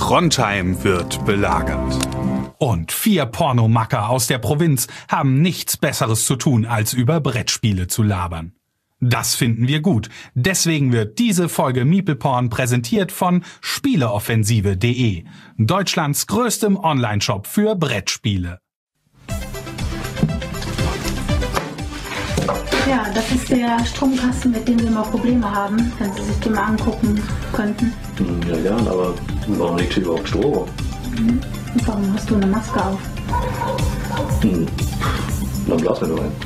Trondheim wird belagert. Und 4 Pornomacker aus der Provinz haben nichts Besseres zu tun, als über Brettspiele zu labern. Das finden wir gut. Deswegen wird diese Folge MeeplePorn präsentiert von Spieleoffensive.de, Deutschlands größtem Onlineshop für Brettspiele. Ja, das ist der Stromkasten, mit dem wir immer Probleme haben, wenn Sie sich den mal angucken könnten. Ja, gern, aber warum liegt hier überhaupt Strom? Und warum hast du eine Maske auf? Dann blasen wir nur ein.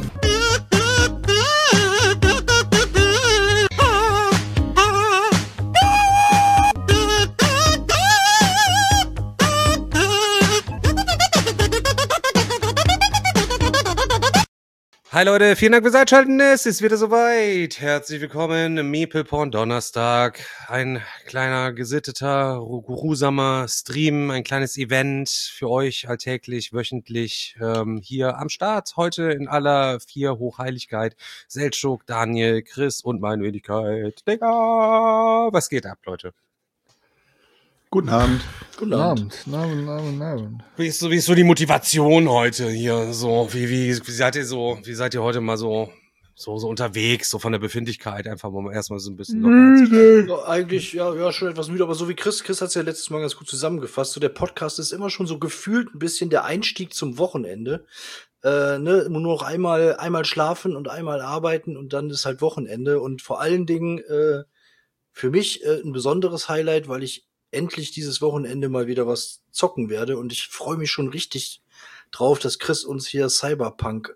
Hi Leute, vielen Dank fürs Einschalten, es ist wieder soweit. Herzlich willkommen im MeeplePorn Donnerstag. Ein kleiner, gesitteter, geruhsamer Stream, ein kleines Event für euch alltäglich, wöchentlich hier am Start. Heute in aller 4 Hochheiligkeit. Seltschuk, Daniel, Chris und meine Wenigkeit. Digga, was geht ab, Leute? Guten Abend. Guten Abend. Abend. Wie ist so die Motivation heute hier? So, wie seid ihr heute mal so unterwegs, so von der Befindlichkeit, einfach mal erstmal so ein bisschen Ja, eigentlich, ja, schon etwas müde, aber so wie Chris hat es ja letztes Mal ganz gut zusammengefasst. So, der Podcast ist immer schon so gefühlt ein bisschen der Einstieg zum Wochenende. Nur noch einmal schlafen und einmal arbeiten und dann ist halt Wochenende. Und vor allen Dingen für mich ein besonderes Highlight, weil ich endlich dieses Wochenende mal wieder was zocken werde und ich freue mich schon richtig drauf, dass Chris uns hier Cyberpunk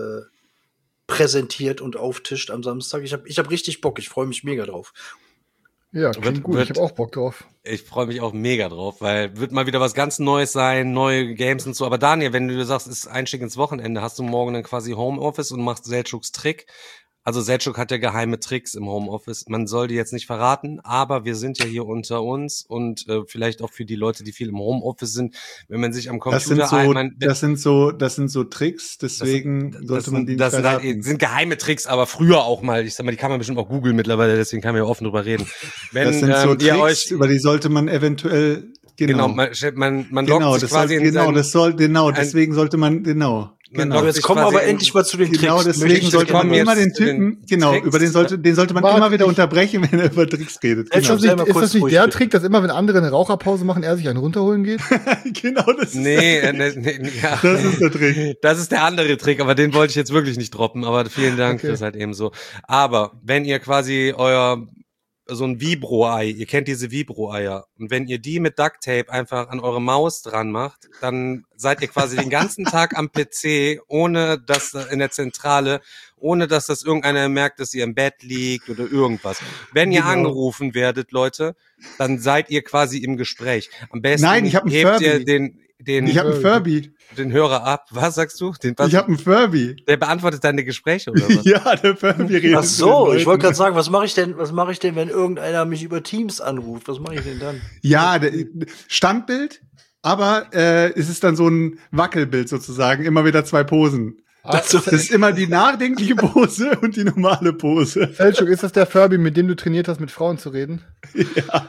präsentiert und auftischt am Samstag. Ich hab richtig Bock, ich freue mich mega drauf. Ja, klingt gut, ich hab auch Bock drauf. Ich freue mich auch mega drauf, weil wird mal wieder was ganz Neues sein, neue Games und so. Aber Daniel, wenn du sagst, es ist Einstieg ins Wochenende, hast du morgen dann quasi Homeoffice und machst Seltschuks Trick. Also Seltschuk hat ja geheime Tricks im Homeoffice. Man soll die jetzt nicht verraten, aber wir sind ja hier unter uns und vielleicht auch für die Leute, die viel im Homeoffice sind, wenn man sich am Computer das sind so Tricks, deswegen sollte man die nicht verraten. Das sind geheime Tricks, aber früher auch mal, ich sag mal, die kann man bestimmt auch googeln mittlerweile, deswegen kann man ja offen drüber reden. Wenn, das sind so Tricks, über die sollte man eventuell man loggt sich quasi deswegen sollte man Genau. Jetzt kommen wir aber endlich mal zu den Tricks. Genau, deswegen sollte man immer den Typen, den sollte man immer wieder unterbrechen, wenn er über Tricks redet. Genau. Ist das nicht der Trick, dass immer, wenn andere eine Raucherpause machen, er sich einen runterholen geht? Genau, das ist ja. Das ist der Trick. Das ist der andere Trick, aber den wollte ich jetzt wirklich nicht droppen, aber vielen Dank, das ist halt eben so. Aber wenn ihr quasi so ein Vibro-Ei, ihr kennt diese Vibro-Eier, und wenn ihr die mit Ducktape einfach an eure Maus dran macht, dann seid ihr quasi den ganzen Tag am PC, ohne dass in der Zentrale, ohne dass das irgendeiner merkt, dass ihr im Bett liegt oder irgendwas. Wenn ihr angerufen werdet, Leute, dann seid ihr quasi im Gespräch. Am besten ich hab einen hebt Furby. Ich habe einen Furby. Den Hörer ab. Was sagst du? Ich habe einen Furby. Der beantwortet deine Gespräche, oder was? Ja, der Furby redet. Ach so, ich wollte gerade sagen, was mache ich denn, wenn irgendeiner mich über Teams anruft? Was mache ich denn dann? Ja, Standbild, aber es ist dann so ein Wackelbild sozusagen, immer wieder 2 Posen. Das ist immer die nachdenkliche Pose und die normale Pose. Seltschuk, ist das der Furby, mit dem du trainiert hast, mit Frauen zu reden? Ja.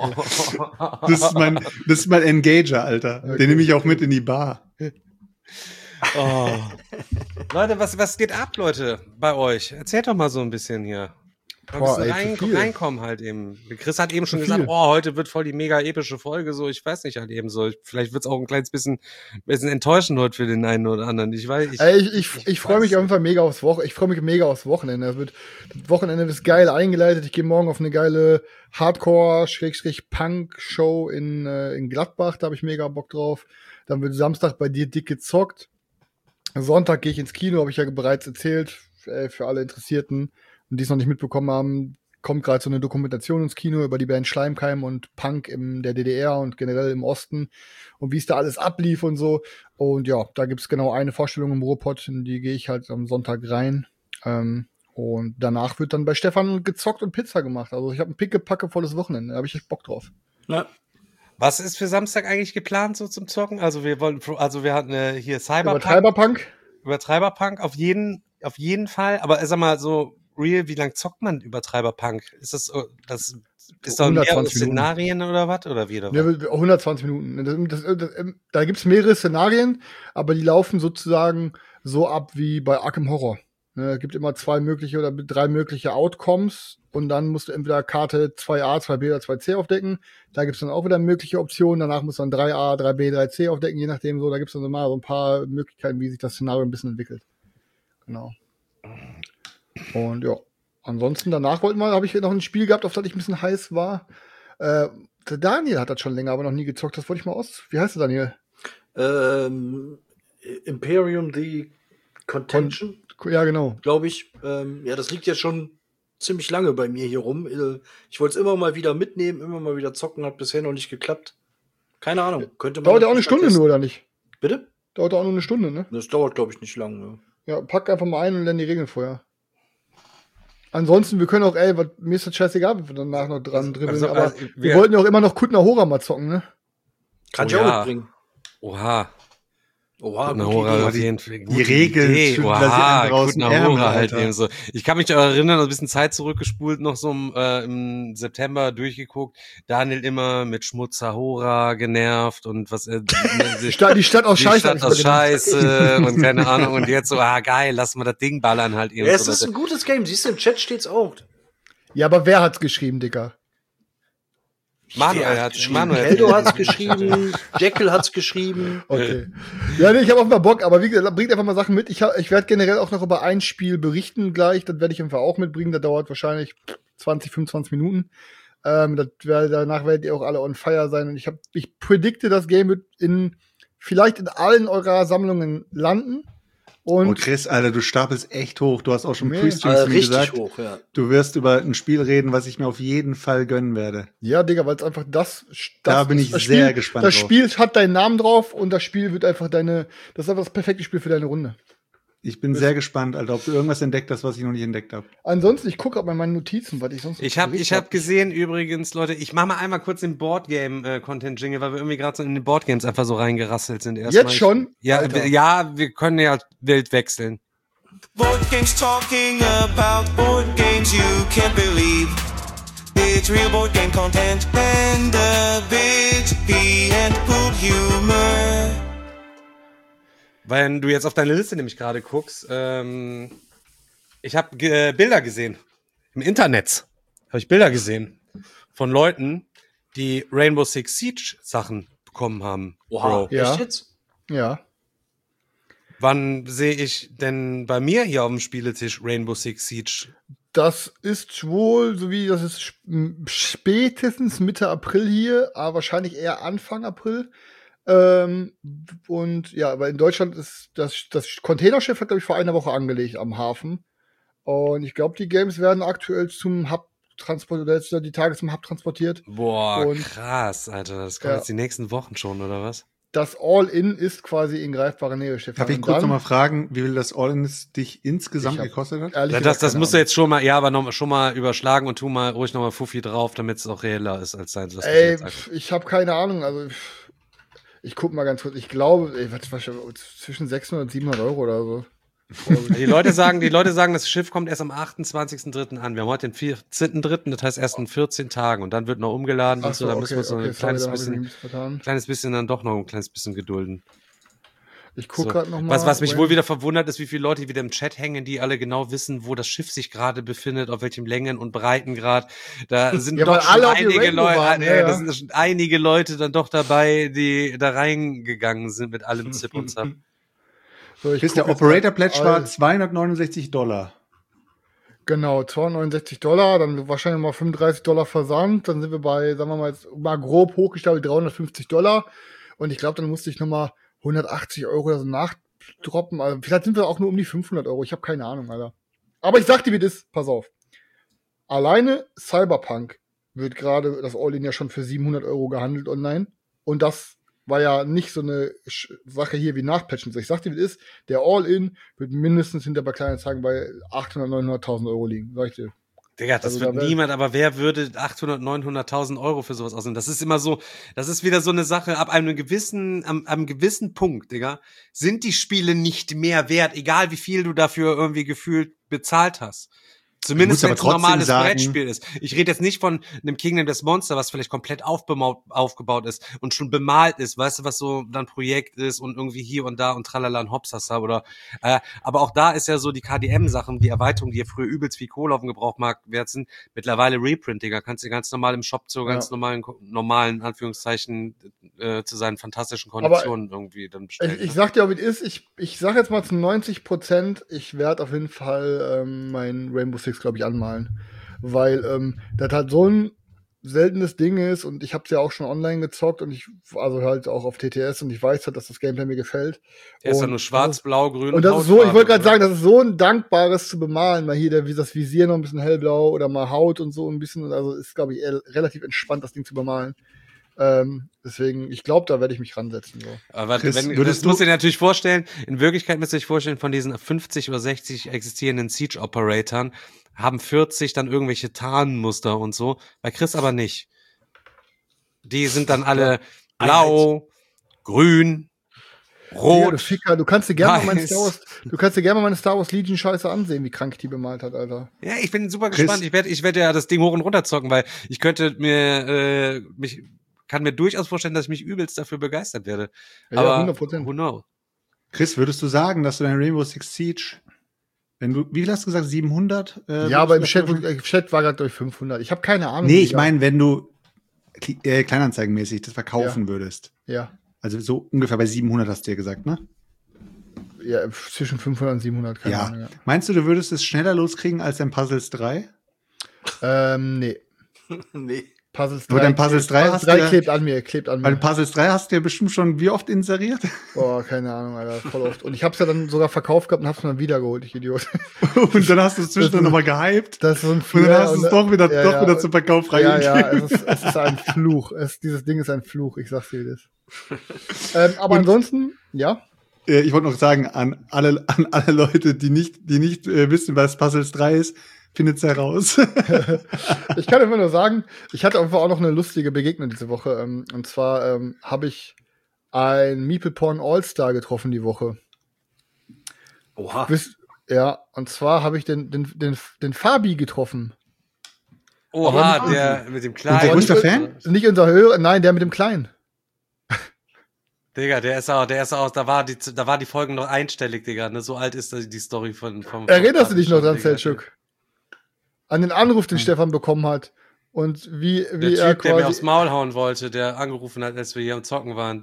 Das ist mein Engager, Alter. Okay. Den nehme ich auch mit in die Bar. Oh. Leute, was geht ab, Leute, bei euch? Erzählt doch mal so ein bisschen hier. Reinkommen halt eben. Chris hat eben schon gesagt, heute wird voll die mega epische Folge, so, ich weiß nicht halt eben so. Vielleicht wird's auch ein kleines bisschen enttäuschend heute für den einen oder anderen. Ich freue mich auf jeden Fall mega aufs Wochenende. Ich freue mich mega aufs Wochenende. Das Wochenende ist geil eingeleitet. Ich gehe morgen auf eine geile Hardcore-Punk-Show in Gladbach. Da habe ich mega Bock drauf. Dann wird Samstag bei dir dick gezockt. Sonntag gehe ich ins Kino, habe ich ja bereits erzählt, für alle Interessierten. Und die es noch nicht mitbekommen haben, kommt gerade so eine Dokumentation ins Kino über die Band Schleimkeim und Punk in der DDR und generell im Osten und wie es da alles ablief und so. Und ja, da gibt's genau eine Vorstellung im Ruhrpott, in die gehe ich halt am Sonntag rein. Und danach wird dann bei Stefan gezockt und Pizza gemacht. Also ich habe ein pickepackevolles Wochenende, da habe ich echt Bock drauf. Ja. Was ist für Samstag eigentlich geplant so zum Zocken? Also wir hatten hier Cyberpunk. Über Cyberpunk auf jeden Fall. Aber sag mal so, real, wie lang zockt man über Cyberpunk? Ist das Ist doch mehrere 120 Minuten. Szenarien oder was? Oder wie? Oder Ja, was? 120 Minuten. Da gibt's mehrere Szenarien, aber die laufen sozusagen so ab wie bei Arkham Horror. Es gibt immer 2 mögliche oder 3 mögliche Outcomes und dann musst du entweder Karte 2a, 2b oder 2c aufdecken. Da gibt's dann auch wieder mögliche Optionen. Danach musst du dann 3a, 3b, 3c aufdecken, je nachdem so. Da gibt's dann mal so ein paar Möglichkeiten, wie sich das Szenario ein bisschen entwickelt. Genau. Und ja, ansonsten danach habe ich noch ein Spiel gehabt, auf das ich ein bisschen heiß war. Der Daniel hat das schon länger, aber noch nie gezockt. Das wollte ich mal aus. Wie heißt der Daniel? Imperium the Contention, Ja, genau. glaube ich. Ja, das liegt jetzt schon ziemlich lange bei mir hier rum. Ich wollte es immer mal wieder mitnehmen, immer mal wieder zocken, hat bisher noch nicht geklappt. Keine Ahnung. Könnte man Dauert ja auch eine natürlich mal Stunde testen. nur, oder nicht? Bitte? Dauert auch nur eine Stunde, ne? Das dauert, glaube ich, nicht lang. Ne? Ja, pack einfach mal ein und lern die Regeln vorher. Ansonsten, wir können auch, mir ist das scheißegal, wenn wir danach noch dran dribbeln, aber wir wollten ja auch immer noch Kutner Hora mal zocken, ne? Kann ich auch mitbringen. Oha. Oha, Kutner gute Hora Idee. auf jeden Fall. Die Regeln Oha, draußen Kutner Hora halt Alter. eben so. Ich kann mich erinnern, ein bisschen Zeit zurückgespult, noch so im September durchgeguckt. Daniel immer mit Schmutzer Hora genervt und was Die Stadt aus Scheiße. Stadt aus Scheiße und keine Ahnung. Und jetzt so, geil, lass mal das Ding ballern halt eben. Ja, es so, ist ein gutes Game. Siehst du, im Chat steht's auch. Ja, aber wer hat's geschrieben, Dicker? Manuel hat's Keldo hat's geschrieben, Jekyll hat's geschrieben. Okay. Ja, nee, ich habe auch mal Bock, aber wie gesagt, bringt einfach mal Sachen mit. Ich werde generell auch noch über ein Spiel berichten gleich. Das werde ich einfach auch mitbringen. Das dauert wahrscheinlich 20, 25 Minuten. Danach werdet ihr auch alle on fire sein. Und ich predikte, das Game wird vielleicht in allen eurer Sammlungen landen. Und Chris, Alter, du stapelst echt hoch. Du hast auch schon Nee. Pre-Streams Richtig gesagt. hoch, ja. Du wirst über ein Spiel reden, was ich mir auf jeden Fall gönnen werde. ja, Digga, weil es einfach Da bin ich das sehr Spiel, gespannt Das drauf. Spiel hat deinen Namen drauf und das Spiel wird einfach das ist einfach das perfekte Spiel für deine Runde. Ich bin sehr gespannt, Alter, ob du irgendwas entdeckt hast, was ich noch nicht entdeckt habe. Ansonsten, ich gucke gerade mal meine Notizen, was ich sonst Ich hab gesehen übrigens, Leute, ich mache mal einmal kurz den Boardgame-Content-Jingle, weil wir irgendwie gerade so in den Boardgames einfach so reingerasselt sind. Jetzt schon? Ja, Alter. wir können ja wild wechseln. Board games talking about board games you can't believe. It's real board game content and a bit pee and poop humor. Wenn du jetzt auf deine Liste nämlich gerade guckst, ich habe Bilder gesehen. Im Internet habe ich Bilder gesehen von Leuten, die Rainbow Six Siege Sachen bekommen haben. Oha, Bro. Ja. echt jetzt? Ja. Wann sehe ich denn bei mir hier auf dem Spieletisch Rainbow Six Siege? Das ist wohl, so wie das ist spätestens Mitte April hier, aber wahrscheinlich eher Anfang April. Und ja, aber in Deutschland ist das Containerschiff hat, glaube ich, vor einer Woche angelegt am Hafen. Und ich glaube, die Games werden aktuell zum Hub transportiert, oder jetzt die Tage zum Hub transportiert. Boah, Und- krass, Alter. Das kommt Ja. jetzt die nächsten Wochen schon, oder was? Das All-In ist quasi in greifbarer Nähe, Stefan. Darf ich Und kurz dann- nochmal fragen, wie viel das All-In dich insgesamt Ich hab- gekostet hat? Ehrlich Ja, gesagt, das keine musst du Ahnung. jetzt schon mal, schon mal überschlagen und tu mal ruhig nochmal Fuffi drauf, damit es auch reeller ist als sein. Was du Ey, jetzt sagst. ich habe keine Ahnung. Also ich guck mal ganz kurz. Ich glaube, was zwischen 600 und 700 Euro oder so. Die Leute sagen, das Schiff kommt erst am 28.03. an. Wir haben heute den 14.03., das heißt erst in 14 Tagen und dann wird noch umgeladen und so. Da müssen wir uns noch ein kleines sorry, da hab ich mich bisschen, ein bisschen vertan. kleines bisschen dann doch noch ein kleines bisschen gedulden. Ich guck So. gerade noch mal. Was mich wohl wieder verwundert ist, wie viele Leute wieder im Chat hängen, die alle genau wissen, wo das Schiff sich gerade befindet, auf welchem Längen- und Breitengrad. Da sind Ja, weil doch schon alle auf die einige Rainbow Leute, waren, ja, ja. da sind schon einige Leute dann doch dabei, die da reingegangen sind mit allem Zip und Zap. So, ich Bis der guck jetzt Operator mal. Pledge war $269. Genau, $269, dann wahrscheinlich mal $35 Versand, dann sind wir bei, sagen wir mal jetzt mal grob hochgestapelt, $350. Und ich glaube, dann musste ich nochmal 180 Euro oder so nachdroppen. Also vielleicht sind wir auch nur um die 500 Euro. Ich habe keine Ahnung, Alter. Aber ich sag dir, wie das ist. Pass auf. Alleine Cyberpunk wird gerade das All-In ja schon für 700 Euro gehandelt online. Und das war ja nicht so eine Sache hier wie Nachpatchen. Ich sag dir, wie das ist. Der All-In wird mindestens hinter bei Kleinanzeigen bei 800.000, 900.000 Euro liegen. Sag ich dir. Digga, das Also wird da wär- niemand, aber wer würde 800.000, 900.000 Euro für sowas ausgeben? Das ist immer so, das ist wieder so eine Sache, ab einem gewissen, am gewissen Punkt, Digga, sind die Spiele nicht mehr wert, egal wie viel du dafür irgendwie gefühlt bezahlt hast. Zumindest wenn aber es ein trotzdem normales sagen- Brettspiel ist. Ich rede jetzt nicht von einem Kingdom Death Monster, was vielleicht komplett aufgebaut ist und schon bemalt ist, weißt du, was so dann Projekt ist und irgendwie hier und da und tralala und hopsasa oder aber auch da ist ja so die KDM-Sachen, die Erweiterung, die ja früher übelst wie Kohle auf dem Gebrauchmarkt wert sind, mittlerweile Reprint, Digga, kannst du ganz normal im Shop zu ganz normalen Anführungszeichen zu seinen fantastischen Konditionen irgendwie dann bestellen. Ich sag dir, wie es ist. Ich sag jetzt mal zu 90%, ich werde auf jeden Fall mein Rainbow Six, glaube ich, anmalen. Weil das halt so ein seltenes Ding ist und ich habe es ja auch schon online gezockt und also halt auch auf TTS und ich weiß halt, dass das Gameplay mir gefällt. Der ist ja Und nur schwarz, blau, grün und das ist so, ich Hautfarbe, wollte gerade oder? sagen, das ist so ein dankbares zu bemalen, mal hier wie das Visier noch ein bisschen hellblau oder mal Haut und so ein bisschen, also ist, glaube ich, eher relativ entspannt, das Ding zu bemalen. Deswegen, ich glaube, da werde ich mich ransetzen. So. Aber Chris, das würdest musst du- du dir natürlich vorstellen, in Wirklichkeit müsst ihr euch vorstellen, von diesen 50 oder 60 existierenden Siege-Operatoren haben 40 dann irgendwelche Tarnmuster und so, bei Chris aber nicht. Die sind dann alle blau, grün, Ja, rot. du Ficker, du kannst dir gerne mal weiß. meine Star Wars Legion Scheiße ansehen, wie krank ich die bemalt hat, Alter. Ja, ich bin super Chris- gespannt. Ich werd ja das Ding hoch und runter zocken, weil ich könnte kann mir durchaus vorstellen, dass ich mich übelst dafür begeistert werde. Ja, aber 100%. who knows? Chris, würdest du sagen, dass du dein Rainbow Six Siege, wenn du, wie viel hast du gesagt, 700? Ja, aber im würdest du Chat war gerade durch 500. Ich habe keine Ahnung. Nee, ich Digga. meine, wenn du kleinanzeigenmäßig das verkaufen würdest. Ja. Also so ungefähr bei 700 hast du ja gesagt, ne? Ja, zwischen 500 und 700, keine Ja. Ahnung. Meinst du würdest es schneller loskriegen als dein Puzzles 3? Nee. Nee. Puzzles Nur 3. dein Puzzles 3 hast du ja- klebt an mir. Weil Puzzles 3 hast du ja bestimmt schon wie oft inseriert? Boah, keine Ahnung, Alter, voll oft. Und ich hab's ja dann sogar verkauft gehabt und hab's mir dann wiedergeholt, ich Idiot. Und dann hast du es zwischendurch nochmal gehypt. Das ist so ein Und dann hast du es doch wieder ja, zum Verkauf Ja, reingegeben. ja, es ist ein Fluch. Dieses Ding ist ein Fluch, ich sag's dir das. Aber ansonsten, ja. Ich wollte noch sagen, an alle Leute, die nicht wissen, was Puzzles 3 ist, findet's heraus. Ich kann immer nur sagen, ich hatte einfach auch noch eine lustige Begegnung diese Woche. Und zwar habe ich ein Meeple Porn All-Star getroffen die Woche. Oha. Ja, und zwar habe ich den Fabi getroffen. Oha, Aber- der mit dem Und kleinen. der größte Fan? Nicht unser Hörer, nein, der mit dem Kleinen. Digga, der ist auch, da war die Folgen noch einstellig, Digga, ne? So alt ist die Story vom Erinnerst du dich noch dran, Digga. Selçuk? An den Anruf, den Stefan bekommen hat. Und wie Der er Typ, der mir aufs quasi. Maul hauen wollte, der angerufen hat, als wir hier am Zocken waren,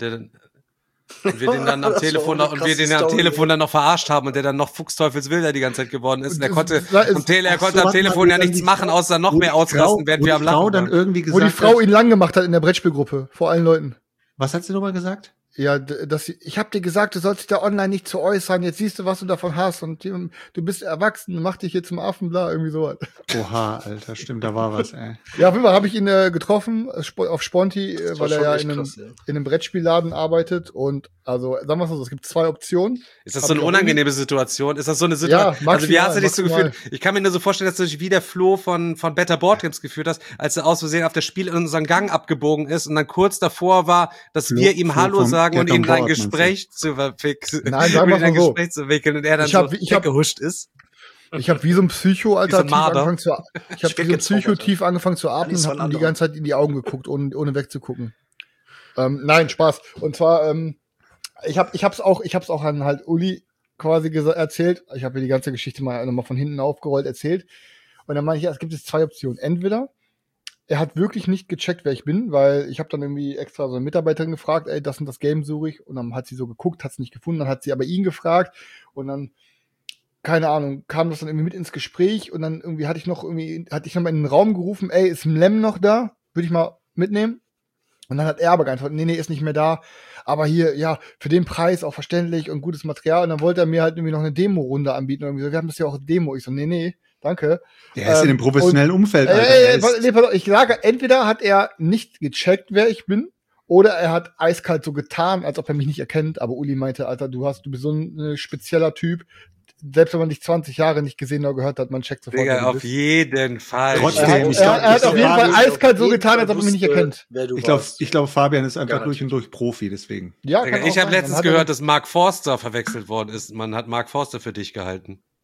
und wir den dann am Das war Telefon auch noch, eine und wir den krasse am Story, Telefon dann noch verarscht haben und der dann noch Fuchsteufelswilder die ganze Zeit geworden ist. Und er Und konnte da ist- am Telefon warte ja mal, nichts die machen, Frau- außer noch wo mehr die ausrasten, Frau- während wo wir die am Lachen Frau dann waren. irgendwie Wo die gesagt Frau hat, ihn lang gemacht hat in der Brettspielgruppe, vor allen Leuten. was hat sie nochmal gesagt? Ja, ich hab dir gesagt, du sollst dich da online nicht zu äußern, jetzt siehst du, was du davon hast und du bist erwachsen, mach dich hier zum Affen, bla, irgendwie sowas. Oha, Alter, stimmt, da war was, ey. Ja, auf jeden Fall habe ich ihn getroffen auf Sponti, Das war weil er schon ja echt in krass, ja. einem Brettspielladen arbeitet und also, sagen wir mal so, es gibt 2 Optionen. Ist das Hab so eine ich auch unangenehme Situation? Ist das so eine Situation? Ja, Also wie hast du dich so maximal. gefühlt? Ich kann mir nur so vorstellen, dass du dich wie der Flo von Better Board Games gefühlt hast, als er aus Versehen auf das Spiel in unseren Gang abgebogen ist und dann kurz davor war, dass Flo- wir ihm Flo Hallo vom sagen und Get on ihm ein Board, Gespräch zu verfixen. Nein, sagen und wir's ihm ein mal so. Gespräch zu wickeln und er dann Ich hab- so ich hab- weggehuscht ist. Ich habe wie so ein Psycho, Alter, Wie so ein Marder. ich habe wie so ein werd Psycho gezaubert, tief angefangen zu atmen Alles und von hab ihm die anderen. ganze Zeit in die Augen geguckt, ohne wegzugucken. Nein, Spaß. Und zwar, ich hab's auch an halt Uli quasi erzählt. Ich habe mir die ganze Geschichte mal nochmal von hinten aufgerollt erzählt. Und dann meine ich, ja, es gibt jetzt 2 Optionen. Entweder er hat wirklich nicht gecheckt, wer ich bin, weil ich habe dann irgendwie extra so eine Mitarbeiterin gefragt, ey, das und das Game suche ich. Und dann hat sie so geguckt, hat es nicht gefunden. Dann hat sie aber ihn gefragt. Und dann, keine Ahnung, kam das dann irgendwie mit ins Gespräch. Und dann irgendwie hatte ich noch mal in den Raum gerufen, ey, ist Mlem noch da? Würde ich mal mitnehmen? Und dann hat er aber geantwortet, nee, ist nicht mehr da. Aber hier, ja, für den Preis auch verständlich und gutes Material. Und dann wollte er mir halt irgendwie noch eine Demo-Runde anbieten. Und irgendwie so, wir haben das ja auch Demo. Ich so, nee, danke. Der ist in dem professionellen Umfeld, Alter. Ey, Der ist- pass auf, ich sage, entweder hat er nicht gecheckt, wer ich bin, oder er hat eiskalt so getan, als ob er mich nicht erkennt. Aber Uli meinte, Alter, du bist so ein spezieller Typ. Selbst wenn man dich 20 Jahre nicht gesehen oder gehört hat, man checkt sofort, wer Digga, du auf bist. jeden Fall. Trotzdem, Er ich glaub, hat auf jeden Fall eiskalt so Jeden getan, Fall als ob er mich nicht wusste, erkennt. wer du Ich glaube, warst. Fabian ist einfach Garantiert. durch und durch Profi, deswegen. Ja, Digga, kann auch ich habe sein. letztens Dann hat er- gehört, dass Mark Forster verwechselt worden ist. Man hat Mark Forster für dich gehalten.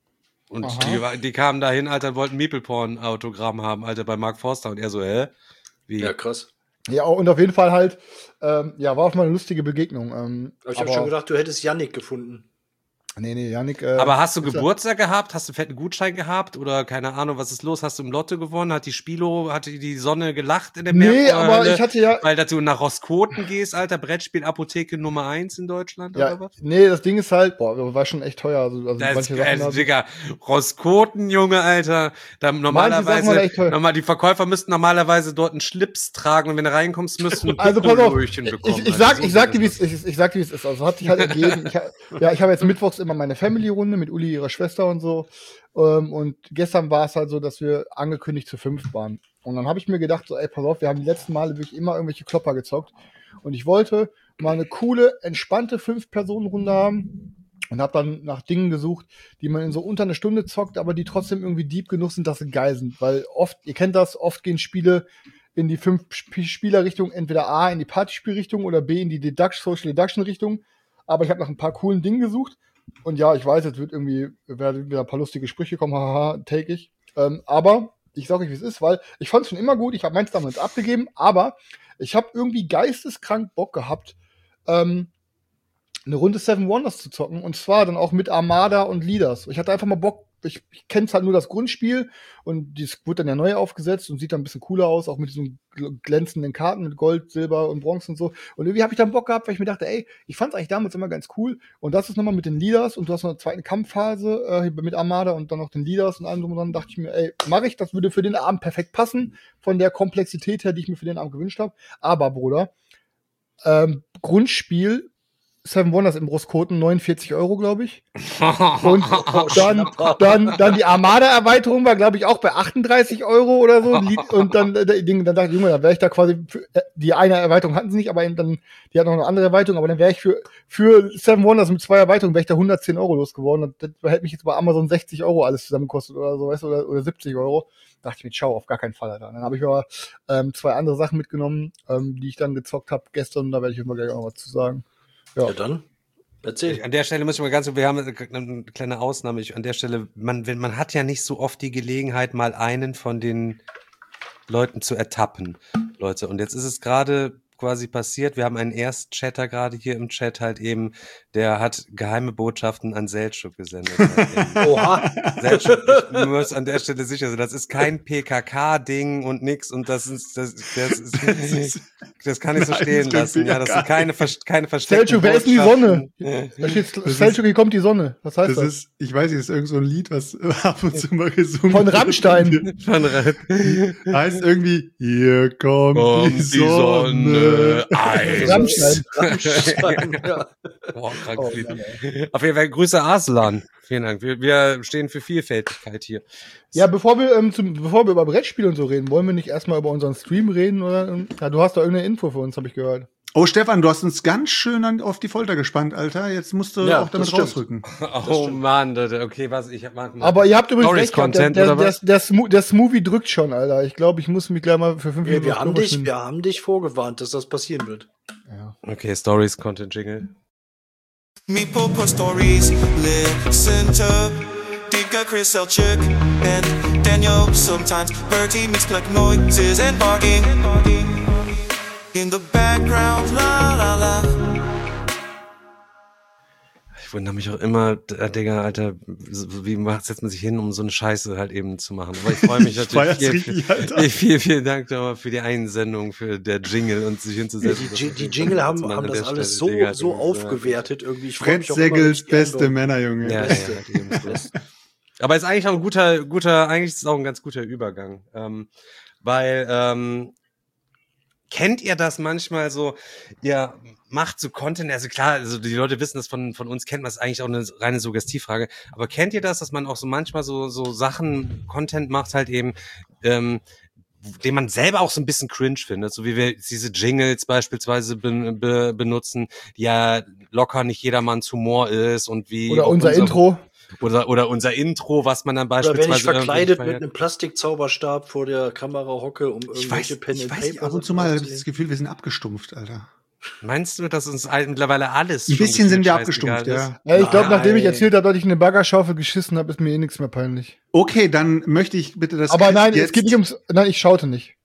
Und die kamen dahin, Alter, und wollten Meeple-Porn-Autogramm haben, Alter, bei Mark Forster. Und er so, wie? Ja, krass. Ja, und auf jeden Fall halt, war auch mal eine lustige Begegnung. Aber ich habe schon gedacht, du hättest Yannick gefunden. Nee, Yannick. Aber hast du Geburtstag gehabt? Hast du einen fetten Gutschein gehabt? Oder keine Ahnung, was ist los? Hast du im Lotto gewonnen? Hat die Sonne gelacht in der Nee, aber ich hatte ja. Weil du nach Roskoten gehst, Alter, Brettspiel-Apotheke Nummer 1 in Deutschland, Ja, oder was? nee, das Ding ist halt, war schon echt teuer. Also Das ist manche geil, Sachen Digga. Roskoten, Junge, Alter. Da normalerweise, die Verkäufer müssten normalerweise dort einen Schlips tragen und wenn du reinkommst, müssten du also pass auf, bekommen. ich sag dir, wie es ist. Also hat sich halt ergeben. Ich habe jetzt mittwochs immer meine Family-Runde mit Uli, ihrer Schwester und so. Und gestern war es halt so, dass wir angekündigt zu 5 waren. Und dann habe ich mir gedacht, so, ey, pass auf, wir haben die letzten Male wirklich immer irgendwelche Klopper gezockt. Und ich wollte mal eine coole, entspannte 5-Personen-Runde haben. Und habe dann nach Dingen gesucht, die man in so unter eine Stunde zockt, aber die trotzdem irgendwie deep genug sind, dass sie geil sind. Weil oft, ihr kennt das, oft gehen Spiele in die 5-Spieler-Richtung, entweder A in die Partyspielrichtung oder B in die Social Deduction-Richtung. Aber ich habe nach ein paar coolen Dingen gesucht. Und ja, ich weiß, jetzt werden wieder ein paar lustige Sprüche kommen, haha, take ich. Aber ich sage euch, wie es ist, weil ich fand es schon immer gut, ich habe meins damals abgegeben, aber ich habe irgendwie geisteskrank Bock gehabt, eine Runde Seven Wonders zu zocken, und zwar dann auch mit Armada und Leaders. Ich hatte einfach mal Bock, ich kenne halt nur das Grundspiel und das wurde dann ja neu aufgesetzt und sieht dann ein bisschen cooler aus, auch mit diesen glänzenden Karten mit Gold, Silber und Bronze und so. Und irgendwie habe ich dann Bock gehabt, weil ich mir dachte, ey, ich fand es eigentlich damals immer ganz cool. Und das ist nochmal mit den Leaders und du hast noch eine zweite Kampfphase mit Armada und dann noch den Leaders und allem drum und dann dachte ich mir, ey, mache ich, das würde für den Abend perfekt passen, von der Komplexität her, die ich mir für den Abend gewünscht habe. Aber, Bruder, Grundspiel Seven Wonders im Roskoten, 49 €, glaube ich. Und dann die Armada-Erweiterung war, glaube ich, auch bei 38 € oder so. Und dann dachte ich, Junge, da wäre ich da quasi, die eine Erweiterung hatten sie nicht, aber dann, die hatten noch eine andere Erweiterung, aber dann wäre ich für Seven Wonders mit 2 Erweiterungen, wäre ich da 110 € losgeworden. Und das hätte mich jetzt bei Amazon 60 € alles zusammen gekostet oder so, weißt du, oder 70 €. Dachte ich mir, ciao, auf gar keinen Fall, Alter. Dann habe ich aber 2 andere Sachen mitgenommen, die ich dann gezockt habe gestern, da werde ich immer gleich auch noch was zu sagen. Ja, dann erzähl. An der Stelle muss ich mal wir haben eine kleine Ausnahme. An der Stelle, man hat ja nicht so oft die Gelegenheit, mal einen von den Leuten zu ertappen, Leute. Und jetzt ist es gerade quasi passiert. Wir haben einen Erstchatter gerade hier im Chat halt eben, der hat geheime Botschaften an Selçuk gesendet. Halt Oha. Selçuk, ich muss an der Stelle sicher sein, das ist kein PKK-Ding und nix und das kann ich so stehen lassen. Ja, das sind keine versteckten Selçuk, wer ist denn die Sonne? Da steht Selçuk, hier kommt die Sonne. Was heißt das? Ich weiß nicht, das ist irgend so ein Lied, was ab und zu mal gesungen von Rammstein. Heißt irgendwie, hier kommt die Sonne. Rammstein. Ja. Boah, auf jeden Fall Grüße Arslan. Vielen Dank. Wir stehen für Vielfältigkeit hier. Ja, bevor wir über Brettspiele und so reden, wollen wir nicht erstmal über unseren Stream reden? Oder? Ja, du hast da irgendeine Info für uns, habe ich gehört. Oh, Stefan, du hast uns ganz schön auf die Folter gespannt, Alter. Jetzt musst du auch damit rausrücken. Oh Mann, okay, aber ihr habt übrigens recht, Content, der Smoothie drückt schon, Alter. Ich glaube, ich muss mich gleich mal für 5 Minuten... Wir haben dich vorgewarnt, dass das passieren wird. Ja. Okay, Stories, Content, Jingle. Me Popo Stories, listen to Digga, Chris Selchuk, and Daniel. Sometimes Bertie makes like noises and barking in the background, la la la. Ich wundere mich auch immer, Digga, Alter, wie setzt man sich hin, um so eine Scheiße halt eben zu machen. Aber ich freue mich natürlich vielen Dank nochmal für die Einsendung, für der Jingle und sich hinzusetzen. Die Jingle haben das alles so aufgewertet irgendwie. Ich Fred Seggels beste Männer, Junge. Ja, aber ist eigentlich auch ein guter, eigentlich ist es auch ein ganz guter Übergang. Weil, kennt ihr das manchmal so, ihr macht so Content, also klar, also die Leute wissen das von uns, kennt man es eigentlich auch eine reine Suggestivfrage, aber kennt ihr das, dass man auch so manchmal so Sachen, Content macht halt eben, den man selber auch so ein bisschen cringe findet, so wie wir diese Jingles beispielsweise benutzen, die ja locker nicht jedermanns Humor ist und wie... Oder unser Intro. Oder unser Intro, was man dann beispielsweise... Oder wenn ich verkleidet mit einem Plastikzauberstab vor der Kamera hocke, um irgendwelche Pen and Paper... Ab und zu mal habe ich das Gefühl, wir sind abgestumpft, Alter. Meinst du, dass uns mittlerweile alles Ein schon bisschen sind wir scheißegal abgestumpft, ist? ja. Ja, ich glaube, Nein. nachdem ich erzählt habe, dass ich eine Nein. erzählt habe, dass ich eine Baggerschaufel geschissen habe, ist mir eh nichts mehr peinlich. Okay, dann möchte ich bitte das. Aber Chris nein, jetzt es geht nicht ums. Nein, ich schaute nicht.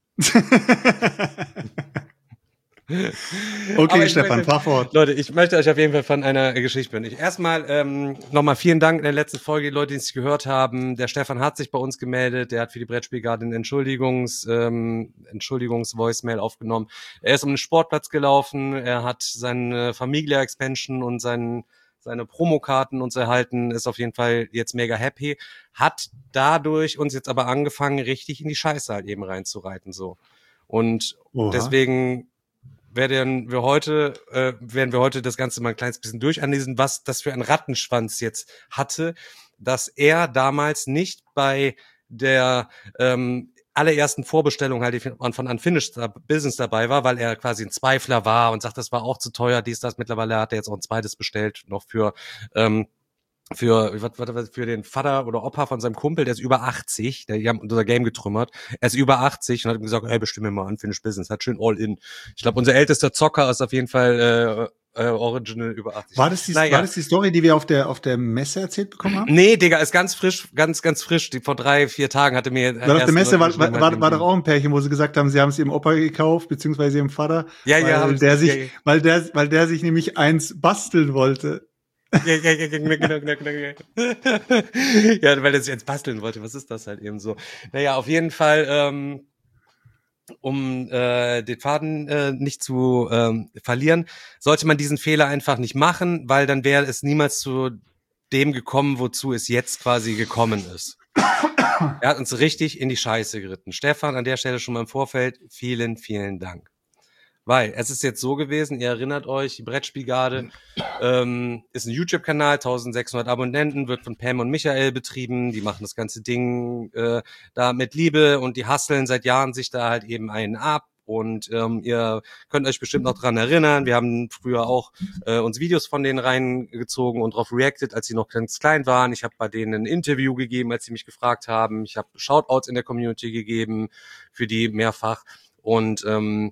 Okay, ich Stefan, möchte- fahr fort. Leute, ich möchte euch auf jeden Fall von einer Geschichte berichten. Erstmal nochmal vielen Dank in der letzten Folge, die Leute, die es gehört haben. Der Stefan hat sich bei uns gemeldet, der hat für die Brettspielgarde eine Entschuldigungs-Voicemail aufgenommen. Er ist um den Sportplatz gelaufen, er hat seine Familia-Expansion und seine Promokarten uns erhalten, ist auf jeden Fall jetzt mega happy, hat dadurch uns jetzt aber angefangen, richtig in die Scheiße halt eben reinzureiten, so. Und Oha. deswegen werden wir heute das Ganze mal ein kleines bisschen durchanlesen, was das für ein Rattenschwanz jetzt hatte, dass er damals nicht bei der allerersten Vorbestellung halt von Unfinished Business dabei war, weil er quasi ein Zweifler war und sagt, das war auch zu teuer, dies, das. Mittlerweile hat er jetzt auch ein zweites bestellt, noch für den Vater oder Opa von seinem Kumpel, der ist über 80, die haben unser Game getrümmert, er ist über 80 und hat ihm gesagt, hey, bestimme mal Unfinished Business, hat schön All-In. Ich glaube, unser ältester Zocker ist auf jeden Fall Original über 80. War das die Story, die wir auf der Messe erzählt bekommen haben? Nee, Digga, ist ganz frisch, ganz frisch. Die vor 3-4 Tagen hatte mir... Weil auf der Messe war doch auch ein Pärchen, wo sie gesagt haben, sie haben es ihrem Opa gekauft, beziehungsweise ihrem Vater, weil der sich nämlich eins basteln wollte. Ja, weil er sich jetzt basteln wollte. Was ist das halt eben so? Naja, auf jeden Fall, um den Faden nicht zu verlieren, sollte man diesen Fehler einfach nicht machen, weil dann wäre es niemals zu dem gekommen, wozu es jetzt quasi gekommen ist. Er hat uns richtig in die Scheiße geritten. Stefan, an der Stelle schon mal im Vorfeld, vielen, vielen Dank. Weil es ist jetzt so gewesen, ihr erinnert euch, die Brettspielgarde ist ein YouTube-Kanal, 1600 Abonnenten, wird von Pam und Michael betrieben, die machen das ganze Ding da mit Liebe und die hustlen seit Jahren sich da halt eben einen ab und ihr könnt euch bestimmt noch dran erinnern, wir haben früher auch uns Videos von denen reingezogen und drauf reacted, als sie noch ganz klein waren. Ich habe bei denen ein Interview gegeben, als sie mich gefragt haben, ich habe Shoutouts in der Community gegeben, für die mehrfach und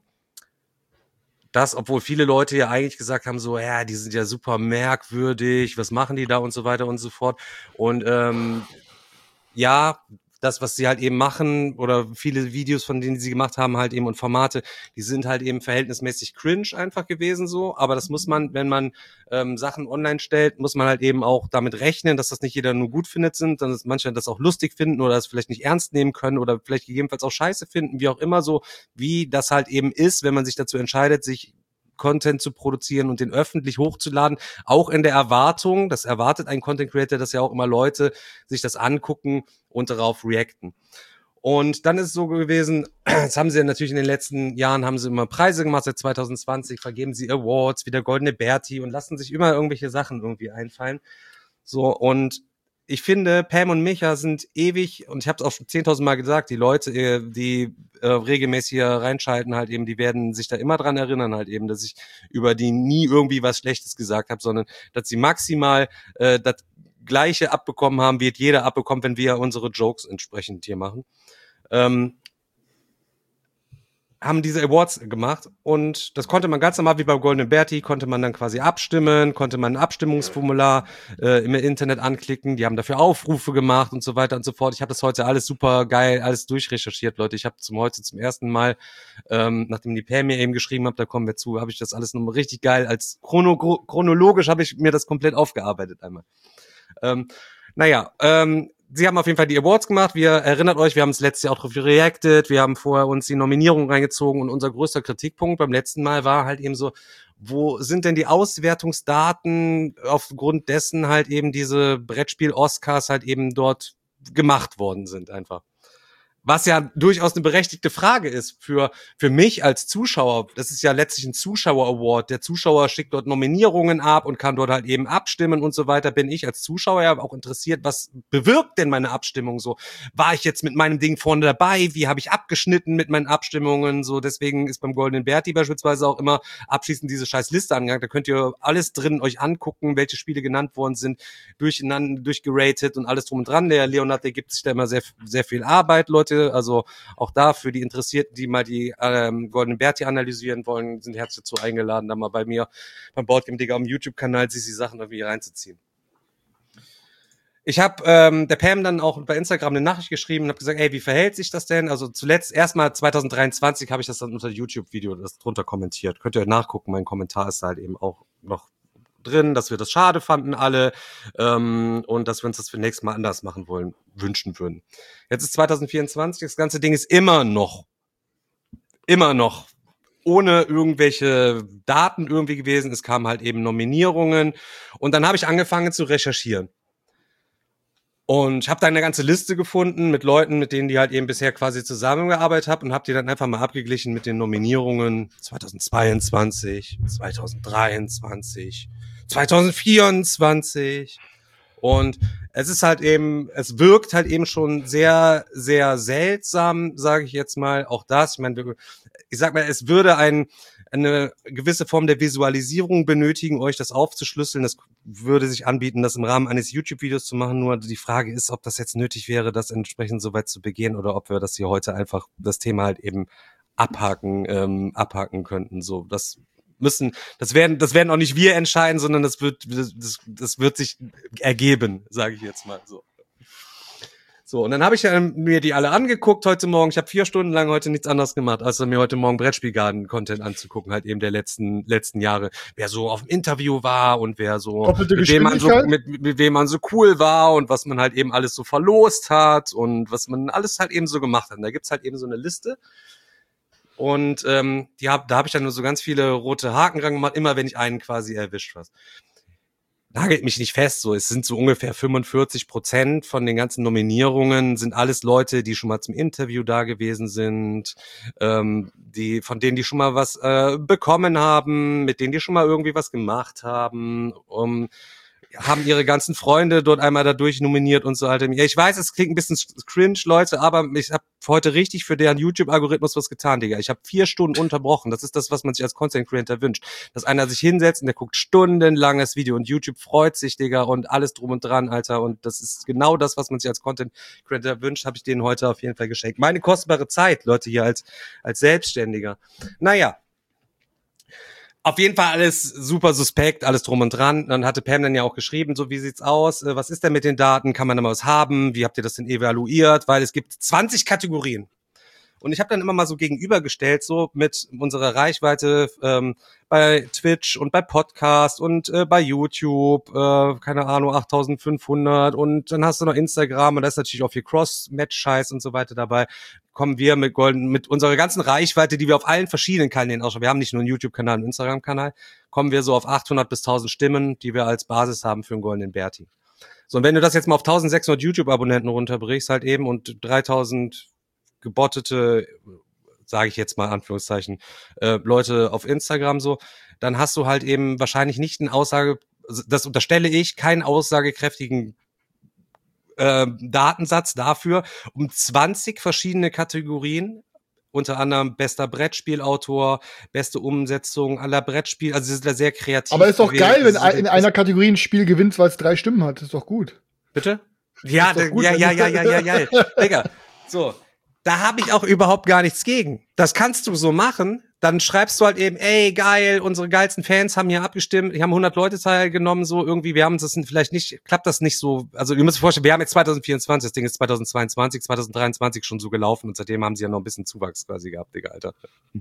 das, obwohl viele Leute ja eigentlich gesagt haben, so, ja, die sind ja super merkwürdig, was machen die da und so weiter und so fort. Und ja, das, was sie halt eben machen oder viele Videos, von denen sie gemacht haben, halt eben und Formate, die sind halt eben verhältnismäßig cringe einfach gewesen so. Aber das muss man, wenn man Sachen online stellt, muss man halt eben auch damit rechnen, dass das nicht jeder nur gut findet sind, dass manche das auch lustig finden oder das vielleicht nicht ernst nehmen können oder vielleicht gegebenenfalls auch scheiße finden, wie auch immer so, wie das halt eben ist, wenn man sich dazu entscheidet, sich Content zu produzieren und den öffentlich hochzuladen, auch in der Erwartung, das erwartet ein Content Creator, dass ja auch immer Leute sich das angucken und darauf reacten. Und dann ist es so gewesen, jetzt haben sie ja natürlich in den letzten Jahren, haben sie immer Preise gemacht, seit 2020 vergeben sie Awards, wie der Goldene Berti und lassen sich immer irgendwelche Sachen irgendwie einfallen. So, und ich finde, Pam und Micha sind ewig, und ich habe es auch schon 10.000 Mal gesagt, die Leute, die regelmäßig hier reinschalten, halt eben, die werden sich da immer dran erinnern, halt eben, dass ich über die nie irgendwie was Schlechtes gesagt habe, sondern dass sie maximal das Gleiche abbekommen haben, wird jeder abbekommt, wenn wir unsere Jokes entsprechend hier machen. Haben diese Awards gemacht und das konnte man ganz normal wie beim Goldenen Berti, konnte man dann quasi abstimmen, konnte man ein Abstimmungsformular im Internet anklicken, die haben dafür Aufrufe gemacht und so weiter und so fort. Ich habe das heute alles super geil, alles durchrecherchiert, Leute. Ich habe heute zum ersten Mal, nachdem die Pam mir eben geschrieben hat, da kommen wir zu, habe ich das alles nochmal richtig geil, als chronologisch habe ich mir das komplett aufgearbeitet einmal. Sie haben auf jeden Fall die Awards gemacht. Wir erinnert euch, wir haben es letztes Jahr auch drauf reacted. Wir haben vorher uns die Nominierung reingezogen und unser größter Kritikpunkt beim letzten Mal war halt eben so, wo sind denn die Auswertungsdaten, aufgrund dessen halt eben diese Brettspiel-Oscars halt eben dort gemacht worden sind einfach. Was ja durchaus eine berechtigte Frage ist für mich als Zuschauer. Das ist ja letztlich ein Zuschauer-Award. Der Zuschauer schickt dort Nominierungen ab und kann dort halt eben abstimmen und so weiter. Bin ich als Zuschauer ja auch interessiert, was bewirkt denn meine Abstimmung so? War ich jetzt mit meinem Ding vorne dabei? Wie habe ich abgeschnitten mit meinen Abstimmungen? So, deswegen ist beim Goldenen Berti beispielsweise auch immer abschließend diese scheiß Liste angegangen. Da könnt ihr alles drin euch angucken, welche Spiele genannt worden sind, durchgeratet und alles drum und dran. Der Leonard, der gibt sich da immer sehr, sehr viel Arbeit, Leute. Verträge, also auch da für die Interessierten, die mal die Goldenen Berti analysieren wollen, sind herzlich dazu eingeladen, da mal bei mir beim Boardgame Digger am YouTube-Kanal sich die Sachen irgendwie reinzuziehen. Ich habe der Pam dann auch bei Instagram eine Nachricht geschrieben und habe gesagt, ey, wie verhält sich das denn? Also zuletzt, erstmal 2023 habe ich das dann unter YouTube-Video das drunter kommentiert. Könnt ihr nachgucken, mein Kommentar ist halt eben auch noch drin, dass wir das schade fanden alle und dass wir uns das für nächstes Mal anders machen wünschen würden. Jetzt ist 2024, das ganze Ding ist immer noch ohne irgendwelche Daten irgendwie gewesen. Es kamen halt eben Nominierungen und dann habe ich angefangen zu recherchieren. Und ich habe da eine ganze Liste gefunden mit Leuten, mit denen die halt eben bisher quasi zusammengearbeitet habe und habe die dann einfach mal abgeglichen mit den Nominierungen 2022, 2023, 2024. Und es ist halt eben, es wirkt halt eben schon sehr, sehr seltsam, sage ich jetzt mal. Auch das, ich meine, ich sag mal, es würde eine gewisse Form der Visualisierung benötigen, euch das aufzuschlüsseln. Das würde sich anbieten, das im Rahmen eines YouTube-Videos zu machen. Nur die Frage ist, ob das jetzt nötig wäre, das entsprechend so weit zu begehen oder ob wir das hier heute einfach das Thema halt eben abhaken könnten. So, das werden auch nicht wir entscheiden, sondern das wird sich ergeben, sage ich jetzt mal so. So, und dann habe ich mir die alle angeguckt heute Morgen. Ich habe 4 Stunden lang heute nichts anderes gemacht, als mir heute Morgen Brettspielgarten-Content anzugucken, halt eben der letzten Jahre. Wer so auf dem Interview war und wer so, mit wem man so cool war und was man halt eben alles so verlost hat und was man alles halt eben so gemacht hat. Und da gibt's halt eben so eine Liste. Und da habe ich dann nur so ganz viele rote Haken dran gemacht, immer wenn ich einen quasi erwischt was. Nagelt mich nicht fest, so es sind so ungefähr 45% von den ganzen Nominierungen sind alles Leute, die schon mal zum Interview da gewesen sind, von denen die schon mal was bekommen haben, mit denen die schon mal irgendwie was gemacht haben, haben ihre ganzen Freunde dort einmal dadurch nominiert und so halt. Ja, ich weiß, es klingt ein bisschen cringe, Leute, aber ich habe heute richtig für deren YouTube-Algorithmus was getan, Digga. Ich habe 4 Stunden unterbrochen. Das ist das, was man sich als Content Creator wünscht. Dass einer sich hinsetzt und der guckt stundenlang das Video und YouTube freut sich, Digga, und alles drum und dran, Alter. Und das ist genau das, was man sich als Content Creator wünscht, habe ich denen heute auf jeden Fall geschenkt. Meine kostbare Zeit, Leute, hier als Selbstständiger. Naja. Auf jeden Fall alles super suspekt, alles drum und dran. Dann hatte Pam dann ja auch geschrieben, so wie sieht's aus? Was ist denn mit den Daten? Kann man da mal was haben? Wie habt ihr das denn evaluiert? Weil es gibt 20 Kategorien. Und ich habe dann immer mal so gegenübergestellt, so mit unserer Reichweite bei Twitch und bei Podcast und bei YouTube, keine Ahnung, 8500 und dann hast du noch Instagram und da ist natürlich auch viel Cross-Match-Scheiß und so weiter dabei. Kommen wir mit unserer ganzen Reichweite, die wir auf allen verschiedenen Kanälen ausschauen, wir haben nicht nur einen YouTube-Kanal, einen Instagram-Kanal, kommen wir so auf 800 bis 1000 Stimmen, die wir als Basis haben für einen Goldenen Berti. So, und wenn du das jetzt mal auf 1600 YouTube-Abonnenten runterbrichst halt eben und 3000 gebottete, sage ich jetzt mal Anführungszeichen, Leute auf Instagram so, dann hast du halt eben wahrscheinlich nicht das unterstelle ich, keinen aussagekräftigen Datensatz dafür, um 20 verschiedene Kategorien, unter anderem bester Brettspielautor, beste Umsetzung aller Brettspiele, also sie sind da sehr kreativ. Aber ist doch geil, wenn in einer Kategorie ein Spiel gewinnt, weil es 3 Stimmen hat, ist doch gut. Bitte? Ja, Digga, so. Da habe ich auch überhaupt gar nichts gegen. Das kannst du so machen. Dann schreibst du halt eben, ey, geil, unsere geilsten Fans haben hier abgestimmt. Die haben 100 Leute teilgenommen, so irgendwie. Wir haben das vielleicht nicht, klappt das nicht so. Also ihr müsst euch vorstellen, wir haben jetzt 2024, das Ding ist 2022, 2023 schon so gelaufen und seitdem haben sie ja noch ein bisschen Zuwachs quasi gehabt, Digga, Alter.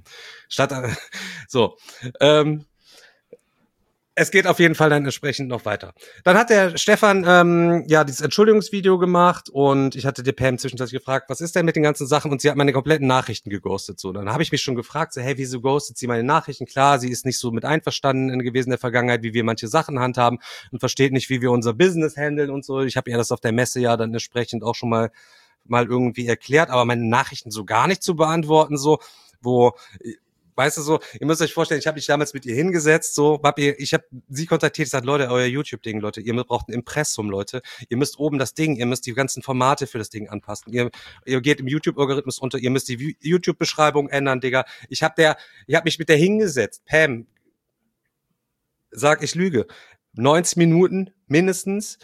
Es geht auf jeden Fall dann entsprechend noch weiter. Dann hat der Stefan dieses Entschuldigungsvideo gemacht und ich hatte die Pam zwischenzeitlich gefragt, was ist denn mit den ganzen Sachen? Und sie hat meine kompletten Nachrichten geghostet. So, dann habe ich mich schon gefragt, so, hey, wieso ghostet sie meine Nachrichten? Klar, sie ist nicht so mit einverstanden gewesen in der Vergangenheit, wie wir manche Sachen handhaben und versteht nicht, wie wir unser Business handeln und so. Ich habe ihr das auf der Messe ja dann entsprechend auch schon mal irgendwie erklärt, aber meine Nachrichten so gar nicht zu beantworten, so, weißt du so, ihr müsst euch vorstellen, ich habe mich damals mit ihr hingesetzt, so, ich habe sie kontaktiert, ich sag, Leute, euer YouTube-Ding, Leute, ihr braucht ein Impressum, Leute, ihr müsst oben das Ding, ihr müsst die ganzen Formate für das Ding anpassen, ihr geht im YouTube-Algorithmus unter, ihr müsst die YouTube-Beschreibung ändern, Digga, ich hab mich mit der hingesetzt, Pam, ich lüge, 90 Minuten mindestens,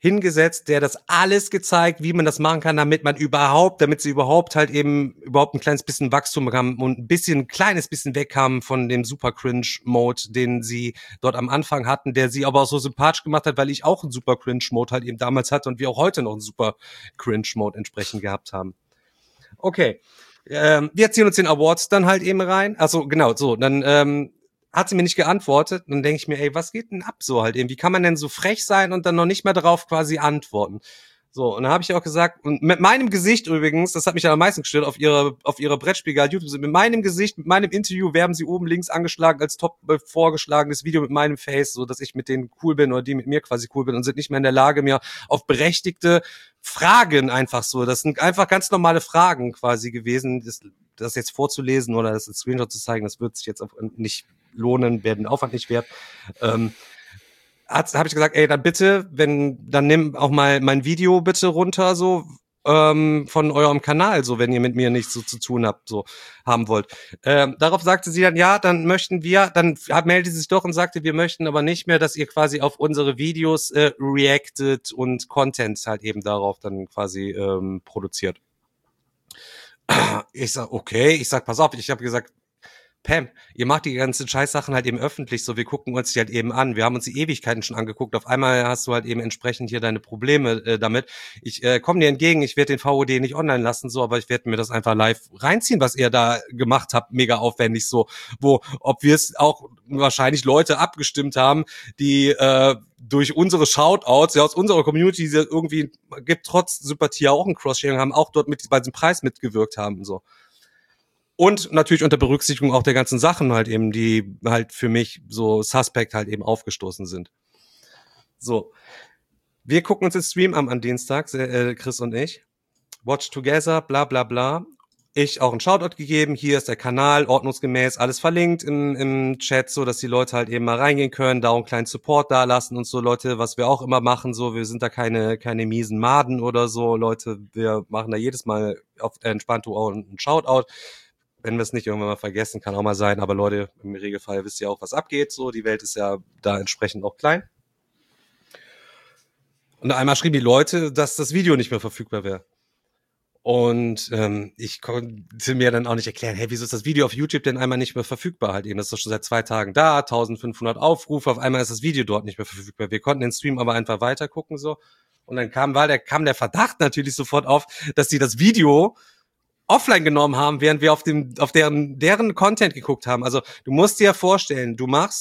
hingesetzt, der das alles gezeigt, wie man das machen kann, damit sie überhaupt halt eben überhaupt ein kleines bisschen Wachstum bekamen und ein kleines bisschen wegkamen von dem Super Cringe-Mode, den sie dort am Anfang hatten, der sie aber auch so sympathisch gemacht hat, weil ich auch einen Super Cringe-Mode halt eben damals hatte und wir auch heute noch einen Super Cringe-Mode entsprechend gehabt haben. Okay. Wir ziehen uns den Awards dann halt eben rein. Also genau, so, dann hat sie mir nicht geantwortet. Dann denke ich mir, ey, was geht denn ab so halt eben? Wie kann man denn so frech sein und dann noch nicht mehr darauf quasi antworten? So, und dann habe ich auch gesagt, und mit meinem Gesicht übrigens, das hat mich am meisten gestört, auf ihrer Brettspielguide YouTube, mit meinem Gesicht, mit meinem Interview werben sie oben links angeschlagen als top vorgeschlagenes Video mit meinem Face, so dass ich mit denen cool bin oder die mit mir quasi cool bin und sind nicht mehr in der Lage, mir auf berechtigte Fragen einfach so, das sind einfach ganz normale Fragen quasi gewesen, das jetzt vorzulesen oder das als Screenshot zu zeigen, das wird sich jetzt nicht lohnen, werden den Aufwand nicht wert. Habe ich gesagt, ey, dann bitte, dann nimm auch mal mein Video bitte runter, so von eurem Kanal, so wenn ihr mit mir nichts so zu tun habt, so haben wollt. Darauf sagte sie dann, ja, dann meldete sie sich doch und sagte, wir möchten aber nicht mehr, dass ihr quasi auf unsere Videos reactet und Content halt eben darauf dann quasi produziert. Ich sag, okay, pass auf, ich habe gesagt, Pam, ihr macht die ganzen Scheißsachen halt eben öffentlich, so wir gucken uns die halt eben an. Wir haben uns die Ewigkeiten schon angeguckt. Auf einmal hast du halt eben entsprechend hier deine Probleme damit. Ich komme dir entgegen, ich werde den VOD nicht online lassen, so, aber ich werde mir das einfach live reinziehen, was ihr da gemacht habt, mega aufwendig so, ob wir es auch wahrscheinlich Leute abgestimmt haben, die durch unsere Shoutouts, ja aus unserer Community, die irgendwie gibt trotz Sympathie auch ein Cross-Sharing, haben auch dort bei diesem Preis mitgewirkt haben, so. Und natürlich unter Berücksichtigung auch der ganzen Sachen halt eben, die halt für mich so suspect halt eben aufgestoßen sind. So. Wir gucken uns den Stream an Dienstag, Chris und ich. Watch together, bla bla bla. Ich auch einen Shoutout gegeben. Hier ist der Kanal, ordnungsgemäß, alles verlinkt im Chat, so dass die Leute halt eben mal reingehen können, da auch einen kleinen Support da lassen und so, Leute, was wir auch immer machen, so, wir sind da keine miesen Maden oder so, Leute, wir machen da jedes Mal auf Entspannto auch einen Shoutout. Wenn wir es nicht irgendwann mal vergessen, kann auch mal sein, aber Leute, im Regelfall wisst ihr auch, was abgeht, so, die Welt ist ja da entsprechend auch klein. Und einmal schrieben die Leute, dass das Video nicht mehr verfügbar wäre. Und ich konnte mir dann auch nicht erklären, hey, wieso ist das Video auf YouTube denn einmal nicht mehr verfügbar halt eben? Das ist doch schon seit 2 Tagen da, 1500 Aufrufe, auf einmal ist das Video dort nicht mehr verfügbar. Wir konnten den Stream aber einfach weiter gucken, so. Und dann kam der Verdacht natürlich sofort auf, dass die das Video offline genommen haben, während wir auf deren Content geguckt haben. Also du musst dir vorstellen,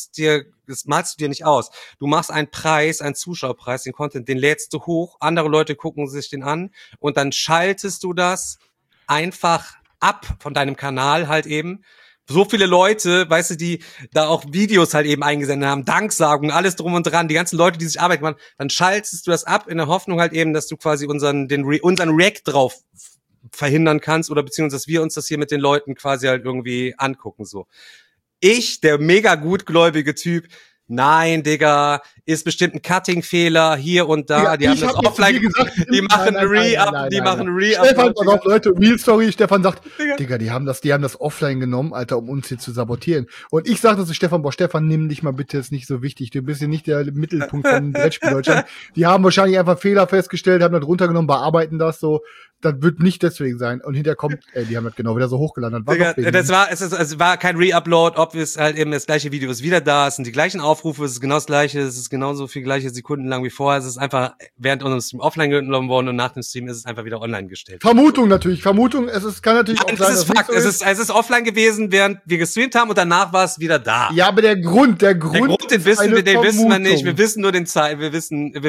das malst du dir nicht aus. Du machst einen Preis, einen Zuschauerpreis, den Content, den lädst du hoch, andere Leute gucken sich den an und dann schaltest du das einfach ab von deinem Kanal halt eben. So viele Leute, weißt du, die da auch Videos halt eben eingesendet haben, Danksagungen, alles drum und dran, die ganzen Leute, die sich Arbeit machen, dann schaltest du das ab in der Hoffnung halt eben, dass du quasi unseren React drauf verhindern kannst oder beziehungsweise, dass wir uns das hier mit den Leuten quasi halt irgendwie angucken, so. Ich, der mega gutgläubige Typ, nein, Digga, ist bestimmt ein Cutting-Fehler hier und da, ja, die haben das offline gesagt, die machen Re-Up, Stefan, pass auf, Leute, Real Story, Stefan sagt, Digga, die haben das offline genommen, Alter, um uns hier zu sabotieren. Und ich sagte zu Stefan, Stefan, nimm dich mal bitte, ist nicht so wichtig, du bist ja nicht der Mittelpunkt von Brettspiel Deutschland. Die haben wahrscheinlich einfach Fehler festgestellt, haben das runtergenommen, bearbeiten das so. Das wird nicht deswegen sein. Und hinterher kommt, die haben das genau wieder so hochgeladen. Es war kein Re-Upload, obvious halt eben das gleiche Video ist wieder da, es sind die gleichen Aufrufe, es ist genau das gleiche, es ist genauso viel gleiche Sekunden lang wie vorher, es ist einfach während unserem Stream offline genommen worden und nach dem Stream ist es einfach wieder online gestellt. Kann natürlich kann natürlich auch sein. Das ist Fakt, es ist offline gewesen, während wir gestreamt haben und danach war es wieder da. Ja, aber der Grund, den wissen wir nicht, wir wissen nur den Zeit, wir wissen nur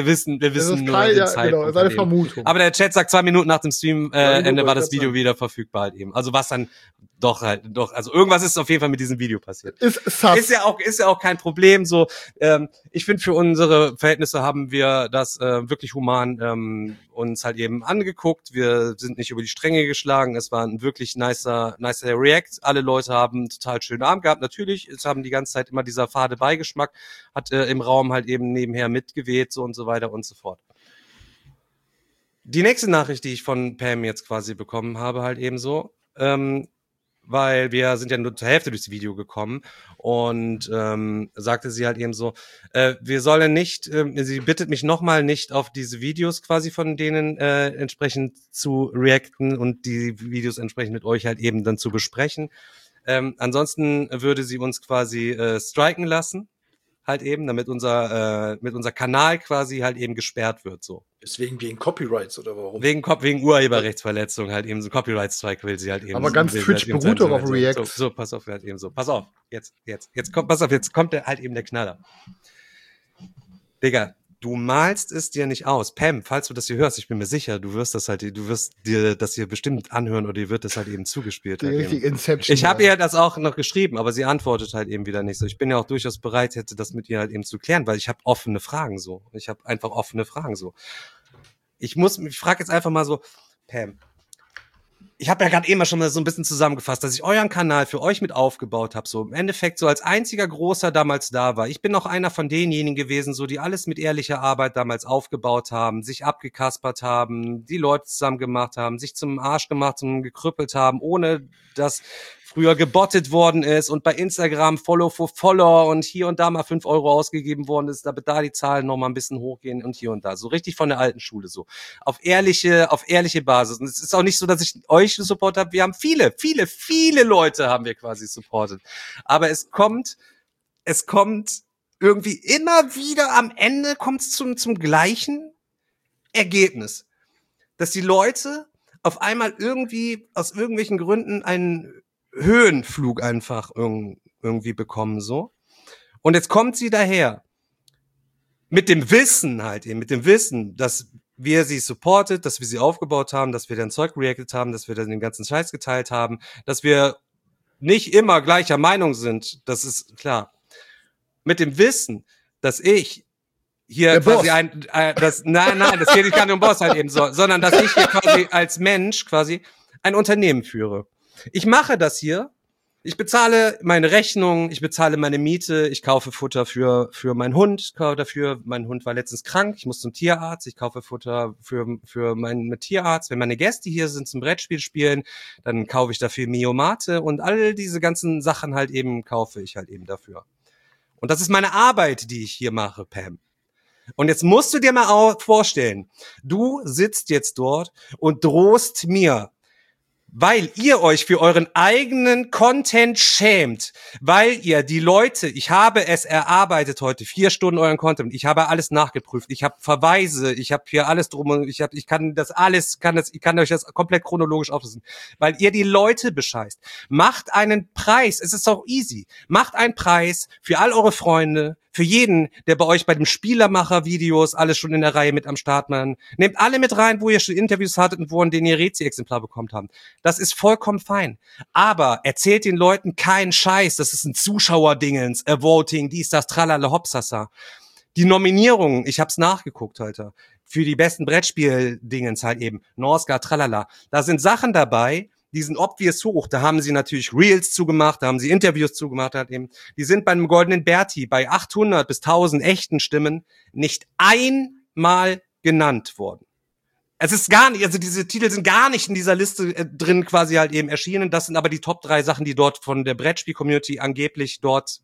den Zeitpunkt. Genau, das ist eine Vermutung. Aber der Chat sagt 2 Minuten nach dem Ende war das Video wieder verfügbar halt eben. Also was dann also irgendwas ist auf jeden Fall mit diesem Video passiert. Ist ja auch kein Problem so. Ich finde, für unsere Verhältnisse haben wir das wirklich human uns halt eben angeguckt. Wir sind nicht über die Stränge geschlagen. Es war ein wirklich nicer React. Alle Leute haben einen total schönen Abend gehabt. Natürlich, es haben die ganze Zeit immer dieser fade Beigeschmack, hat im Raum halt eben nebenher mitgeweht so und so weiter und so fort. Die nächste Nachricht, die ich von Pam jetzt quasi bekommen habe, halt eben so, weil wir sind ja nur zur Hälfte durchs Video gekommen und sagte sie halt eben so, wir sollen nicht, sie bittet mich nochmal nicht auf diese Videos quasi von denen entsprechend zu reacten und die Videos entsprechend mit euch halt eben dann zu besprechen. Ansonsten würde sie uns quasi striken lassen, halt eben, damit unser Kanal quasi halt eben gesperrt wird, so. Deswegen wegen Copyrights oder warum? Wegen Urheberrechtsverletzung halt eben, so Copyright-Strike will sie halt eben. Aber ganz Twitch halt beruht doch auf React. So, pass auf, halt eben so. Pass auf, jetzt kommt halt eben der Knaller. Digga, du malst es dir nicht aus. Pam, falls du das hier hörst, ich bin mir sicher, du wirst dir das hier bestimmt anhören oder dir wird das halt eben zugespielt. Die halt richtige eben. Inception. Ich habe ihr das auch noch geschrieben, aber sie antwortet halt eben wieder nicht so. Ich bin ja auch durchaus bereit, hätte das mit ihr halt eben zu klären, weil ich habe offene Fragen so. Ich habe einfach offene Fragen so. Ich frage jetzt einfach mal so, Pam, ich habe ja gerade eben mal schon mal so ein bisschen zusammengefasst, dass ich euren Kanal für euch mit aufgebaut habe, so im Endeffekt so als einziger Großer damals da war. Ich bin auch einer von denjenigen gewesen, so die alles mit ehrlicher Arbeit damals aufgebaut haben, sich abgekaspert haben, die Leute zusammen gemacht haben, sich zum Arsch gemacht, zum gekrüppelt haben, ohne dass früher gebottet worden ist und bei Instagram Follow for Follower und hier und da mal 5 € ausgegeben worden ist, damit da die Zahlen noch mal ein bisschen hochgehen und hier und da. So richtig von der alten Schule so. Auf ehrliche Basis. Und es ist auch nicht so, dass ich euch Support habe. Wir haben viele Leute haben wir quasi supportet. Aber es kommt irgendwie immer wieder am Ende kommt es zum gleichen Ergebnis. Dass die Leute auf einmal irgendwie aus irgendwelchen Gründen einen Höhenflug einfach irgendwie bekommen, so. Und jetzt kommt sie daher. Mit dem Wissen halt eben, dass wir sie supportet, dass wir sie aufgebaut haben, dass wir dann Zeug reacted haben, dass wir dann den ganzen Scheiß geteilt haben, dass wir nicht immer gleicher Meinung sind, das ist klar. Mit dem Wissen, dass ich hier der quasi nein, das geht nicht gar nicht um Boss halt eben so, sondern dass ich hier quasi als Mensch quasi ein Unternehmen führe. Ich mache das hier. Ich bezahle meine Rechnung, ich bezahle meine Miete, ich kaufe Futter für meinen Hund, mein Hund war letztens krank, ich muss zum Tierarzt, ich kaufe Futter für meinen Tierarzt. Wenn meine Gäste hier sind zum Brettspiel spielen, dann kaufe ich dafür Miomate und all diese ganzen Sachen halt eben kaufe ich halt eben dafür. Und das ist meine Arbeit, die ich hier mache, Pam. Und jetzt musst du dir mal auch vorstellen, du sitzt jetzt dort und drohst mir, weil ihr euch für euren eigenen Content schämt, weil ihr die Leute, ich habe es erarbeitet heute, 4 Stunden euren Content, ich habe alles nachgeprüft, ich habe Verweise, ich habe hier alles drum und ich kann euch das komplett chronologisch auflisten, weil ihr die Leute bescheißt. Macht einen Preis, es ist doch easy, macht einen Preis für all eure Freunde, für jeden, der bei euch bei dem Spielermacher-Videos alles schon in der Reihe mit am Start machen. Nehmt alle mit rein, wo ihr schon Interviews hattet und wo an denen ihr Rezi-Exemplar bekommen habt. Das ist vollkommen fein. Aber erzählt den Leuten keinen Scheiß. Das ist ein Zuschauerdingens, Voting, dies, das, tralala, hopsasa. Die Nominierungen, ich hab's nachgeguckt heute, für die besten Brettspiel-Dingens halt eben, Norska, tralala. Da sind Sachen dabei, die sind obvious hoch. Da haben sie natürlich Reels zugemacht, da haben sie Interviews zugemacht halt eben. Die sind beim Goldenen Berti bei 800 bis 1000 echten Stimmen nicht einmal genannt worden. Es ist gar nicht, also diese Titel sind gar nicht in dieser Liste drin quasi halt eben erschienen. Das sind aber die Top 3 Sachen, die dort von der Brettspiel-Community angeblich dort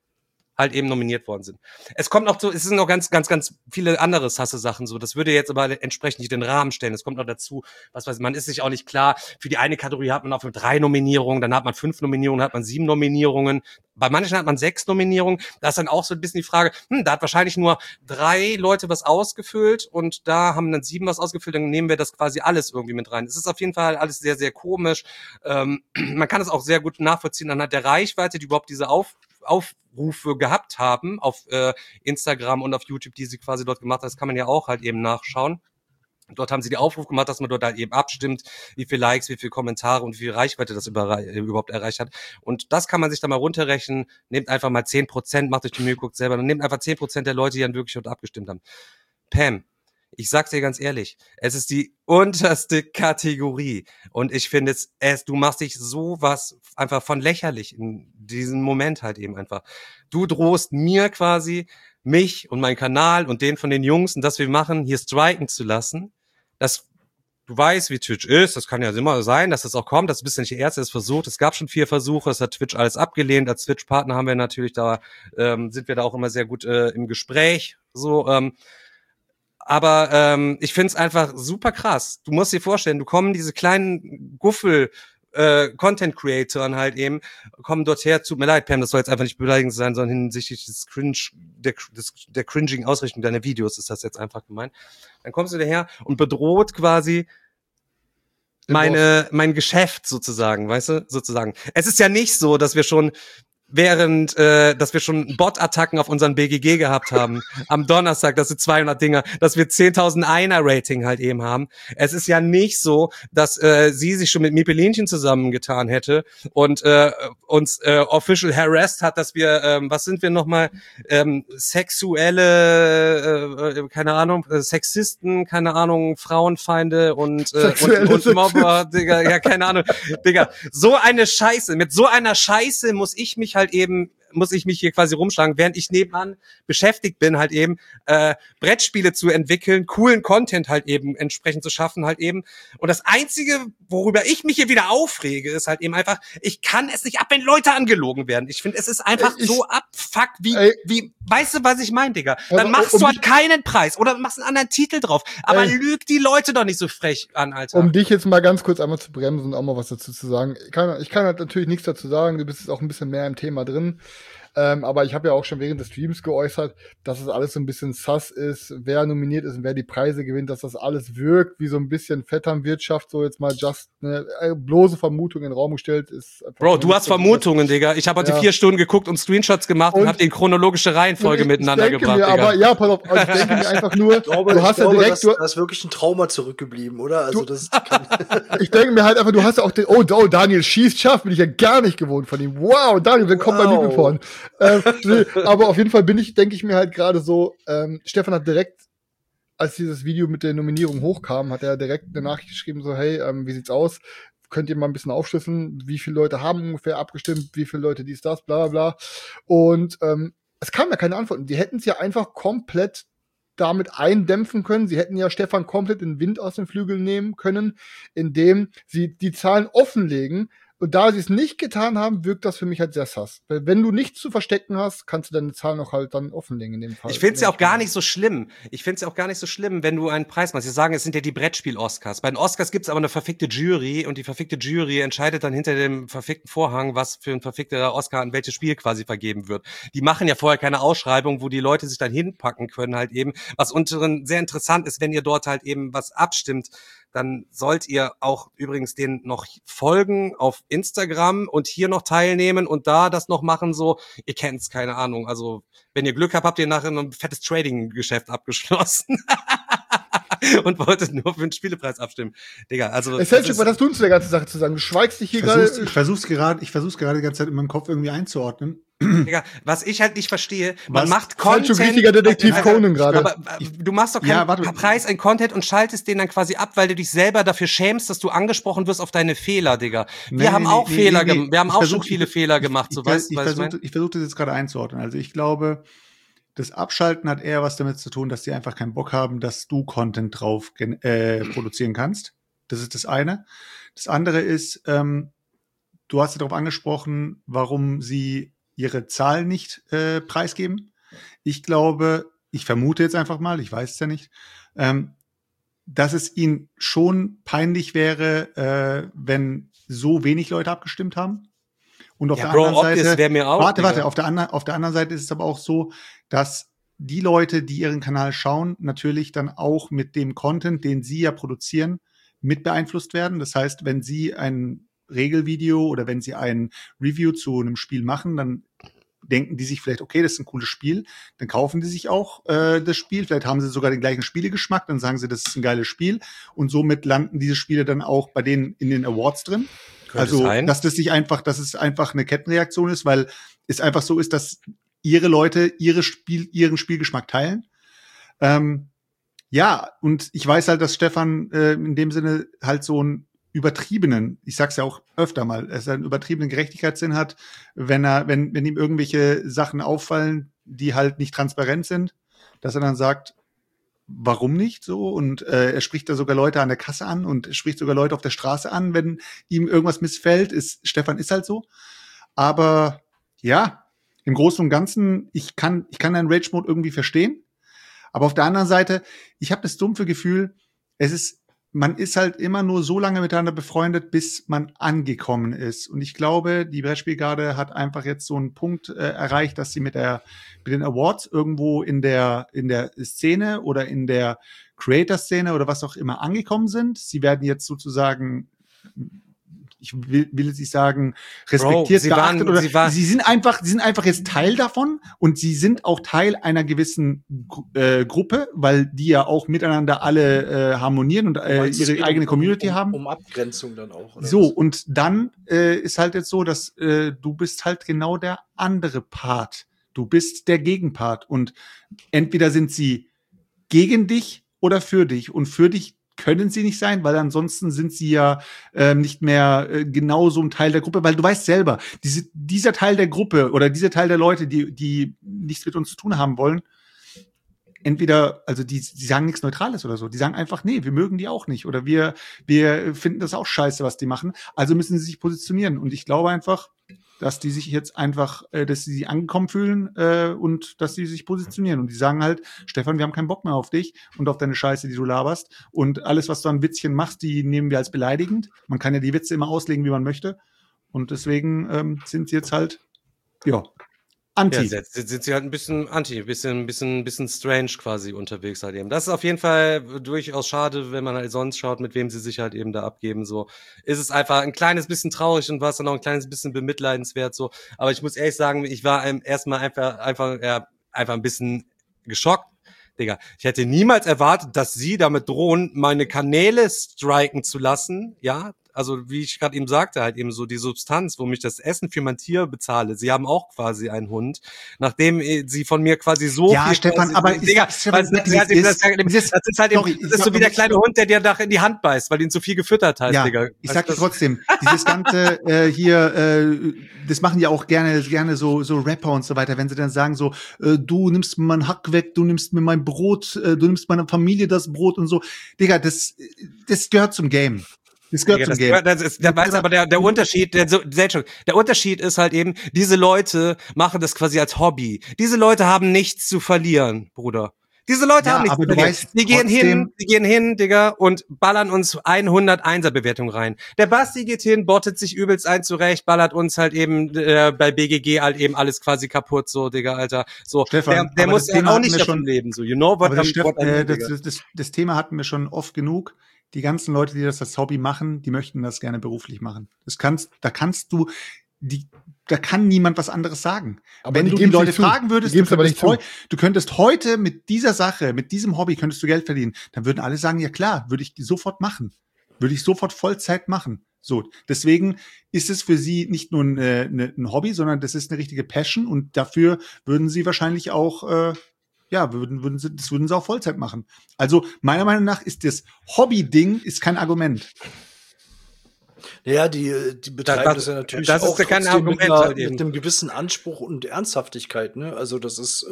halt eben nominiert worden sind. Es sind noch ganz viele andere Sache-Sachen so. Das würde jetzt aber entsprechend nicht den Rahmen stellen. Es kommt noch dazu, man ist sich auch nicht klar. Für die eine Kategorie hat man auch 3 Nominierungen, dann hat man 5 Nominierungen, dann hat man 7 Nominierungen. Bei manchen hat man 6 Nominierungen. Da ist dann auch so ein bisschen die Frage, da hat wahrscheinlich nur 3 Leute was ausgefüllt und da haben dann 7 was ausgefüllt, dann nehmen wir das quasi alles irgendwie mit rein. Es ist auf jeden Fall alles sehr, sehr komisch. Man kann es auch sehr gut nachvollziehen anhand der Reichweite, die überhaupt diese Aufrufe gehabt haben auf Instagram und auf YouTube, die sie quasi dort gemacht hat. Das kann man ja auch halt eben nachschauen. Dort haben sie die Aufruf gemacht, dass man dort halt eben abstimmt, wie viel Likes, wie viel Kommentare und wie viel Reichweite das überhaupt erreicht hat. Und das kann man sich dann mal runterrechnen. Nehmt einfach mal 10%, macht euch die Mühe, guckt selber. Und nehmt einfach 10% der Leute, die dann wirklich dort abgestimmt haben. Pam, ich sag's dir ganz ehrlich, es ist die unterste Kategorie. Und ich finde du machst dich sowas einfach von lächerlich in diesem Moment halt eben einfach. Du drohst mir quasi, mich und meinen Kanal und den von den Jungs und das wir machen, hier striken zu lassen. du weißt, wie Twitch ist, das kann ja immer sein, dass das auch kommt, das bist ja nicht der Erste, der es versucht, es gab schon 4 Versuche, das hat Twitch alles abgelehnt, als Twitch-Partner haben wir natürlich da, sind wir da auch immer sehr gut im Gespräch, so, aber ich find's einfach super krass. Du musst dir vorstellen, du kommen diese kleinen Guffel Content Creatoren halt eben, kommen dorthin, tut mir leid, Pam, das soll jetzt einfach nicht beleidigend sein, sondern hinsichtlich des der cringing Ausrichtung deiner Videos ist das jetzt einfach gemeint. Dann kommst du daher und bedroht quasi mein Geschäft sozusagen, weißt du, sozusagen. Es ist ja nicht so, dass wir schon dass wir schon Bot-Attacken auf unseren BGG gehabt haben, am Donnerstag, das sind 200 Dinger, dass wir 10.000 Einer-Rating halt eben haben. Es ist ja nicht so, dass sie sich schon mit Miepelinchen zusammengetan hätte und uns official harassed hat, dass wir, was sind wir nochmal, sexuelle, keine Ahnung, Sexisten, keine Ahnung, Frauenfeinde und Mobber, Digga, ja, keine Ahnung, Digga, so eine Scheiße, mit so einer Scheiße muss ich mich hier quasi rumschlagen, während ich nebenan beschäftigt bin, halt eben Brettspiele zu entwickeln, coolen Content halt eben entsprechend zu schaffen halt eben. Und das Einzige, worüber ich mich hier wieder aufrege, ist halt eben einfach, ich kann es nicht ab, wenn Leute angelogen werden. Ich finde, es ist einfach so abfuck, wie, weißt du, was ich meine, Digga? Dann machst du halt keinen Preis oder machst einen anderen Titel drauf. Aber lüg die Leute doch nicht so frech an, Alter. Um dich jetzt mal ganz kurz einmal zu bremsen und auch mal was dazu zu sagen. Ich kann halt natürlich nichts dazu sagen, du bist jetzt auch ein bisschen mehr im Thema drin. Aber ich habe ja auch schon während des Streams geäußert, dass es alles so ein bisschen sus ist, wer nominiert ist und wer die Preise gewinnt, dass das alles wirkt wie so ein bisschen Vetternwirtschaft, so jetzt mal just eine bloße Vermutung in den Raum gestellt ist. Bro, du hast Vermutungen, Digga. Ich habe heute 4 Stunden geguckt und Screenshots gemacht und habe die chronologische Reihenfolge miteinander gebracht, mir, Digga. Aber ja, pass auf, ich denke mir einfach nur, du hast ja direkt... Da ist wirklich ein Trauma zurückgeblieben, oder? Also ich denke mir halt einfach, du hast ja auch den, oh, Daniel schießt scharf, bin ich ja gar nicht gewohnt von ihm. Wow, Daniel, willkommen bei Liebeporn. Aber auf jeden Fall denke ich mir halt gerade so, Stefan hat direkt, als dieses Video mit der Nominierung hochkam, hat er direkt eine Nachricht geschrieben, so, hey, wie sieht's aus? Könnt ihr mal ein bisschen aufschlüsseln, wie viele Leute haben ungefähr abgestimmt, wie viele Leute dies, das, bla, bla, bla. Und es kam ja keine Antworten. Die hätten es ja einfach komplett damit eindämpfen können. Sie hätten ja Stefan komplett den Wind aus den Flügeln nehmen können, indem sie die Zahlen offenlegen. Und da sie es nicht getan haben, wirkt das für mich halt sehr sass. Weil wenn du nichts zu verstecken hast, kannst du deine Zahlen auch halt dann offenlegen in dem Fall. Ich find's ja auch gar nicht so schlimm. Wenn du einen Preis machst. Sie sagen, es sind ja die Brettspiel-Oscars. Bei den Oscars gibt's aber eine verfickte Jury und die verfickte Jury entscheidet dann hinter dem verfickten Vorhang, was für ein verfickter Oscar an welches Spiel quasi vergeben wird. Die machen ja vorher keine Ausschreibung, wo die Leute sich dann hinpacken können halt eben. Was unteren sehr interessant ist, wenn ihr dort halt eben was abstimmt, dann sollt ihr auch übrigens denen noch folgen auf Instagram und hier noch teilnehmen und da das noch machen, so, ihr kennt's, keine Ahnung, also, wenn ihr Glück habt, habt ihr nachher noch ein fettes Trading-Geschäft abgeschlossen. Und wolltet nur für den Spielepreis abstimmen. Digga, also. Was hast du uns zu der ganzen Sache zu sagen? Du schweigst dich hier gerade. Ich versuch's gerade die ganze Zeit in meinem Kopf irgendwie einzuordnen. Digga, was ich halt nicht verstehe, man macht Content. Schon richtiger Detektiv Conan gerade. Aber du machst doch keinen Preis, einen Content und schaltest den dann quasi ab, weil du dich selber dafür schämst, dass du angesprochen wirst auf deine Fehler, Digga. Wir haben auch schon viele Fehler gemacht, so weißt du. Ich versuche das jetzt gerade einzuordnen. Also ich glaube, das Abschalten hat eher was damit zu tun, dass die einfach keinen Bock haben, dass du Content drauf produzieren kannst. Das ist das eine. Das andere ist, du hast ja darauf angesprochen, warum sie ihre Zahlen nicht preisgeben. Ich glaube, ich vermute jetzt einfach mal, ich weiß es ja nicht, dass es ihnen schon peinlich wäre, wenn so wenig Leute abgestimmt haben. Und auf der anderen Seite, wäre mir auch. Warte, auf der anderen Seite ist es aber auch so, dass die Leute, die ihren Kanal schauen, natürlich dann auch mit dem Content, den sie ja produzieren, mit beeinflusst werden. Das heißt, wenn sie ein Regelvideo oder wenn sie ein Review zu einem Spiel machen, dann denken die sich vielleicht, okay, das ist ein cooles Spiel, dann kaufen die sich auch das Spiel, vielleicht haben sie sogar den gleichen Spielegeschmack, dann sagen sie, das ist ein geiles Spiel und somit landen diese Spiele dann auch bei denen in den Awards drin. Also, dass es einfach eine Kettenreaktion ist, weil es einfach so ist, dass ihre Leute ihren Spielgeschmack teilen. Ja, und ich weiß halt, dass Stefan in dem Sinne halt so einen übertriebenen, ich sag's ja auch öfter mal, dass er einen übertriebenen Gerechtigkeitssinn hat, wenn ihm irgendwelche Sachen auffallen, die halt nicht transparent sind, dass er dann sagt, warum nicht so? Und er spricht da sogar Leute an der Kasse an und spricht sogar Leute auf der Straße an, wenn ihm irgendwas missfällt. Stefan ist halt so. Aber ja, im Großen und Ganzen, ich kann deinen Rage-Mode irgendwie verstehen. Aber auf der anderen Seite, ich habe das dumpfe Gefühl, man ist halt immer nur so lange miteinander befreundet, bis man angekommen ist. Und ich glaube, die Brettspielgarde hat einfach jetzt so einen Punkt erreicht, dass sie mit den Awards irgendwo in der Szene oder in der Creator-Szene oder was auch immer angekommen sind. Sie werden jetzt sozusagen, ich will jetzt nicht sagen, respektiert, beachtet, sie sind einfach jetzt Teil davon und sie sind auch Teil einer gewissen Gruppe, weil die ja auch miteinander alle harmonieren und ihre eigene Community haben. Um Abgrenzung dann auch. Oder so, was? und dann ist halt jetzt so, dass du bist halt genau der andere Part. Du bist der Gegenpart und entweder sind sie gegen dich oder für dich und für dich können sie nicht sein, weil ansonsten sind sie ja nicht mehr genau so ein Teil der Gruppe, weil du weißt selber, dieser Teil der Gruppe oder dieser Teil der Leute, die nichts mit uns zu tun haben wollen, entweder, also die sagen nichts Neutrales oder so, die sagen einfach, nee, wir mögen die auch nicht oder wir finden das auch scheiße, was die machen, also müssen sie sich positionieren und ich glaube einfach, dass die sich jetzt einfach, dass sie sich angekommen fühlen und dass sie sich positionieren. Und die sagen halt, Stefan, wir haben keinen Bock mehr auf dich und auf deine Scheiße, die du laberst. Und alles, was du an Witzchen machst, die nehmen wir als beleidigend. Man kann ja die Witze immer auslegen, wie man möchte. Und deswegen sind sie jetzt halt, ja, anti. Ja, sind sie halt ein bisschen anti, ein bisschen strange quasi unterwegs halt eben. Das ist auf jeden Fall durchaus schade, wenn man halt sonst schaut, mit wem sie sich halt eben da abgeben, so. Ist es einfach ein kleines bisschen traurig und war es dann auch ein kleines bisschen bemitleidenswert, so. Aber ich muss ehrlich sagen, ich war erstmal einfach ein bisschen geschockt. Digga, ich hätte niemals erwartet, dass sie damit drohen, meine Kanäle striken zu lassen, ja. Also wie ich gerade eben sagte, halt eben so die Substanz, womit ich das Essen für mein Tier bezahle. Sie haben auch quasi einen Hund, nachdem sie von mir quasi so ja, viel Stefan, quasi, aber Digga, das ist halt eben, das ist so wie der kleine Hund, der dir da in die Hand beißt, weil du ihn zu viel gefüttert hast, ja, Digga. Ich sag dir trotzdem, dieses ganze das machen ja auch gerne so Rapper und so weiter, wenn sie dann sagen so, du nimmst mir meinen Hack weg, du nimmst mir mein Brot, du nimmst meiner Familie das Brot und so. Digga, das gehört zum Game. Das gehört zum Game. Der Unterschied, der Unterschied ist halt eben, diese Leute machen das quasi als Hobby. Diese Leute haben nichts zu verlieren, Bruder. Diese Leute haben nichts zu verlieren. Die gehen hin, Digga, und ballern uns 101er-Bewertung rein. Der Basti geht hin, bottet sich übelst ein zurecht, ballert uns halt eben bei BGG halt eben alles quasi kaputt, so, Digga, Alter. So, Stefan, der muss ja auch nicht davon leben, so, you know what das Thema hatten wir schon oft genug. Die ganzen Leute, die das als Hobby machen, die möchten das gerne beruflich machen. Da kann niemand was anderes sagen. Aber wenn du die Leute fragen würdest, du könntest heute mit dieser Sache, mit diesem Hobby könntest du Geld verdienen, dann würden alle sagen, ja klar, würde ich sofort machen. Würde ich sofort Vollzeit machen. So, deswegen ist es für sie nicht nur ein Hobby, sondern das ist eine richtige Passion und dafür würden sie wahrscheinlich auch würden sie auch Vollzeit machen. Also meiner Meinung nach ist das Hobby-Ding ist kein Argument. Ja, die betreiben das ja natürlich das auch ist kein Argument mit einem gewissen Anspruch und Ernsthaftigkeit, ne? Also das ist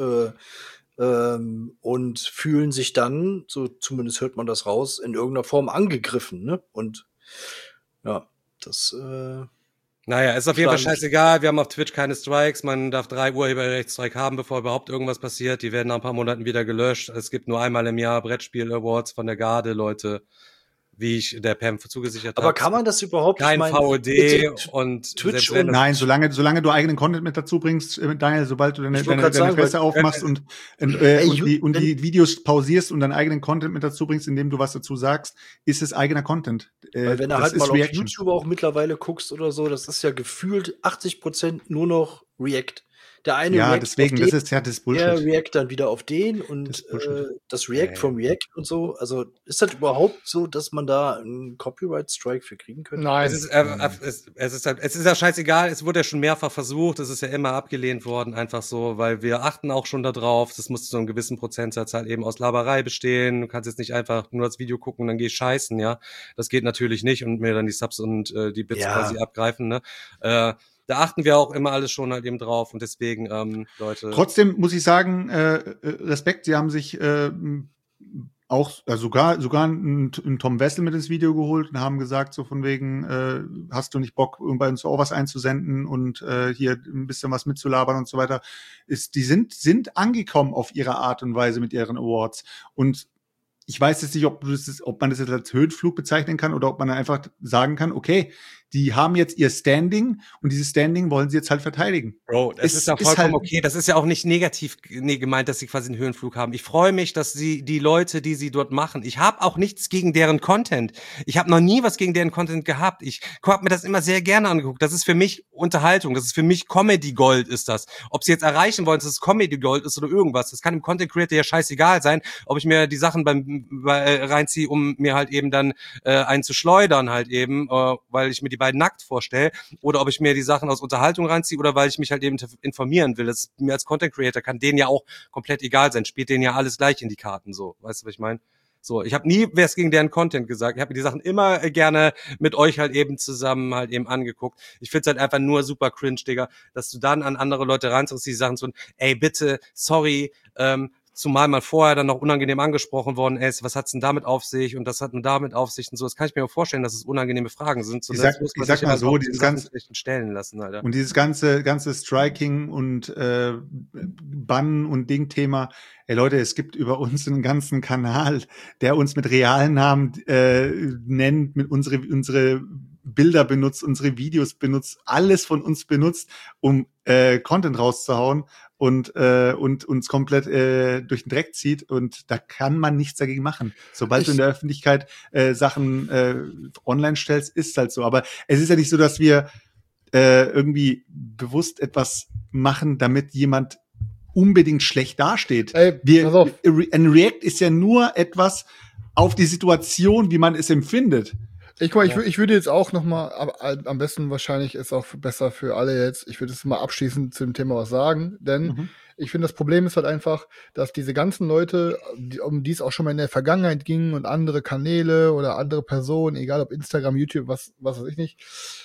und fühlen sich dann, so zumindest hört man das raus, in irgendeiner Form angegriffen, ne? Und ja, das naja, ist auf jeden Fall scheißegal. Wir haben auf Twitch keine Strikes. Man darf 3 Urheberrechtsstrike haben, bevor überhaupt irgendwas passiert. Die werden nach ein paar Monaten wieder gelöscht. Es gibt nur einmal im Jahr Brettspiel-Awards von der Garde, Leute, wie ich der Pam zugesichert habe. Aber kann man das überhaupt? Kein VOD und Twitch und nein, solange du eigenen Content mit dazu bringst, Daniel, sobald du deine Fresse aufmachst und die Videos pausierst und deinen eigenen Content mit dazu bringst, indem du was dazu sagst, ist es eigener Content. Weil wenn du halt mal auf YouTube auch mittlerweile guckst oder so, das ist ja gefühlt 80% nur noch React. Der eine React deswegen, das ist Bullshit. Der React dann wieder auf den und das React vom React und so. Also ist das überhaupt so, dass man da einen Copyright-Strike für kriegen könnte? Nein. Es ist ja scheißegal, es wurde ja schon mehrfach versucht, es ist ja immer abgelehnt worden, einfach so, weil wir achten auch schon darauf, das muss zu einem gewissen Prozentsatz halt eben aus Laberei bestehen. Du kannst jetzt nicht einfach nur das Video gucken und dann geh scheißen, ja. Das geht natürlich nicht und mir dann die Subs und die Bits quasi abgreifen, ne. Da achten wir auch immer alles schon halt eben drauf und deswegen, Leute. Trotzdem muss ich sagen, Respekt, sie haben sich auch sogar einen Tom Wessel mit ins Video geholt und haben gesagt, so von wegen, hast du nicht Bock, bei uns auch was einzusenden und hier ein bisschen was mitzulabern und so weiter. Die sind angekommen auf ihre Art und Weise mit ihren Awards. Und ich weiß jetzt nicht, ob man das jetzt als Höhenflug bezeichnen kann oder ob man einfach sagen kann, okay, die haben jetzt ihr Standing und dieses Standing wollen sie jetzt halt verteidigen. Bro, das ist ja vollkommen okay. Das ist ja auch nicht negativ gemeint, dass sie quasi einen Höhenflug haben. Ich freue mich, dass die Leute, die sie dort machen, ich habe auch nichts gegen deren Content. Ich habe noch nie was gegen deren Content gehabt. Ich habe mir das immer sehr gerne angeguckt. Das ist für mich Unterhaltung. Das ist für mich Comedy Gold ist das. Ob sie jetzt erreichen wollen, dass es Comedy Gold ist oder irgendwas. Das kann dem Content Creator ja scheißegal sein, ob ich mir die Sachen reinziehe, um mir halt eben dann einen zu schleudern halt eben, weil ich mir die beiden nackt vorstelle, oder ob ich mir die Sachen aus Unterhaltung reinziehe oder weil ich mich halt eben informieren will. Das mir als Content Creator kann denen ja auch komplett egal sein. Spielt denen ja alles gleich in die Karten, so. Weißt du, was ich meine? So, ich habe nie was gegen deren Content gesagt. Ich habe mir die Sachen immer gerne mit euch halt eben zusammen halt eben angeguckt. Ich find's halt einfach nur super cringe, Digga, dass du dann an andere Leute reinziehst, die Sachen so, ey, bitte, sorry, zumal mal vorher dann noch unangenehm angesprochen worden ist, was hat's denn damit auf sich und das hat denn damit auf sich und so. Das kann ich mir auch vorstellen, dass es unangenehme Fragen sind. So, ich sag mal so, dieses ganze stellen lassen, Alter. Und dieses ganze Striking und Bannen und Ding-Thema, ey Leute, es gibt über uns einen ganzen Kanal, der uns mit realen Namen nennt, mit unsere Bilder benutzt, unsere Videos benutzt, alles von uns benutzt, um Content rauszuhauen und uns komplett durch den Dreck zieht, und da kann man nichts dagegen machen. Sobald du in der Öffentlichkeit Sachen online stellst, ist halt so. Aber es ist ja nicht so, dass wir irgendwie bewusst etwas machen, damit jemand unbedingt schlecht dasteht. Ey, ein React ist ja nur etwas auf die Situation, wie man es empfindet. Ich würde jetzt auch noch mal, aber am besten wahrscheinlich ist auch besser für alle jetzt, ich würde jetzt mal abschließend zu dem Thema was sagen, denn ich finde, das Problem ist halt einfach, dass diese ganzen Leute, um die es auch schon mal in der Vergangenheit ging und andere Kanäle oder andere Personen, egal ob Instagram, YouTube, was weiß ich nicht,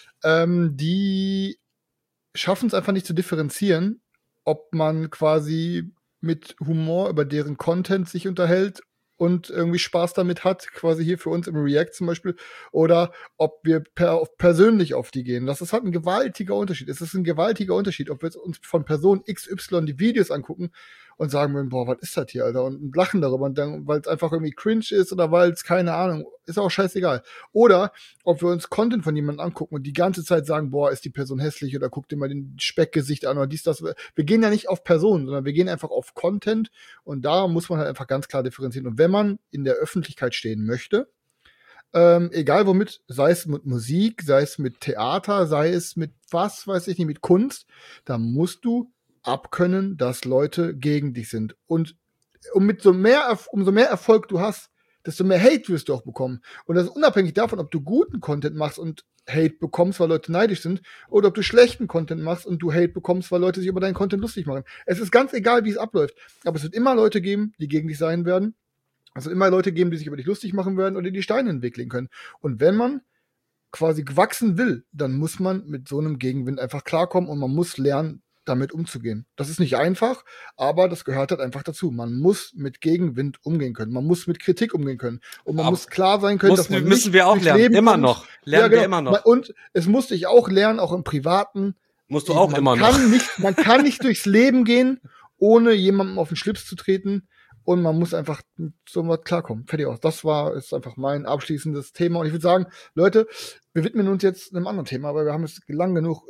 die schaffen es einfach nicht zu differenzieren, ob man quasi mit Humor über deren Content sich unterhält und irgendwie Spaß damit hat, quasi hier für uns im React zum Beispiel, oder ob wir persönlich auf die gehen. Das ist halt ein gewaltiger Unterschied. Es ist ein gewaltiger Unterschied, ob wir uns von Person XY die Videos angucken und sagen würden, boah, was ist das hier, Alter, und lachen darüber, weil es einfach irgendwie cringe ist oder weil es, keine Ahnung, ist auch scheißegal. Oder ob wir uns Content von jemandem angucken und die ganze Zeit sagen, boah, ist die Person hässlich oder guck dir mal den Speckgesicht an oder dies, das. Wir gehen ja nicht auf Personen, sondern wir gehen einfach auf Content, und da muss man halt einfach ganz klar differenzieren. Und wenn man in der Öffentlichkeit stehen möchte, egal womit, sei es mit Musik, sei es mit Theater, sei es mit was, weiß ich nicht, mit Kunst, da musst du abkönnen, dass Leute gegen dich sind. Und umso mehr Erfolg du hast, desto mehr Hate wirst du auch bekommen. Und das ist unabhängig davon, ob du guten Content machst und Hate bekommst, weil Leute neidisch sind, oder ob du schlechten Content machst und du Hate bekommst, weil Leute sich über deinen Content lustig machen. Es ist ganz egal, wie es abläuft. Aber es wird immer Leute geben, die gegen dich sein werden. Es wird immer Leute geben, die sich über dich lustig machen werden oder die Steine in den Weg legen können. Und wenn man quasi wachsen will, dann muss man mit so einem Gegenwind einfach klarkommen und man muss lernen, damit umzugehen. Das ist nicht einfach, aber das gehört halt einfach dazu. Man muss mit Gegenwind umgehen können. Man muss mit Kritik umgehen können. Und man muss klar sein können, dass man müssen wir auch lernen. Immer noch. Lernen wir immer noch. Und es musste ich auch lernen, auch im Privaten. Musst du auch immer noch. Man kann nicht durchs Leben gehen, ohne jemandem auf den Schlips zu treten. Und man muss einfach mit so was klarkommen. Fertig aus. Das ist einfach mein abschließendes Thema. Und ich würde sagen, Leute, wir widmen uns jetzt einem anderen Thema, weil wir haben jetzt lang genug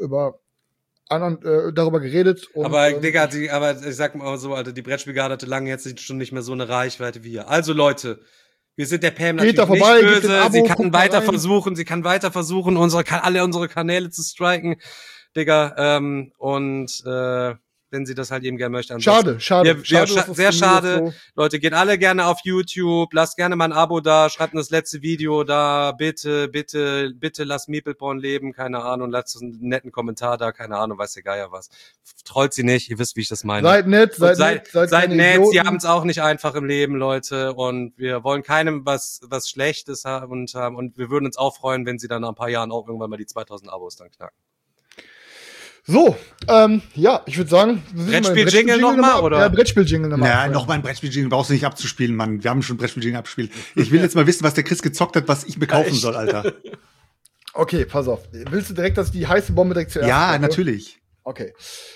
darüber geredet. Und, aber Digga, aber ich sag mal so, Alter, die Brettspielgarde hatte lange jetzt schon nicht mehr so eine Reichweite wie wir. Also Leute, wir sind der Pam natürlich da vorbei, nicht böse. Sie kann weiter versuchen, alle unsere Kanäle zu striken, Digga. Wenn sie das halt eben gerne möchte. Schade. Sehr schade. So. Leute, geht alle gerne auf YouTube, lasst gerne mal ein Abo da, schreibt das letzte Video da, bitte lasst Meepleporn leben, keine Ahnung, lasst einen netten Kommentar da, keine Ahnung, weiß der Geier was. Trollt sie nicht, ihr wisst, wie ich das meine. Seid nett, seid nett, sie haben es auch nicht einfach im Leben, Leute, und wir wollen keinem was Schlechtes haben und wir würden uns auch freuen, wenn sie dann nach ein paar Jahren auch irgendwann mal die 2000 Abos dann knacken. So, ja, ich würde sagen, Brettspiel-Jingle nochmal, oder? Ja, Brettspiel-Jingle nochmal. Ja, nochmal ein Brettspiel-Jingle brauchst du nicht abzuspielen, Mann. Wir haben schon Brettspiel-Jingle abgespielt. Ich will jetzt mal wissen, was der Chris gezockt hat, was ich mir kaufen soll, Alter. Okay, pass auf. Willst du direkt, dass die heiße Bombe direkt zuerst Ja, kommt, natürlich. Okay.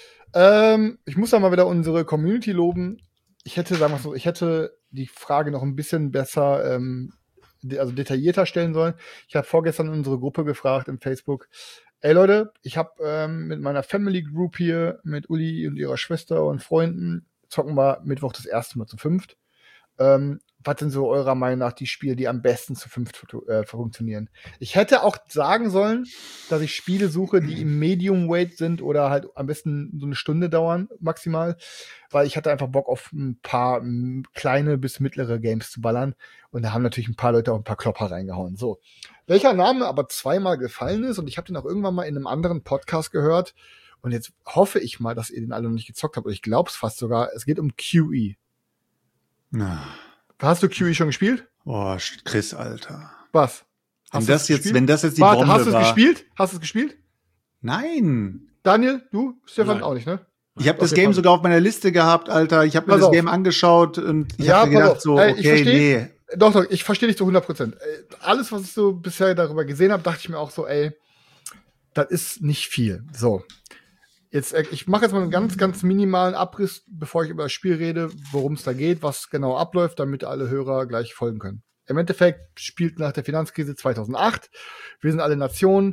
Ich muss da mal wieder unsere Community loben. Ich hätte die Frage noch ein bisschen besser, also detaillierter stellen sollen. Ich habe vorgestern in unsere Gruppe gefragt im Facebook. Ey Leute, ich habe mit meiner Family Group hier, mit Uli und ihrer Schwester und Freunden, zocken wir Mittwoch das erste Mal zu 5. Was sind so eurer Meinung nach die Spiele, die am besten zu 5 funktionieren? Ich hätte auch sagen sollen, dass ich Spiele suche, die im Medium Weight sind oder halt am besten so eine Stunde dauern, maximal, weil ich hatte einfach Bock auf ein paar kleine bis mittlere Games zu ballern und da haben natürlich ein paar Leute auch ein paar Klopper reingehauen. So. Welcher Name aber zweimal gefallen ist und ich habe den auch irgendwann mal in einem anderen Podcast gehört und jetzt hoffe ich mal, dass ihr den alle noch nicht gezockt habt und ich glaube es fast sogar, es geht um QE. Na. Hast du QE schon gespielt? Oh, Chris, Alter. Was? Wenn das jetzt die Warte, Bombe hast du es war. gespielt? Hast du es gespielt? Nein. Daniel, du? Stefan Nein. auch nicht, ne? Ich habe das Okay, Game pass- sogar auf meiner Liste gehabt, Alter. Ich habe mir Pass das auf. Game angeschaut und ich Ja, habe mir pass gedacht auf. so, Ey, ich okay, versteh- nee. Doch, ich verstehe dich zu 100%. Alles, was ich so bisher darüber gesehen habe, dachte ich mir auch so, ey, das ist nicht viel. So. Jetzt, ich mache jetzt mal einen ganz, ganz minimalen Abriss, bevor ich über das Spiel rede, worum es da geht, was genau abläuft, damit alle Hörer gleich folgen können. Im Endeffekt spielt nach der Finanzkrise 2008. Wir sind alle Nationen,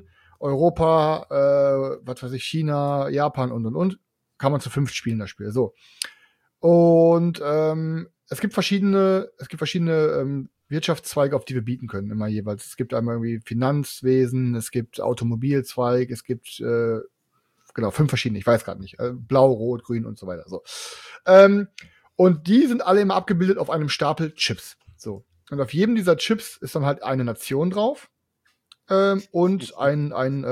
Europa, was weiß ich, China, Japan und. Kann man zu 5 spielen, das Spiel. So. Und es gibt verschiedene Wirtschaftszweige, auf die wir bieten können, immer jeweils. Es gibt einmal irgendwie Finanzwesen, es gibt Automobilzweig, es gibt 5 verschiedene, ich weiß gerade nicht. Blau, Rot, Grün und so weiter. So. Und die sind alle immer abgebildet auf einem Stapel Chips. So. Und auf jedem dieser Chips ist dann halt eine Nation drauf und ein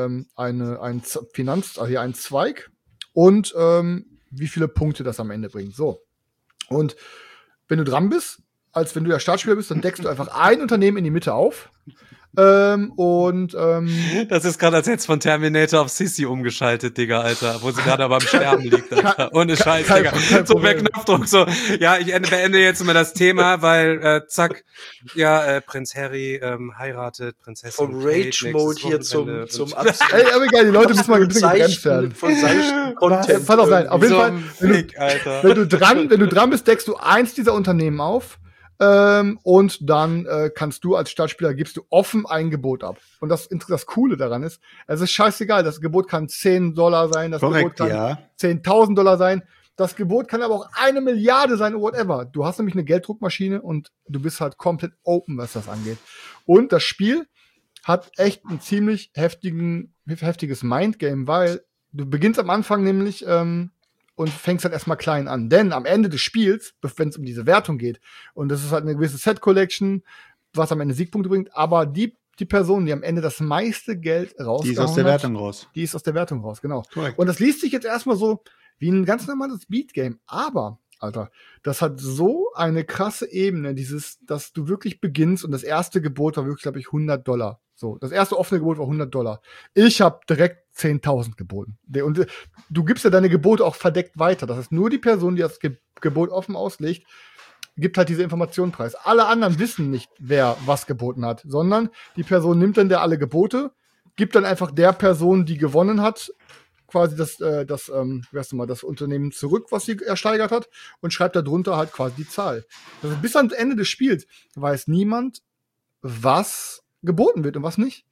Zweig und wie viele Punkte das am Ende bringt. So. Und wenn du dran bist, als wenn du der Startspieler bist, dann deckst du einfach ein Unternehmen in die Mitte auf. Das ist gerade, als hättest du von Terminator auf Sissy umgeschaltet, Digga, Alter, wo sie gerade aber am Sterben liegt, Alter. Ohne Scheiß, Digga. So per Knopfdruck, so, ja, ich beende jetzt mal das Thema, weil, zack, ja, Prinz Harry Vom heiratet Prinzessin Rage-Mode hier zum Ey, aber egal, die Leute müssen mal ein bisschen gebremst werden. Von seichten Content. Pass auf, nein, auf jeden Fall, Alter. wenn du dran bist, deckst du eins dieser Unternehmen auf. Und dann kannst du als Startspieler, gibst du offen ein Gebot ab. Und das Coole daran ist, es ist scheißegal, das Gebot kann $10 sein, das Korrekt, Gebot kann ja. $10.000 sein, das Gebot kann aber auch 1 Milliarde sein, whatever. Du hast nämlich eine Gelddruckmaschine und du bist halt komplett open, was das angeht. Und das Spiel hat echt ein ziemlich heftiges Mindgame, weil du beginnst am Anfang nämlich und fängst halt erstmal klein an. Denn am Ende des Spiels, wenn es um diese Wertung geht, und das ist halt eine gewisse Set-Collection, was am Ende Siegpunkte bringt, aber die Person, die am Ende das meiste Geld rausgehauen hat, Die ist aus der Wertung raus. Die ist aus der Wertung raus, genau. Korrekt. Und das liest sich jetzt erstmal so wie ein ganz normales Beat-Game. Aber, Alter, das hat so eine krasse Ebene, dass du wirklich beginnst und das erste Gebot war wirklich, glaube ich, $100. So, das erste offene Gebot war $100. Ich habe direkt 10.000 geboten. Und du gibst ja deine Gebote auch verdeckt weiter. Das heißt, nur die Person, die das Gebot offen auslegt, gibt halt diese Information preis. Alle anderen wissen nicht, wer was geboten hat, sondern die Person nimmt dann alle Gebote, gibt dann einfach der Person, die gewonnen hat, quasi das Unternehmen zurück, was sie ersteigert hat, und schreibt darunter halt quasi die Zahl. Also bis ans Ende des Spiels weiß niemand, was geboten wird und was nicht.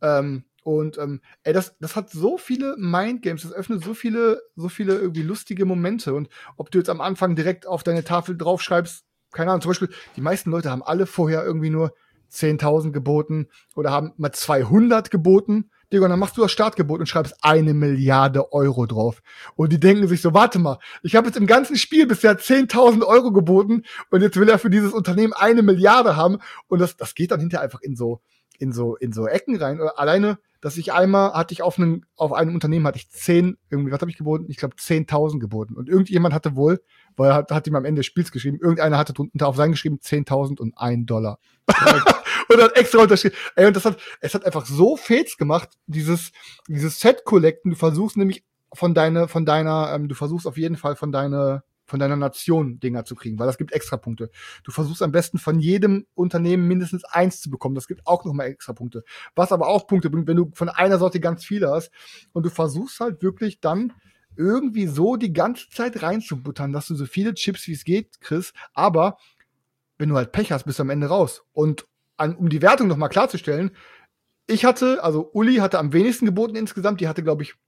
Das hat so viele Mindgames, das öffnet so viele irgendwie lustige Momente. Und ob du jetzt am Anfang direkt auf deine Tafel draufschreibst, keine Ahnung, zum Beispiel, die meisten Leute haben alle vorher irgendwie nur 10.000 geboten oder haben mal 200 geboten. Digga, und dann machst du das Startgebot und schreibst 1 Milliarde Euro drauf. Und die denken sich so, warte mal, ich habe jetzt im ganzen Spiel bisher 10.000 Euro geboten und jetzt will er für dieses Unternehmen 1 Milliarde haben. Und das geht dann hinterher einfach in so Ecken rein. Oder alleine, dass ich einmal auf einem Unternehmen hatte ich 10.000 geboten. Und irgendjemand hatte wohl, weil er hat ihm am Ende des Spiels geschrieben, irgendeiner hatte drunter auf sein geschrieben $10.001. Und hat extra unterschrieben. Ey, und es hat einfach so fets gemacht, dieses Set-Collecten. Du versuchst nämlich du versuchst auf jeden Fall von deiner Nation Dinger zu kriegen, weil das gibt extra Punkte. Du versuchst am besten von jedem Unternehmen mindestens 1 zu bekommen. Das gibt auch nochmal extra Punkte. Was aber auch Punkte bringt, wenn du von einer Sorte ganz viele hast und du versuchst halt wirklich dann irgendwie so die ganze Zeit reinzubuttern, dass du so viele Chips wie es geht kriegst, aber wenn du halt Pech hast, bist du am Ende raus. Und um die Wertung nochmal klarzustellen, Uli hatte am wenigsten geboten insgesamt, die hatte, glaube ich,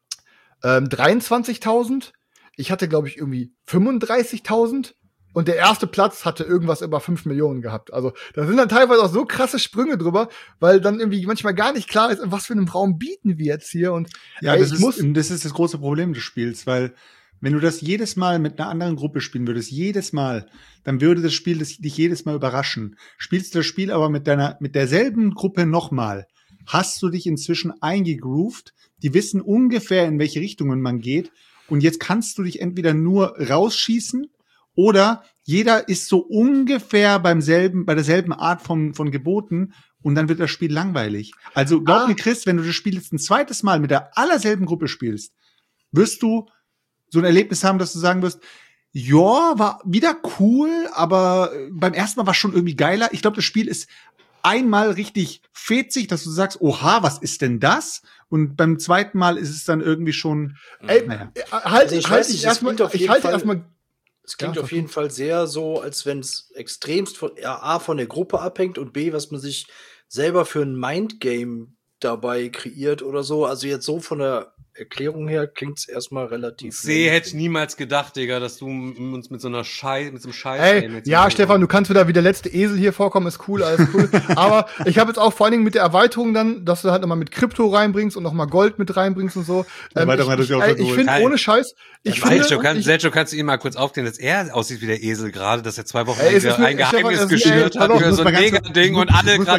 23.000. Ich hatte, glaube ich, irgendwie 35.000 und der erste Platz hatte irgendwas über 5 Millionen gehabt. Also da sind dann teilweise auch so krasse Sprünge drüber, weil dann irgendwie manchmal gar nicht klar ist, in was für einem Raum bieten wir jetzt hier. Und ja, das ist das große Problem des Spiels, weil wenn du das jedes Mal mit einer anderen Gruppe spielen würdest, dann würde das Spiel dich jedes Mal überraschen. Spielst du das Spiel aber mit derselben Gruppe nochmal, hast du dich inzwischen eingegroovt, die wissen ungefähr, in welche Richtungen man geht. Und jetzt kannst du dich entweder nur rausschießen oder jeder ist so ungefähr bei derselben Art von Geboten und dann wird das Spiel langweilig. Also glaub mir, Chris, wenn du das Spiel jetzt ein zweites Mal mit der allerselben Gruppe spielst, wirst du so ein Erlebnis haben, dass du sagen wirst, ja, war wieder cool, aber beim ersten Mal war es schon irgendwie geiler. Ich glaube, das Spiel ist einmal richtig fetzig, dass du sagst, oha, was ist denn das? Und beim zweiten Mal ist es dann irgendwie schon, Es klingt auf jeden Fall sehr so, als wenn es extremst von der Gruppe abhängt und B, was man sich selber für ein Mindgame dabei kreiert oder so. Also jetzt so von der Erklärung her klingt's erstmal relativ. Hätte ich niemals gedacht, Digga, dass du uns mit so einem Scheiß. Ja, Stefan, du kannst wieder wie der letzte Esel hier vorkommen, ist cool, alles cool. Aber ich habe jetzt auch vor allen Dingen mit der Erweiterung dann, dass du halt nochmal mit Krypto reinbringst und nochmal Gold mit reinbringst und so. Ich finde, ohne Scheiß, Selcho, kannst du ihm mal kurz aufklären, dass er aussieht wie der Esel gerade, dass er 2 Wochen lang ein Geheimnis geschürt hat für so ein Mega-Ding und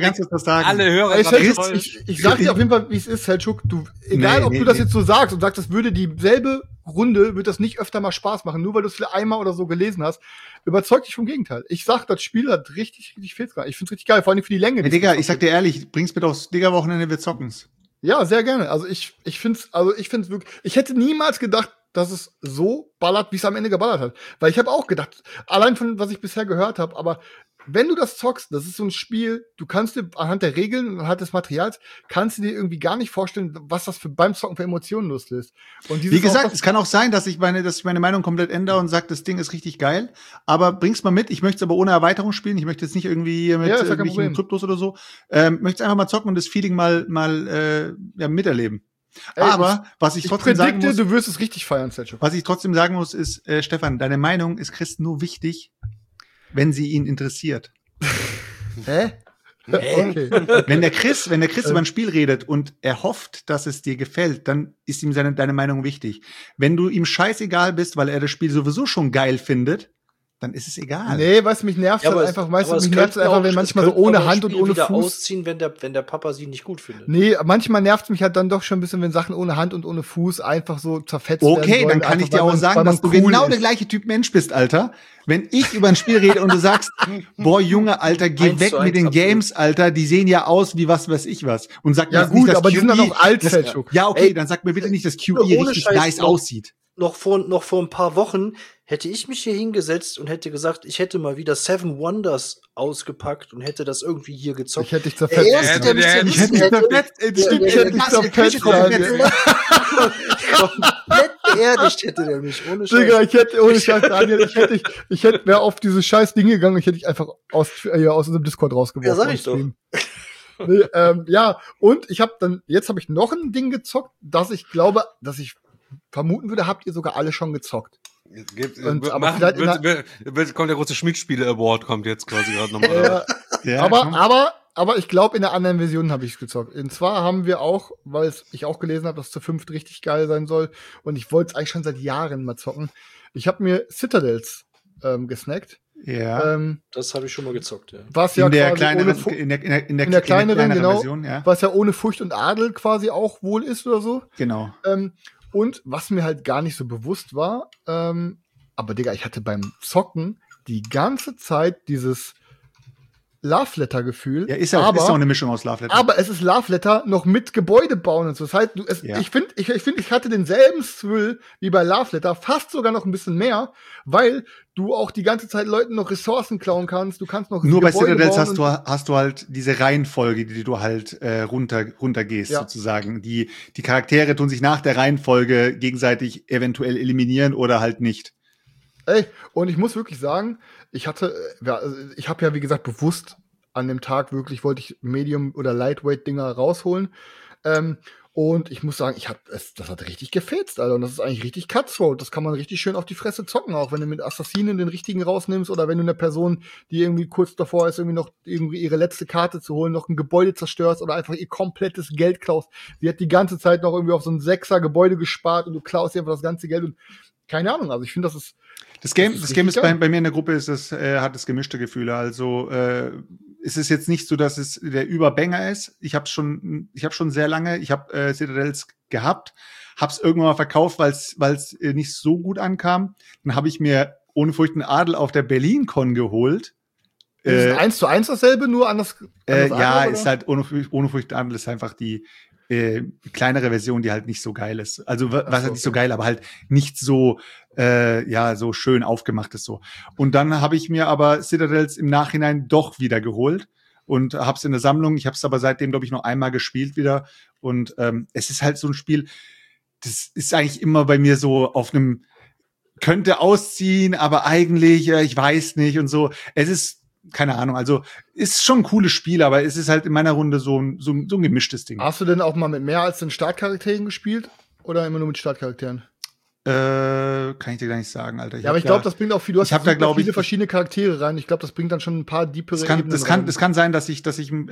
alle Hörer. Ich sag dir auf jeden Fall, wie es ist, Selchuk, egal ob du das jetzt so sagst und sagst, das würde dieselbe Runde, wird das nicht öfter mal Spaß machen, nur weil du es vielleicht einmal oder so gelesen hast, überzeugt dich vom Gegenteil. Ich sag, das Spiel hat richtig Fehler gemacht. Ich find's richtig geil, vor allem für die Länge. Hey, Digga, ich sag dir ehrlich, bring's bitte aufs Digga-Wochenende, wir zocken's. Ja, sehr gerne. Also ich find's wirklich, ich hätte niemals gedacht, dass es so ballert, wie es am Ende geballert hat. Weil ich habe auch gedacht, allein von was ich bisher gehört habe, aber wenn du das zockst, das ist so ein Spiel, du kannst dir anhand der Regeln und anhand des Materials, kannst du dir irgendwie gar nicht vorstellen, was das beim Zocken für Emotionen loslöst. Und wie gesagt, es kann auch sein, dass ich meine Meinung komplett ändere und sage, das Ding ist richtig geil, aber bring's mal mit. Ich möchte es aber ohne Erweiterung spielen. Ich möchte jetzt nicht irgendwie mit irgendwelchen Kryptos oder so. Möchte es einfach mal zocken und das Feeling mal miterleben. Aber was ich trotzdem sagen muss, du wirst es richtig feiern, Selchuk. Was ich trotzdem sagen muss, ist, Stefan, deine Meinung ist Chris nur wichtig, wenn sie ihn interessiert. Hä? Okay. Wenn der Chris über ein Spiel redet und er hofft, dass es dir gefällt, dann ist ihm deine Meinung wichtig. Wenn du ihm scheißegal bist, weil er das Spiel sowieso schon geil findet, dann ist es egal. Nee, weißt du, mich nervt halt einfach, wenn manchmal so ohne Hand und ohne wieder Fuß ausziehen, wenn der Papa sie nicht gut findet. Nee, manchmal nervt es mich halt dann doch schon ein bisschen, wenn Sachen ohne Hand und ohne Fuß einfach so zerfetzt werden. Okay, dann kann ich dir auch sagen, dass du genau der gleiche Typ Mensch bist, Alter. Wenn ich über ein Spiel rede und du sagst, boah, Junge, Alter, geh weg mit den Games, Alter, die sehen ja aus wie was weiß ich was. Und sag ja mir gut, nicht, aber die sind dann auch alt, ja, okay, dann sag mir bitte nicht, dass QE richtig nice aussieht. Noch vor ein paar Wochen hätte ich mich hier hingesetzt und hätte gesagt, ich hätte mal wieder Seven Wonders ausgepackt und hätte das irgendwie hier gezockt. Ich hätte dich zerfetzt. Ich hätte dich zerfetzt. Komplett beerdigt hätte der mich, ohne Scheiß. Digga, ich hätte, ohne Scheiß, Daniel, wäre auf dieses scheiß Ding gegangen, ich hätte dich einfach aus unserem Discord rausgeworfen. Ja, sag ich doch. Nee, ja, und jetzt habe ich noch ein Ding gezockt, dass ich glaube, dass ich vermuten würde, habt ihr sogar alle schon gezockt. Kommt der große Schmidt-Spiele-Award, kommt jetzt quasi gerade nochmal. Aber ich glaube, in der anderen Version habe ich es gezockt. Und zwar haben wir auch, weil ich auch gelesen habe, dass es zu 5 richtig geil sein soll. Und ich wollte es eigentlich schon seit Jahren mal zocken. Ich habe mir Citadels gesnackt. Ja. Das habe ich schon mal gezockt, ja. Was ja in der kleineren, genau. Version, ja. Was ja ohne Furcht und Adel quasi auch wohl ist oder so. Genau. Und was mir halt gar nicht so bewusst war, aber Digga, ich hatte beim Zocken die ganze Zeit dieses Love Letter Gefühl. Ja, ist auch eine Mischung aus Love Letter. Aber es ist Love Letter noch mit Gebäude bauen und so. Das heißt, ich finde, ich hatte denselben Thrill wie bei Love Letter, fast sogar noch ein bisschen mehr, weil du auch die ganze Zeit Leuten noch Ressourcen klauen kannst. Du kannst noch nur bei Gebäude Citadels bauen hast du halt diese Reihenfolge, die du halt runtergehst, sozusagen. Die Charaktere tun sich nach der Reihenfolge gegenseitig eventuell eliminieren oder halt nicht. Ey, und ich muss wirklich sagen, ich habe ja, wie gesagt, bewusst an dem Tag wirklich wollte ich Medium- oder Lightweight-Dinger rausholen. Und ich muss sagen, das hat richtig gefetzt, Alter. Und das ist eigentlich richtig Cutthroat. Das kann man richtig schön auf die Fresse zocken, auch wenn du mit Assassinen den richtigen rausnimmst oder wenn du eine Person, die irgendwie kurz davor ist, irgendwie ihre letzte Karte zu holen, noch ein Gebäude zerstörst oder einfach ihr komplettes Geld klaust. Die hat die ganze Zeit noch irgendwie auf so ein 6er-Gebäude gespart und du klaust ihr einfach das ganze Geld und keine Ahnung. Also ich finde, das Game ist bei mir in der Gruppe hat es gemischte Gefühle. Also es ist jetzt nicht so, dass es der Überbanger ist. Ich habe schon sehr lange, ich habe Citadels gehabt, hab's irgendwann mal verkauft, weil es nicht so gut ankam. Dann habe ich mir ohne Furcht einen Adel auf der BerlinCon geholt. Ist 1:1 dasselbe, nur anders ja, ist halt ohne Furcht Adel ist einfach die kleinere Version, die halt nicht so geil ist. Also was halt nicht so geil, aber halt nicht so so schön aufgemacht ist so. Und dann habe ich mir aber Citadels im Nachhinein doch wieder geholt und hab's in der Sammlung. Ich habe es aber seitdem, glaube ich, noch einmal gespielt wieder. Und es ist halt so ein Spiel, das ist eigentlich immer bei mir so auf einem könnte ausziehen, aber eigentlich, ich weiß nicht und so. Es ist keine Ahnung, also ist schon ein cooles Spiel, aber es ist halt in meiner Runde so ein gemischtes Ding. Hast du denn auch mal mit mehr als den Startcharakteren gespielt oder immer nur mit Startcharakteren? Kann ich dir gar nicht sagen, Alter. Aber ich glaube, das bringt auch viel. Du hast viele verschiedene Charaktere rein. Ich glaube, das bringt dann schon ein paar deepere Ebenen rein. Es kann sein, dass ich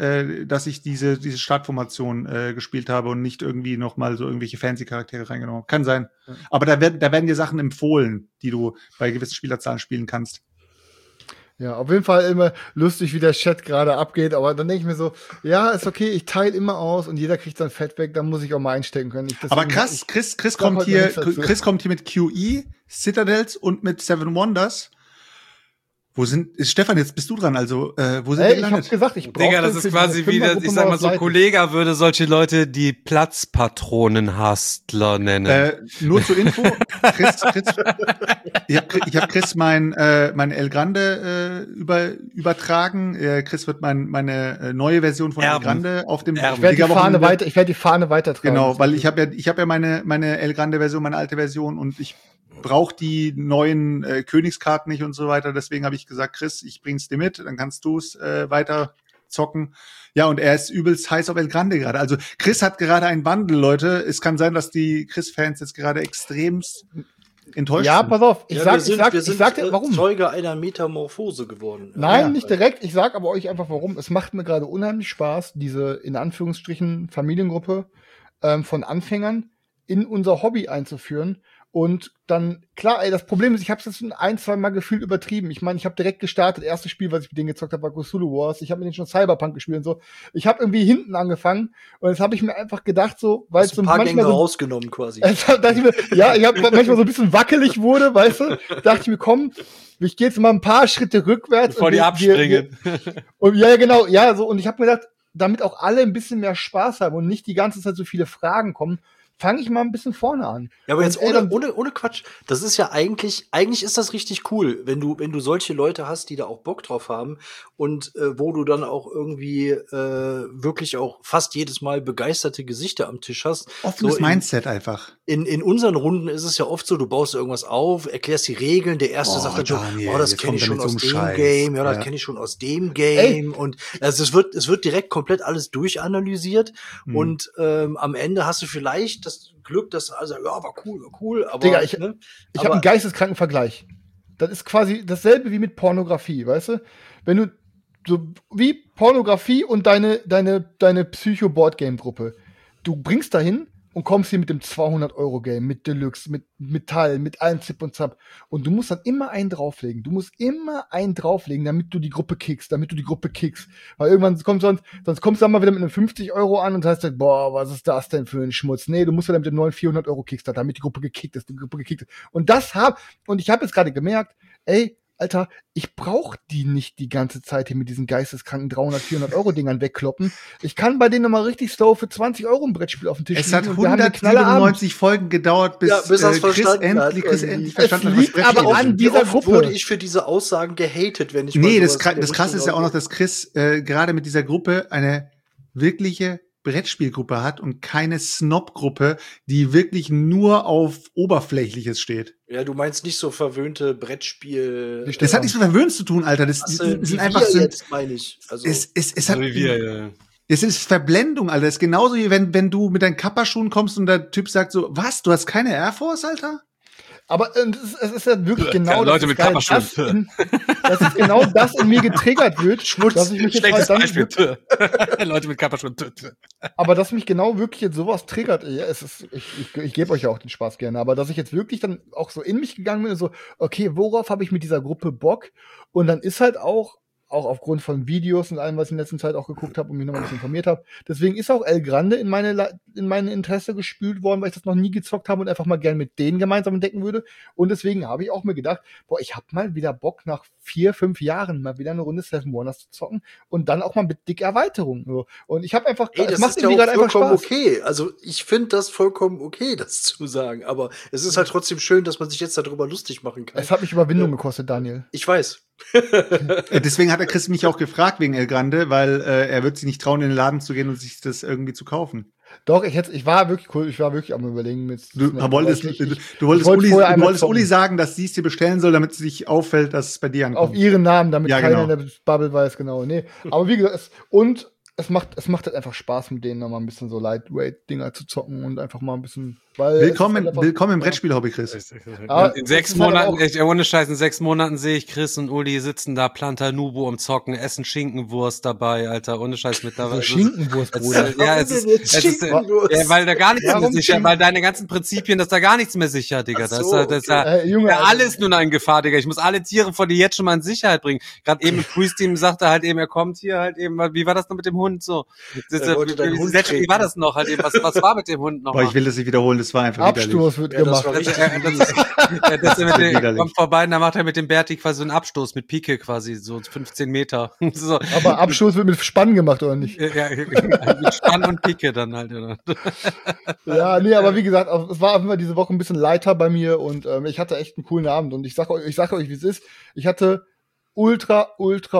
diese Startformation gespielt habe und nicht irgendwie noch mal so irgendwelche fancy Charaktere reingenommen habe. Kann sein. Ja. Aber da werden dir Sachen empfohlen, die du bei gewissen Spielerzahlen spielen kannst. Ja, auf jeden Fall immer lustig, wie der Chat gerade abgeht, aber dann denke ich mir so, ja, ist okay, ich teile immer aus und jeder kriegt sein Fett weg, dann muss ich auch mal einstecken können. Aber krass, Chris kommt hier mit QE, Citadels und mit Seven Wonders. Stefan, jetzt bist du dran, also, wo sind wir gelandet? Ich hab gesagt, ich brauche Digga, das ist quasi wie, ich sag mal so, Kollege würde solche Leute die Platzpatronenhastler nennen. Nur zur Info, Chris, ich hab Chris mein El Grande übertragen. Chris wird meine neue Version von El Grande auf dem Ich werde die Fahne weitertragen. Genau, weil ich habe ja meine El Grande Version, meine alte Version und ich brauche die neuen Königskarten nicht und so weiter. Deswegen habe ich gesagt, Chris, ich bring's dir mit, dann kannst du's weiter zocken. Ja, und er ist übelst heiß auf El Grande gerade. Also Chris hat gerade ein Bundle, Leute. Es kann sein, dass die Chris-Fans jetzt gerade extremst enttäuscht sind. Ja, pass auf. Wir sind warum. Zeuge einer Metamorphose geworden. Nein, nicht direkt. Ich sag aber euch einfach, warum. Es macht mir gerade unheimlich Spaß, diese, in Anführungsstrichen, Familiengruppe von Anfängern in unser Hobby einzuführen. Und dann, klar, das Problem ist, ich habe es jetzt 1-2 Mal gefühlt übertrieben. Ich meine, ich habe direkt gestartet. Erstes Spiel, was ich mit denen gezockt habe, war Cthulhu Wars. Ich habe mit denen schon Cyberpunk gespielt und so. Ich habe irgendwie hinten angefangen und jetzt habe ich mir einfach gedacht, so, weil es so ein paar manchmal Gänge so rausgenommen quasi. ich habe manchmal so ein bisschen wackelig wurde, weißt du. Dachte ich mir, komm, ich gehe jetzt mal ein paar Schritte rückwärts. Bevor die abspringen. Und ja, genau, ja, so. Und ich habe mir gedacht, damit auch alle ein bisschen mehr Spaß haben und nicht die ganze Zeit so viele Fragen kommen, fange ich mal ein bisschen vorne an. Ja, aber jetzt ohne Quatsch. Das ist ja eigentlich ist das richtig cool, wenn du solche Leute hast, die da auch Bock drauf haben und wo du dann auch irgendwie wirklich auch fast jedes Mal begeisterte Gesichter am Tisch hast. Offenes Mindset einfach. In unseren Runden ist es ja oft so, du baust irgendwas auf, erklärst die Regeln, der Erste sagt dann schon, das kenne ich schon aus dem Game, das kenne ich schon aus dem Game. Und also es wird direkt komplett alles durchanalysiert und am Ende hast du vielleicht das Glück, dass also war cool, aber Digga, ich habe einen geisteskranken Vergleich. Das ist quasi dasselbe wie mit Pornografie, weißt du? Wenn du so wie Pornografie und deine Psycho-Boardgame-Gruppe. Du bringst dahin und kommst hier mit dem 200-Euro-Game, mit Deluxe, mit Metall, mit allem Zip und Zap. Und du musst dann immer einen drauflegen. Damit du die Gruppe kickst. Weil irgendwann sonst kommst du dann mal wieder mit einem 50 Euro an und heißt dann, boah, was ist das denn für ein Schmutz? Nee, du musst wieder mit dem neuen 400 Euro Kickstarter, damit die Gruppe gekickt ist. Und ich habe jetzt gerade gemerkt, ey, Alter, ich brauche die nicht die ganze Zeit hier mit diesen geisteskranken 300, 400 Euro Dingern wegkloppen. Ich kann bei denen mal richtig slow für 20 Euro ein Brettspiel auf den Tisch Es hat legen und wir haben eine knalle 197 Folgen gedauert, bis, bis er's Chris verstanden hat. endlich verstanden hat, liegt was Brettspiele aber an sind. Wie dieser oft Gruppe. wurde ich für diese Aussagen gehatet, wenn ich Nee, mal das sowas in der Krasse Richtung ist ja auch noch, aussage? dass Chris gerade mit dieser Gruppe eine wirkliche Brettspielgruppe hat und keine Snob-Gruppe, die wirklich nur auf Oberflächliches steht. Ja, du meinst nicht so verwöhnte Brettspiel. Das hat nichts mit Verwöhnen zu tun, Alter. Das sind einfach so. jetzt, meine ich. Also, Es hat. So wie wir, ja. Es ist Verblendung, Alter. Das ist genauso wie wenn du mit deinen Kappa-Schuhen kommst und der Typ sagt so, was, du hast keine Air Force, Alter? Aber es ist ja wirklich genau Leute das, mit geil, Kapperschuhen. dass es genau das in mir getriggert wird, dass ich mich jetzt Schlechtes halt Beispiel. Leute mit Kapperschuhen. aber dass mich genau wirklich jetzt sowas triggert, ja, ich gebe euch ja auch den Spaß gerne, aber dass ich jetzt wirklich dann auch so in mich gegangen bin, so, okay, worauf habe ich mit dieser Gruppe Bock? Und dann ist halt auch aufgrund von Videos und allem, was ich in der letzten Zeit auch geguckt habe und mich nochmal ein bisschen informiert habe. Deswegen ist auch El Grande in meine Interesse gespült worden, weil ich das noch nie gezockt habe und einfach mal gern mit denen gemeinsam entdecken würde. Und deswegen habe ich auch mir gedacht, boah, ich habe mal wieder Bock, nach 4, 5 Jahren mal wieder eine Runde Seven Wonders zu zocken und dann auch mal mit dicker Erweiterung. So. Und ich habe einfach, ey, das macht ist ja irgendwie auch gerade einfach vollkommen Spaß. okay. Also ich finde das vollkommen okay, das zu sagen. Aber es ist halt trotzdem schön, dass man sich jetzt darüber lustig machen kann. Es hat mich Überwindung gekostet, Daniel. Ich weiß. Deswegen hat der Chris mich auch gefragt wegen El Grande, weil er wird sich nicht trauen, in den Laden zu gehen und sich das irgendwie zu kaufen. Doch, ich war wirklich cool, ich war wirklich am Überlegen. Du wolltest vorher einmal Uli sagen, dass sie es dir bestellen soll, damit es sich auffällt, dass es bei dir ankommt. auf ihren Namen, damit Ja, keiner genau. in der Bubble weiß, genau. Nee, aber wie gesagt, es macht halt einfach Spaß, mit denen noch mal ein bisschen so Lightweight-Dinger zu zocken und einfach mal ein bisschen, weil Willkommen es ist halt im einfach- Brettspiel-Hobby, Chris. Aber In es 6 ist halt Monaten, auch- echt, ohne Scheiß, in 6 Monaten sehe ich Chris und Uli sitzen da, Planta Nubo am Zocken, essen Schinkenwurst dabei, Alter, ohne Scheiß mit dabei. So Schinkenwurst, Bruder. Ja, es ist Schinkenwurst? ja, weil da gar nichts mehr Warum sicher, Schinken? weil deine ganzen Prinzipien, dass da gar nichts mehr sicher, Digga. Ach Das so, ist ja, Junge, ja Alter. alles nur noch in Gefahr, Digga. Ich muss alle Tiere vor dir jetzt schon mal in Sicherheit bringen. Gerade eben im Priest-Team sagte halt eben, er kommt hier halt eben, wie war das noch mit dem Hund so? Er wollte deinen Hund Wie war das noch halt eben? Was war mit dem Hund noch? Boah, ich will das nicht wiederholen, das war einfach Abstoß wird Ja, das gemacht. war richtig Der widerlich. kommt vorbei und dann macht er mit dem Berti quasi so einen Abstoß mit Pike quasi, so 15 Meter. So. Aber Abstoß wird mit Spann gemacht, oder nicht? Ja, mit Spann und Pike dann halt. Oder? Ja, nee, aber wie gesagt, es war auf jeden Fall diese Woche ein bisschen lighter bei mir und ich hatte echt einen coolen Abend und ich sag euch, wie es ist. Ich hatte ultra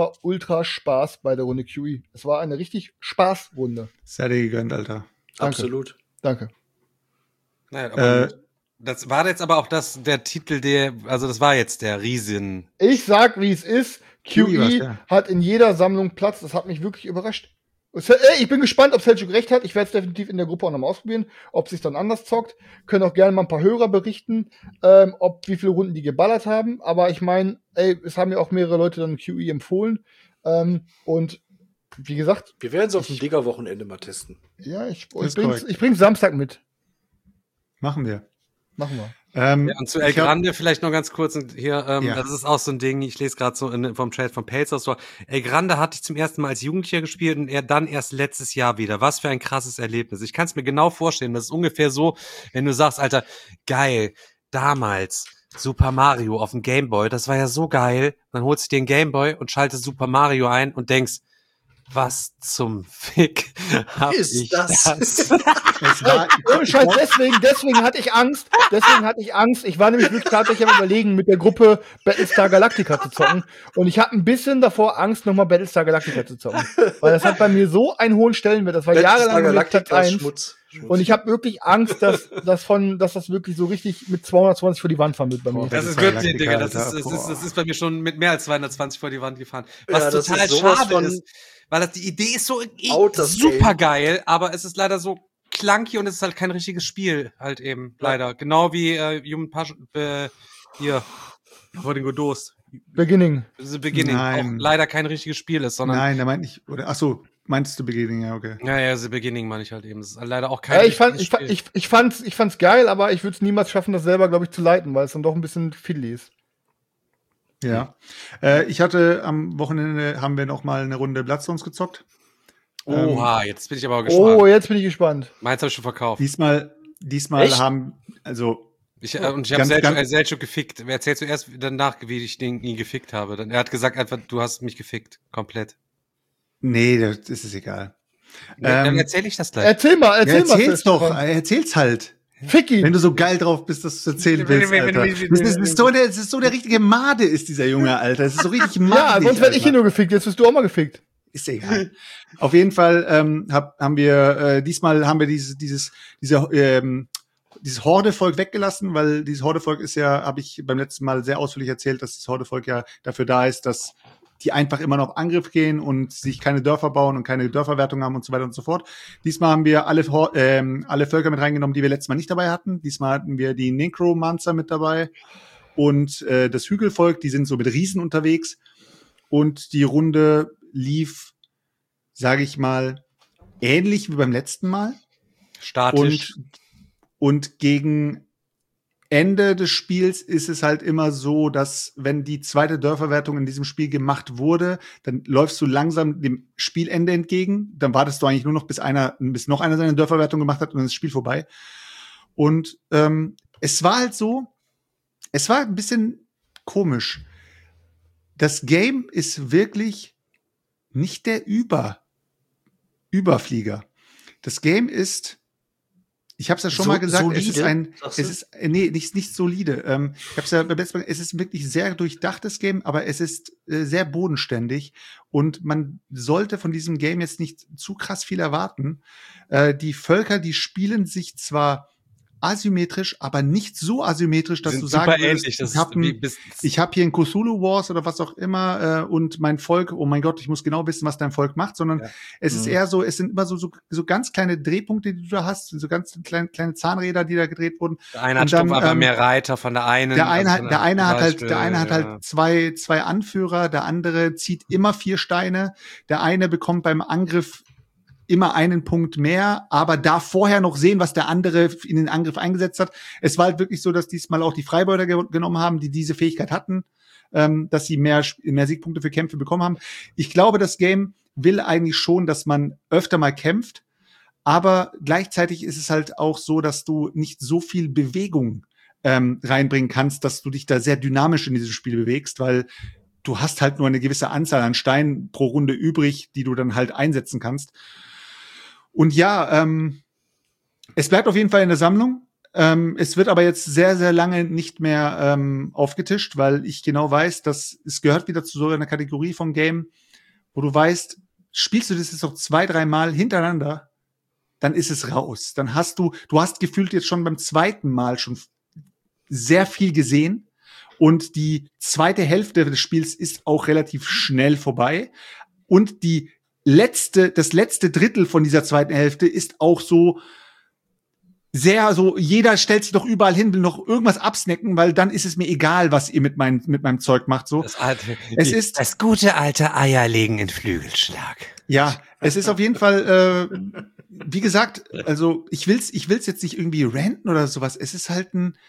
Spaß bei der Runde QE. Es war eine richtig Spaßrunde. Sei dir gegönnt, Alter. Absolut. Danke. Naja, aber das war jetzt aber auch der Titel, das war jetzt der Riesen. Ich sag, wie es ist. QE war's, QE ja. hat in jeder Sammlung Platz. Das hat mich wirklich überrascht. Ich bin gespannt, ob Selçuk recht hat. Ich werde es definitiv in der Gruppe auch nochmal ausprobieren, ob sich dann anders zockt. Können auch gerne mal ein paar Hörer berichten, wie viele Runden die geballert haben. Aber ich meine, es haben ja auch mehrere Leute dann QE empfohlen. Und wie gesagt, Wir werden es auf dem Digger-Wochenende mal testen. ja, ich ist korrekt. bring's Samstag mit. Machen wir. Machen wir. Ja, und zu El Ich hab- Grande vielleicht noch ganz kurz hier, Ja. das ist auch so ein Ding, ich lese gerade so vom Chat von Pelzer so, El Grande hatte ich zum ersten Mal als Jugendlicher gespielt und er dann erst letztes Jahr wieder. Was für ein krasses Erlebnis. Ich kann es mir genau vorstellen, das ist ungefähr so, wenn du sagst, Alter, geil, damals Super Mario auf dem Gameboy, das war ja so geil, dann holst du dir den Gameboy und schaltest Super Mario ein und denkst, was zum Fick hab Ist ich das? Es war, Ohne Scheiß, deswegen hatte ich Angst. Ich war nämlich wirklich tatsächlich am Überlegen, mit der Gruppe Battlestar Galactica zu zocken. Und ich habe ein bisschen davor Angst, nochmal Battlestar Galactica zu zocken. Weil das hat bei mir so einen hohen Stellenwert. Das war jahrelang bei mir Platz 1. Schmutz. Und ich habe wirklich Angst, dass das wirklich so richtig mit 220 vor die Wand fahren wird bei mir. Das ist Battlestar wirklich, Digga, das Galactica, ist bei mir schon mit mehr als 220 vor die Wand gefahren. Ja, Was das total ist sowas schade von ist, weil die Idee ist so Outer super geil, aber es ist leider so clunky und es ist halt kein richtiges Spiel, halt eben, leider. Genau wie Human Passion, hier, vor den Godot. Beginning. The Beginning Nein. auch leider kein richtiges Spiel ist, sondern nein, der meint nicht, oder, ach so, meinst du Beginning, ja, okay. ja, The Beginning meine ich halt eben. Es ist leider auch kein Ja, richtiges Spiel. ich fand's geil, aber ich würde es niemals schaffen, das selber, glaube ich, zu leiten, weil es dann doch ein bisschen fiddly ist. Ja. Ich hatte am Wochenende, haben wir noch mal eine Runde Bloodstones gezockt. Oha, jetzt bin ich aber gespannt. Oh, jetzt bin ich gespannt. Meins habe ich schon verkauft. Diesmal Echt? haben, also Ich habe Selçuk gefickt. Erzählst du erst danach, wie ich ihn gefickt habe? Dann, er hat gesagt einfach, du hast mich gefickt. Komplett. Nee, das ist egal. Dann erzähle ich das gleich. Erzähl's doch. Erzähl's halt. Fick ihn. Wenn du so geil drauf bist, dass du es erzählen willst, Alter. Das ist so der richtige Made ist dieser Junge, Alter. Das ist so richtig madig. Ja, sonst werde ich ihn nur gefickt. Jetzt wirst du auch mal gefickt. Ist ja egal. Auf jeden Fall haben wir diesmal dieses Horde-Volk weggelassen, weil dieses Horde-Volk ist ja, habe ich beim letzten Mal sehr ausführlich erzählt, dass das Horde-Volk ja dafür da ist, dass die einfach immer noch auf Angriff gehen und sich keine Dörfer bauen und keine Dörferwertung haben und so weiter und so fort. Diesmal haben wir alle Völker mit reingenommen, die wir letztes Mal nicht dabei hatten. Diesmal hatten wir die Necromancer mit dabei und das Hügelvolk, die sind so mit Riesen unterwegs. Und die Runde lief, sage ich mal, ähnlich wie beim letzten Mal. Statisch. Und gegen Ende des Spiels ist es halt immer so, dass wenn die zweite Dörferwertung in diesem Spiel gemacht wurde, dann läufst du langsam dem Spielende entgegen. Dann wartest du eigentlich nur noch, bis noch einer seine Dörferwertung gemacht hat und dann ist das Spiel vorbei. Und es war halt so, es war ein bisschen komisch. Das Game ist wirklich nicht der Überflieger. Das Game ist, ich habe es ja schon mal gesagt, solide, nicht solide. Ich habe es ja beim letzten Mal, es ist wirklich sehr durchdachtes Game, aber es ist sehr bodenständig und man sollte von diesem Game jetzt nicht zu krass viel erwarten. Die Völker, die spielen sich zwar asymmetrisch, aber nicht so asymmetrisch, dass du sagen würdest, ich habe hier ein Cthulhu Wars oder was auch immer und mein Volk, oh mein Gott, ich muss genau wissen, was dein Volk macht, sondern es ist eher so, es sind immer so ganz kleine Drehpunkte, die du da hast, so ganz kleine Zahnräder, die da gedreht wurden. Der eine hat einfach mehr Reiter von der einen. Der eine hat halt zwei Anführer, der andere zieht immer 4 Steine, der eine bekommt beim Angriff immer einen Punkt mehr, aber darf vorher noch sehen, was der andere in den Angriff eingesetzt hat. Es war halt wirklich so, dass diesmal auch die Freibeuter genommen haben, die diese Fähigkeit hatten, dass sie mehr Siegpunkte für Kämpfe bekommen haben. Ich glaube, das Game will eigentlich schon, dass man öfter mal kämpft, aber gleichzeitig ist es halt auch so, dass du nicht so viel Bewegung reinbringen kannst, dass du dich da sehr dynamisch in dieses Spiel bewegst, weil du hast halt nur eine gewisse Anzahl an Steinen pro Runde übrig, die du dann halt einsetzen kannst. Und ja, es bleibt auf jeden Fall in der Sammlung. Es wird aber jetzt sehr, sehr lange nicht mehr aufgetischt, weil ich genau weiß, dass es gehört wieder zu so einer Kategorie vom Game, wo du weißt, spielst du das jetzt noch 2-3 Mal hintereinander, dann ist es raus. Dann hast du hast gefühlt jetzt schon beim zweiten Mal schon sehr viel gesehen und die zweite Hälfte des Spiels ist auch relativ schnell vorbei und das letzte Drittel von dieser zweiten Hälfte ist auch so sehr so, jeder stellt sich doch überall hin, will noch irgendwas absnacken, weil dann ist es mir egal, was ihr mit meinem Zeug macht, so. Das gute alte Eierlegen in Flügelschlag. Ja, es ist auf jeden Fall, wie gesagt, also ich will's jetzt nicht irgendwie ranten oder sowas. Es ist halt ein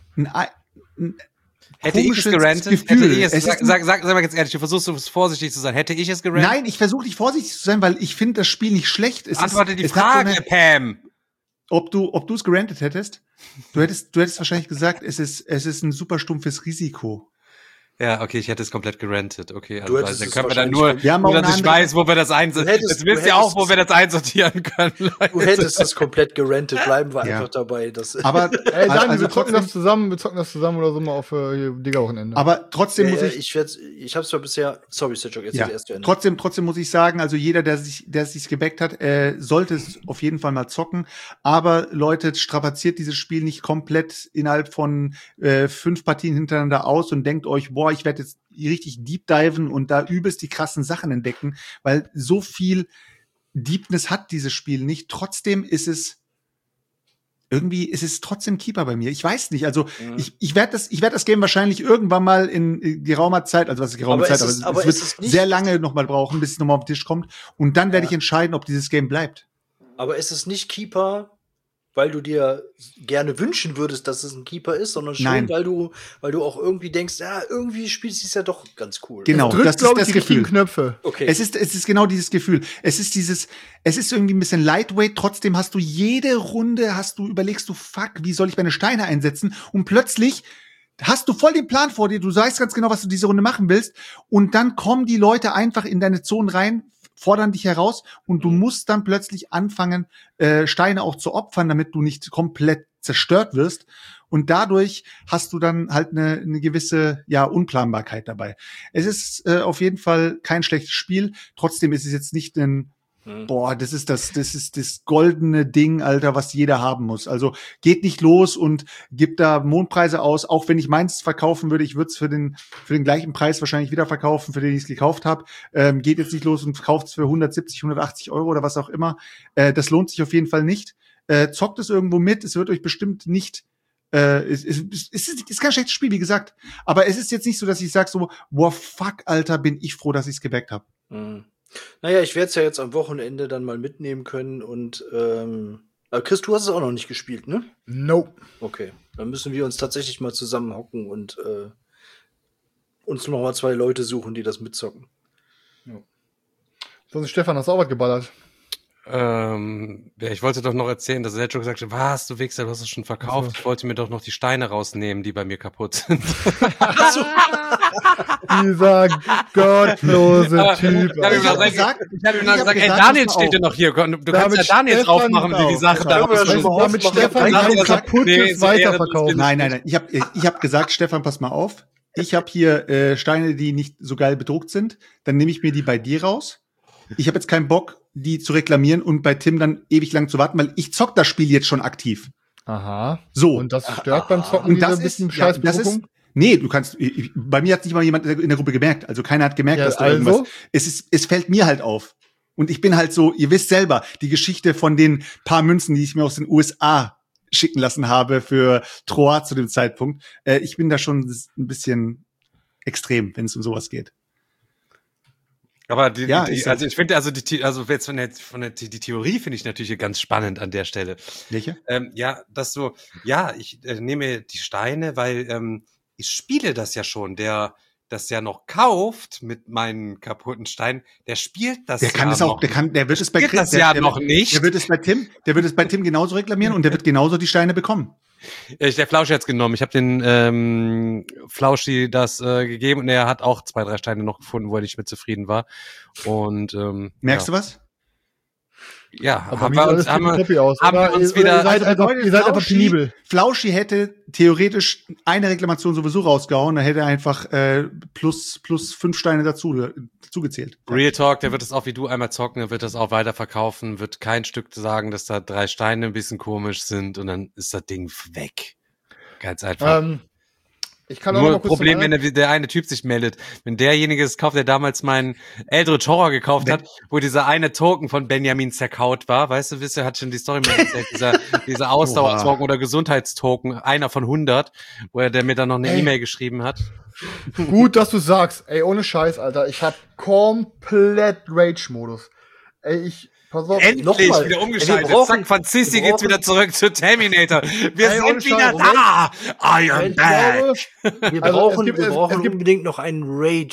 hätte ich es gerantet? Sag mal ganz ehrlich, du versuchst vorsichtig zu sein. Hätte ich es gerantet? Nein, ich versuche nicht vorsichtig zu sein, weil ich finde das Spiel nicht schlecht. Antworte die Frage, Pam. Ob du es gerantet hättest? Du hättest wahrscheinlich gesagt, es ist ein super stumpfes Risiko. Ja, okay, ich hätte es komplett gerantet. Okay, also dann können wir dann nur dass ich weiß, wo wir das einsortieren. Jetzt wisst ihr auch, wo wir das einsortieren können. Leute. Du hättest es komplett gerantet, bleiben wir einfach dabei. Aber Daniel, wir zocken das zusammen oder so mal auf Digga-Wochenende. Aber trotzdem muss ich hab's zwar bisher, sorry, Selçuk, jetzt erst zu Ende. Trotzdem muss ich sagen, also jeder, der sich gebackt hat, sollte es auf jeden Fall mal zocken. Aber Leute, strapaziert dieses Spiel nicht komplett innerhalb von 5 Partien hintereinander aus und denkt euch, boah, ich werde jetzt richtig deep diven und da übelst die krassen Sachen entdecken, weil so viel Deepness hat dieses Spiel nicht. Trotzdem ist es trotzdem Keeper bei mir. Ich weiß nicht, also ich werde das Game wahrscheinlich irgendwann mal in geraumer Zeit, also was ist geraume Zeit, aber es wird sehr lange noch mal brauchen, bis es nochmal auf den Tisch kommt und dann werde ich entscheiden, ob dieses Game bleibt. Aber ist es nicht Keeper, weil du dir gerne wünschen würdest, dass es ein Keeper ist, sondern schon, Nein. weil du auch irgendwie denkst, ja, irgendwie spielt es sich ja doch ganz cool. Genau, Drückt, das ist glaub ich, das die richtigen Gefühl. Knöpfe. Okay. Es ist genau dieses Gefühl. Es ist irgendwie ein bisschen lightweight, trotzdem hast du jede Runde, überlegst du, fuck, wie soll ich meine Steine einsetzen? Und plötzlich hast du voll den Plan vor dir, du weißt ganz genau, was du diese Runde machen willst, und dann kommen die Leute einfach in deine Zonen rein, fordern dich heraus, und du musst dann plötzlich anfangen, Steine auch zu opfern, damit du nicht komplett zerstört wirst. Und dadurch hast du dann halt eine gewisse, ja, Unplanbarkeit dabei. Es ist auf jeden Fall kein schlechtes Spiel. Trotzdem ist es jetzt nicht das ist das goldene Ding, Alter, was jeder haben muss. Also geht nicht los und gibt da Mondpreise aus. Auch wenn ich meins verkaufen würde, ich würde es für den gleichen Preis wahrscheinlich wieder verkaufen, für den ich es gekauft habe. Geht jetzt nicht los und kauft es für 170, 180 Euro oder was auch immer. Das lohnt sich auf jeden Fall nicht. Zockt es irgendwo mit. Es wird euch bestimmt nicht es ist kein schlechtes Spiel, wie gesagt. Aber es ist jetzt nicht so, dass ich sage so, boah, fuck, Alter, bin ich froh, dass ich es gebackt habe. Naja, ich werde es ja jetzt am Wochenende dann mal mitnehmen können und Chris, du hast es auch noch nicht gespielt, ne? Nope. Okay, dann müssen wir uns tatsächlich mal zusammenhocken und uns noch mal 2 Leute suchen, die das mitzocken. So, Stefan, hast du auch was geballert? Ja, ich wollte doch noch erzählen, dass Sergio gesagt hat, was, du Wichser, du hast es schon verkauft. Ich wollte mir doch noch die Steine rausnehmen, die bei mir kaputt sind. Dieser gottlose Typ. Ich habe ihm noch gesagt, ey, Daniel steht ja noch hier. Du kannst ja Daniel drauf machen, wie die Sache da aussieht. Damit Stefan kein kaputtes weiterverkauft. Nein. Ich hab gesagt, Stefan, pass mal auf. Ich habe hier Steine, die nicht so geil bedruckt sind. Dann nehme ich mir die bei dir raus. Ich habe jetzt keinen Bock, die zu reklamieren und bei Tim dann ewig lang zu warten, weil ich zock das Spiel jetzt schon aktiv. Aha. So. Und das stört beim Zocken Und das ein bisschen ist, ja, das ist, nee, du kannst, bei mir hat nicht mal jemand in der Gruppe gemerkt. Also keiner hat gemerkt, Ja, dass da also? irgendwas, es fällt mir halt auf. Und ich bin halt so, ihr wisst selber, die Geschichte von den paar Münzen, die ich mir aus den USA schicken lassen habe für Troyes zu dem Zeitpunkt. Ich bin da schon ein bisschen extrem, wenn es um sowas geht. Aber also ich finde, jetzt die Theorie finde ich natürlich ganz spannend an der Stelle. Welche? Ich nehme die Steine, weil ich spiele das ja schon. Der das ja noch kauft mit meinen kaputten Steinen, der spielt das der kann ja es auch, noch. der wird es bei Chris, der noch nicht. Der wird es bei Tim genauso reklamieren und der wird genauso die Steine bekommen. Der Flauschi hat's genommen. Ich habe den Flauschi das gegeben und er hat auch 2, 3 Steine noch gefunden, wo er nicht mit zufrieden war. Und merkst du was? Ja, Aber haben wir uns wieder. Ihr seid einfach penibel. Flauschi hätte theoretisch eine Reklamation sowieso rausgehauen, da hätte er einfach plus 5 Steine dazugezählt. Real Talk, der wird das auch wie du einmal zocken, der wird das auch weiterverkaufen, wird kein Stück sagen, dass da 3 Steine ein bisschen komisch sind und dann ist das Ding weg. Ganz einfach. Ich kann auch Nur noch kurz Problem, wenn der eine Typ sich meldet. Wenn derjenige es kauft, der damals meinen Eldritch Horror gekauft hat, wo dieser eine Token von Benjamin zerkaut war, weißt du, hat schon die Story mal erzählt, dieser Ausdauertoken oder Gesundheitstoken, einer von 100, der mir dann noch eine E-Mail geschrieben hat. Gut, dass du sagst. Ey, ohne Scheiß, Alter. Ich hab komplett Rage-Modus. Ey, pass auf. Endlich wieder umgeschaltet. Zack, von Sissy geht's wieder zurück zu Terminator. Wir sind wieder da! I am back! Wir brauchen unbedingt noch einen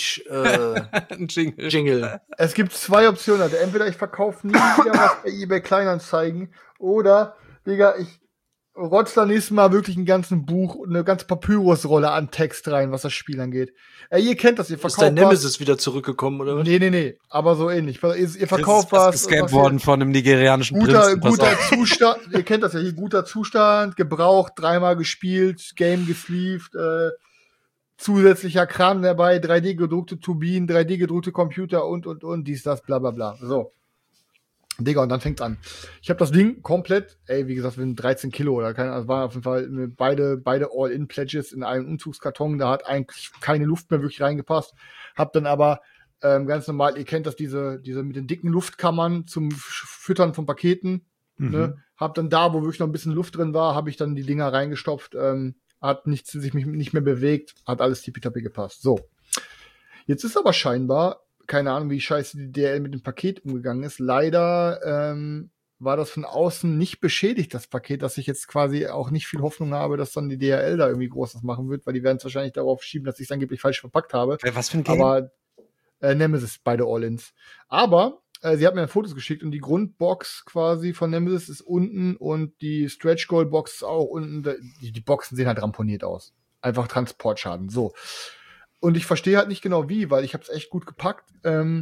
Rage-Jingle. Es gibt 2 Optionen, Alter. Entweder ich verkaufe nie wieder was bei eBay Kleinanzeigen oder, Digga, ich rotz da nächstes Mal wirklich ein ganzen Buch und eine ganze Papyrusrolle an Text rein, was das Spiel angeht. Ey, ihr kennt das, ihr verkauft was. Ist dein Nemesis wieder zurückgekommen, oder was? Nee, aber so ähnlich. Ihr verkauft was. Gescannt worden von einem nigerianischen Prinzen. Guter Zustand, ihr kennt das ja hier, guter Zustand, gebraucht, 3-mal gespielt, Game gesleeved, zusätzlicher Kram dabei, 3D-gedruckte Turbinen, 3D-gedruckte Computer und, dies, das, bla bla bla. So. Digga, und dann fängt's an. Ich habe das Ding komplett, wie gesagt, wir sind 13 Kilo oder keine Ahnung, war auf jeden Fall beide All-In-Pledges in einem Umzugskarton, da hat eigentlich keine Luft mehr wirklich reingepasst. Hab dann aber ganz normal, ihr kennt das, diese mit den dicken Luftkammern zum Füttern von Paketen, ne? Hab dann da, wo wirklich noch ein bisschen Luft drin war, habe ich dann die Dinger reingestopft, hat sich nicht mehr bewegt, hat alles tippitoppi gepasst. So. Jetzt ist aber scheinbar, keine Ahnung, wie scheiße die DL mit dem Paket umgegangen ist, leider war das von außen nicht beschädigt, das Paket, dass ich jetzt quasi auch nicht viel Hoffnung habe, dass dann die DHL da irgendwie groß was machen wird, weil die werden es wahrscheinlich darauf schieben, dass ich es angeblich falsch verpackt habe. Was für ein Game? Aber Nemesis, beide All-Ins. Aber sie hat mir Fotos geschickt und die Grundbox quasi von Nemesis ist unten und die Stretch Goal Box ist auch unten. Die Boxen sehen halt ramponiert aus. Einfach Transportschaden. So. Und ich verstehe halt nicht genau wie, weil ich habe es echt gut gepackt.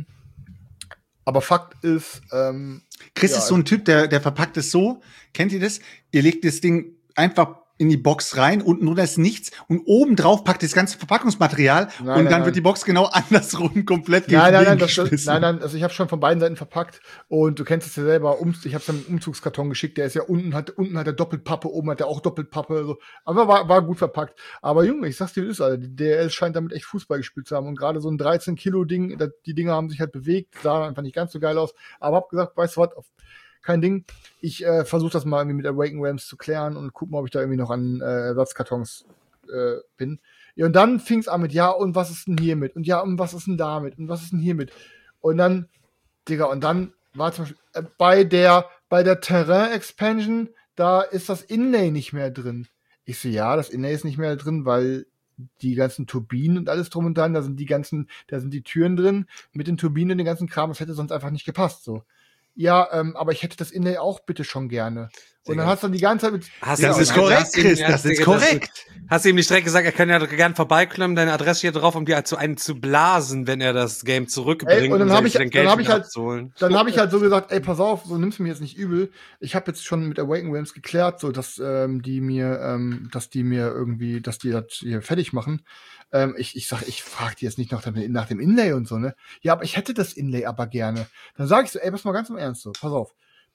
Aber Fakt ist, Chris ist so ein Typ, der verpackt es so. Kennt ihr das? Ihr legt das Ding einfach in die Box rein, unten drunter ist nichts und oben drauf packt das ganze Verpackungsmaterial und dann wird die Box genau andersrum komplett geschmissen. Nein, also ich habe schon von beiden Seiten verpackt und du kennst es ja selber, ich habe es einen Umzugskarton geschickt, der ist ja unten hat er Doppelpappe, oben hat er auch Doppelpappe, so. Aber war gut verpackt. Aber Junge, ich sag's dir, wie es ist, Alter, die DL scheint damit echt Fußball gespielt zu haben und gerade so ein 13 Kilo Ding, die Dinger haben sich halt bewegt, sahen einfach nicht ganz so geil aus, aber hab gesagt, weißt du was, kein Ding. Ich versuche das mal irgendwie mit Awaken Realms zu klären und gucken, ob ich da irgendwie noch an Ersatzkartons bin. Ja, und dann fing es an mit, ja, und was ist denn hier mit? Und ja, und was ist denn damit? Und was ist denn hier mit? Und dann, Digga, und dann war zum Beispiel bei der Terrain-Expansion, da ist das Inlay nicht mehr drin. Ich so, ja, das Inlay ist nicht mehr drin, weil die ganzen Turbinen und alles drum und dran, da sind die Türen drin mit den Turbinen und den ganzen Kram, das hätte sonst einfach nicht gepasst, so. Ja, aber ich hätte das Inlay auch bitte schon gerne. Und dann hast du dann die ganze Zeit mit... Das ist korrekt, Chris, das ist korrekt. Hast du ihm nicht direkt gesagt, er kann ja gern vorbeiklemmen, deine Adresse hier drauf, um dir zu einen zu blasen, wenn er das Game zurückbringt, und dann habe ich abzuholen. Dann habe ich halt so gesagt, ey, pass auf, so nimm's mir jetzt nicht übel. Ich habe jetzt schon mit Awaken Realms geklärt, so dass die mir irgendwie, dass die das hier fertig machen. Ich frage die jetzt nicht nach dem Inlay und so, ne? Ja, aber ich hätte das Inlay aber gerne. Dann sage ich so, ey, pass mal ganz im Ernst so, pass auf.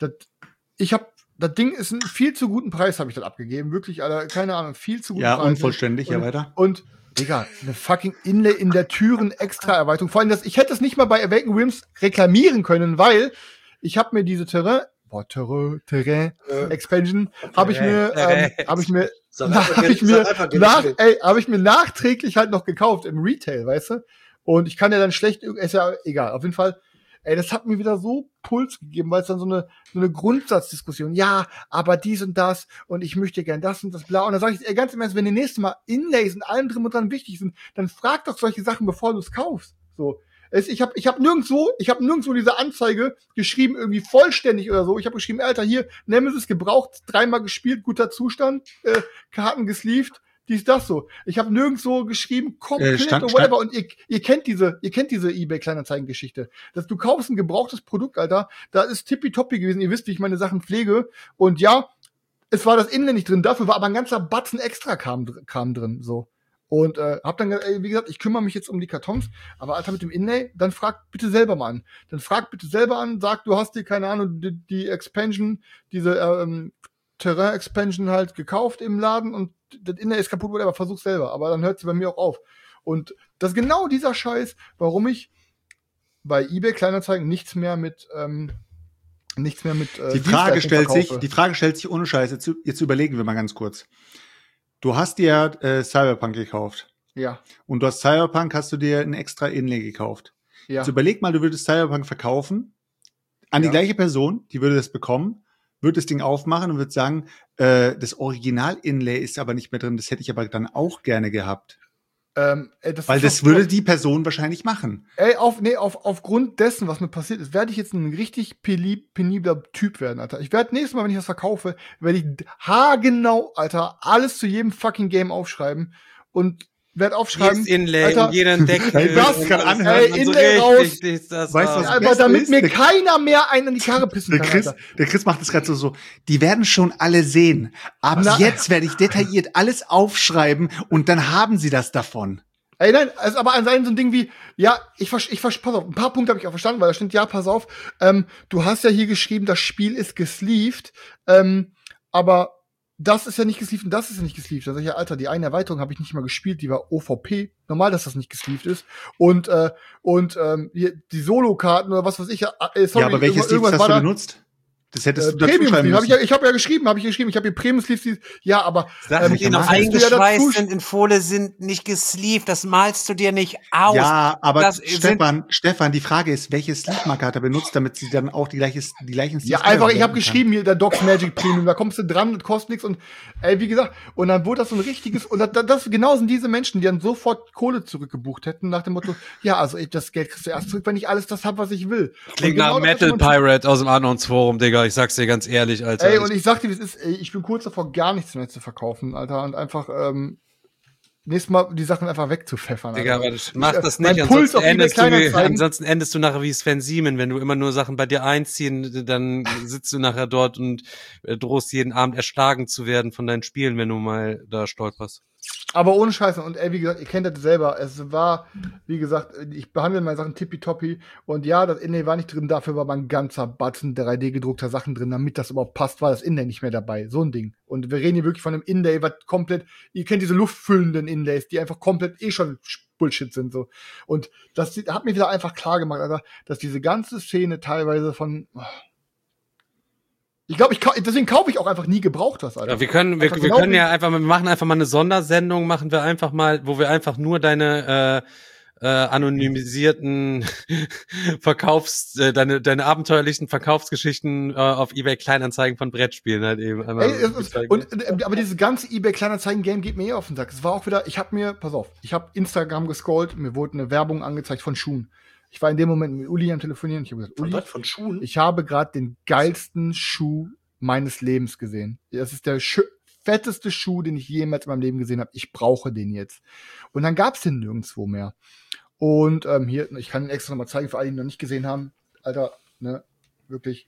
Das Ding ist einen viel zu guten Preis, habe ich das abgegeben. Wirklich, Alter, keine Ahnung, viel zu guten Preis. Ja, unvollständig, ja, weiter. Und, Digga, eine fucking Inlay in der Türen-Extra-Erweiterung. Vor allem, ich hätte es nicht mal bei Awaken Realms reklamieren können, weil ich habe mir diese Terrain-Expansion habe ich mir nachträglich halt noch gekauft im Retail, weißt du? Und ich kann ja dann schlecht, ist ja egal, auf jeden Fall. Ey, das hat mir wieder so Puls gegeben, weil es dann so eine Grundsatzdiskussion, ja, aber dies und das und ich möchte gern das und das, bla. Und dann sage ich, ey, ganz im Ernst, wenn die nächste Mal Inlays und allem drin und dran wichtig sind, dann frag doch solche Sachen, bevor du es kaufst. So. Ich hab nirgendwo diese Anzeige geschrieben, irgendwie vollständig oder so. Ich habe geschrieben, Alter, hier, Nemesis gebraucht, 3-mal gespielt, guter Zustand, Karten gesleeved, dies, das so. Ich habe nirgendwo geschrieben, komplett oder whatever. Und ihr kennt diese eBay-Kleinanzeigen-Geschichte. Dass du kaufst ein gebrauchtes Produkt, Alter, da ist tippitoppi gewesen. Ihr wisst, wie ich meine Sachen pflege. Und ja, es war das Inlay nicht drin, dafür war aber ein ganzer Batzen extra Kram drin, so. Und hab dann, wie gesagt, ich kümmere mich jetzt um die Kartons, aber Alter, mit dem Inlay, dann frag bitte selber mal an. Dann frag bitte selber an, sag, du hast dir, keine Ahnung, die Expansion, diese Terrain-Expansion halt gekauft im Laden und das Inlay ist kaputt, whatever, versuch's selber. Aber dann hört sie bei mir auch auf. Und das ist genau dieser Scheiß, warum ich bei eBay Kleinanzeigen nichts mehr mit die Frage stellt sich ohne Scheiß. Jetzt überlegen wir mal ganz kurz. Du hast dir Cyberpunk gekauft. Ja. Und hast du dir ein extra Inlay gekauft. Ja. Jetzt überleg mal, du würdest Cyberpunk verkaufen an die gleiche Person, die würde das bekommen, würde das Ding aufmachen und würde sagen, das Original-Inlay ist aber nicht mehr drin, das hätte ich aber dann auch gerne gehabt. Weil das würde die Person wahrscheinlich machen. Ey, aufgrund dessen, was mir passiert ist, werde ich jetzt ein richtig penibler Typ werden, Alter. Ich werde nächstes Mal, wenn ich das verkaufe, werde ich haargenau, Alter, alles zu jedem fucking Game aufschreiben und werde aufschreiben, Inlay, Alter, und jeden Deckel. Das kann anhören. Inlay raus. Weißt du, was aber damit mir keiner mehr einen an die Karre pissen kann, Der Chris macht das gerade so, die werden schon alle sehen. Aber jetzt werde ich detailliert alles aufschreiben und dann haben sie das davon. Ey, nein, also aber an seinen so ein Ding wie, ja, pass auf, ein paar Punkte habe ich auch verstanden, weil da stimmt, ja, pass auf, du hast ja hier geschrieben, das Spiel ist gesleeved, aber das ist ja nicht gesleeved und das ist ja nicht gesleeved. Da sag ich ja, Alter, die eine Erweiterung habe ich nicht mal gespielt, die war OVP. Normal, dass das nicht gesleeved ist. Und die Solo-Karten oder was weiß ich. Sorry, ja, aber welches Sleeve hast du benutzt? Das hättest du dazu Premium schreiben Sleeve. müssen. Ich habe ja geschrieben, ich habe hier Premium Sleeves. Ja, aber Sachen, die noch kannst du ja eingeschweißt dazu- sind in Folie, sind nicht gesleeved. Das malst du dir nicht aus. Ja, aber Das Stefan, die Frage ist, welche Sleeve-Marke hat er benutzt, damit sie dann auch die gleichen Sleeves Ja, einfach, ich habe verwenden geschrieben, hier der Docs Magic Premium, da kommst du dran, das kostet nichts und wie gesagt, und dann wurde das so ein richtiges, und das genau sind diese Menschen, die dann sofort Kohle zurückgebucht hätten, nach dem Motto, ja, also das Geld kriegst du erst zurück, wenn ich alles das hab, was ich will. klingt Und genau nach das Metal hat man- Pirate aus dem Anons-Forum, Digga. Ich sag's dir ganz ehrlich, Alter. Ey, und ich sag dir, wie es ist, ey, ich bin kurz davor, gar nichts mehr zu verkaufen, Alter, und einfach, nächstes Mal die Sachen einfach wegzupfeffern. Digga, Alter. aber mach das mein nicht, Puls auf eBay Kleinanzeigen- ansonsten endest du nachher wie Sven Siemen, wenn du immer nur Sachen bei dir einziehen, dann sitzt du nachher dort und drohst jeden Abend erschlagen zu werden von deinen Spielen, wenn du mal da stolperst. Aber ohne Scheiße. Und wie gesagt, ihr kennt das selber. Es war, wie gesagt, ich behandle meine Sachen tippitoppi. Und ja, das Inlay war nicht drin. Dafür war mal ein ganzer Batzen 3D gedruckter Sachen drin, damit das überhaupt passt, war das Inlay nicht mehr dabei. So ein Ding. Und wir reden hier wirklich von einem Inlay, was komplett, ihr kennt diese luftfüllenden Inlays, die einfach komplett schon Bullshit sind, so. Und das hat mir wieder einfach klar gemacht, Alter, dass diese ganze Szene teilweise von, ich glaube, deswegen kaufe ich auch einfach nie gebraucht was, Alter. Ja, wir können ja einfach, wir machen einfach mal eine Sondersendung, machen wir einfach mal, wo wir einfach nur deine anonymisierten deine abenteuerlichen Verkaufsgeschichten auf eBay Kleinanzeigen von Brettspielen halt eben einmal. Aber dieses ganze eBay Kleinanzeigen-Game geht mir auf den Sack. Es war auch wieder, ich habe Instagram gescrollt, mir wurde eine Werbung angezeigt von Schuhen. Ich war in dem Moment mit Uli am Telefonieren. Ich habe gesagt, Uli, Von Schuhen? ich habe gerade den geilsten Schuh meines Lebens gesehen. Das ist der fetteste Schuh, den ich jemals in meinem Leben gesehen habe. Ich brauche den jetzt. Und dann gab's den nirgendwo mehr. Und hier, ich kann ihn extra nochmal zeigen, für alle, die ihn noch nicht gesehen haben. Alter, ne, wirklich,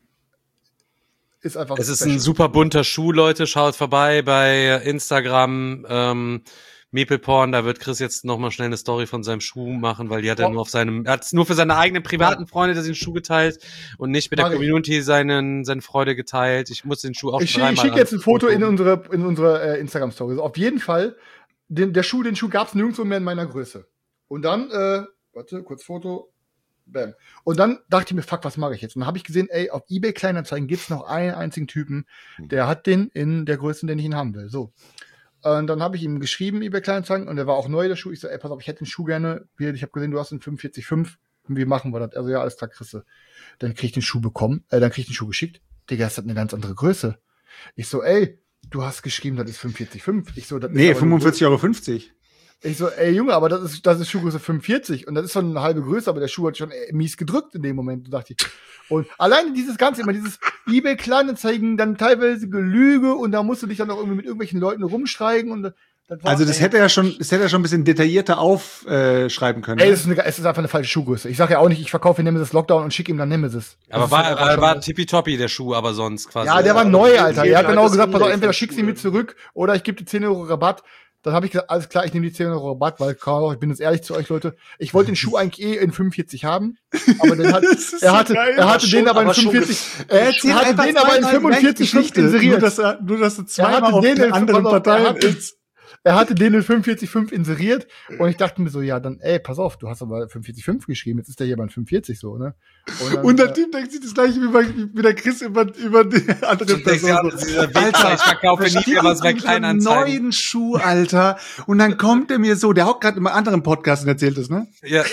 ist einfach. Es ist ein super bunter Schuh, Leute. Schaut vorbei bei Instagram. Meepleporn, da wird Chris jetzt noch mal schnell eine Story von seinem Schuh machen, weil die hat er hat es nur für seine eigenen privaten Freunde den Schuh geteilt und nicht mit der Community seine Freude geteilt. Ich muss den Schuh auch Ich schicke jetzt ein Foto in unsere Instagram-Story. Auf jeden Fall, den Schuh gab es nirgendwo mehr in meiner Größe. Und dann, warte, kurz Foto, bam. Und dann dachte ich mir, fuck, was mache ich jetzt? Und dann habe ich gesehen, ey, auf eBay Kleinanzeigen gibt's noch einen einzigen Typen, der hat den in der Größe, in der ich ihn haben will. So. Und dann habe ich ihm geschrieben, eBay Kleinanzeigen, und der war auch neu, der Schuh. Ich so, ey, pass auf, ich hätte den Schuh gerne. Ich habe gesehen, du hast einen 45,5. Wie machen wir das? Also ja, alles klar, kriegst du. Dann krieg ich den Schuh geschickt. Digga, das hat eine ganz andere Größe. Ich so, ey, du hast geschrieben, das ist 45,5. Ich so, das ist 45,50 €. Ich so, ey Junge, aber das ist Schuhgröße 45 und das ist schon eine halbe Größe, aber der Schuh hat schon mies gedrückt in dem Moment, dachte ich. Und alleine dieses Ganze, immer dieses eBay Kleinanzeigen, dann teilweise Gelüge und da musst du dich dann auch irgendwie mit irgendwelchen Leuten rumstreiken und das war, also das hätte er schon ein bisschen detaillierter aufschreiben können. Ey, es ist einfach eine falsche Schuhgröße. Ich sage ja auch nicht, ich verkaufe Nemesis Lockdown und schicke ihm dann Nemesis. Aber war tippitoppi der Schuh, aber sonst quasi. Ja, der war neu, Alter. Er hat genau gesagt, pass auf, entweder schickst du ihn mit zurück oder ich gebe dir 10 € Rabatt. Dann habe ich gesagt, alles klar, ich nehme die 10 € Rabatt, weil ich bin jetzt ehrlich zu euch, Leute. Ich wollte den Schuh eigentlich in 45 haben, aber er hatte den aber in 45. Er hatte den aber in 45,5 inseriert. Nur dass du zweimal auf den anderen Parteien ist. Er hatte den in 45,5 inseriert und ich dachte mir so, ja, dann, ey, pass auf, du hast aber 45,5 geschrieben, jetzt ist der hier bei 45 so, ne? Und der Typ denkt sich das gleiche wie der Chris über die andere Person. Alter, ich verkaufe nie mehr was bei Kleinanzeigen. Neuen Schuh, Alter. Und dann kommt er mir so, der auch gerade in einem anderen Podcast und erzählt das, ne? Ja.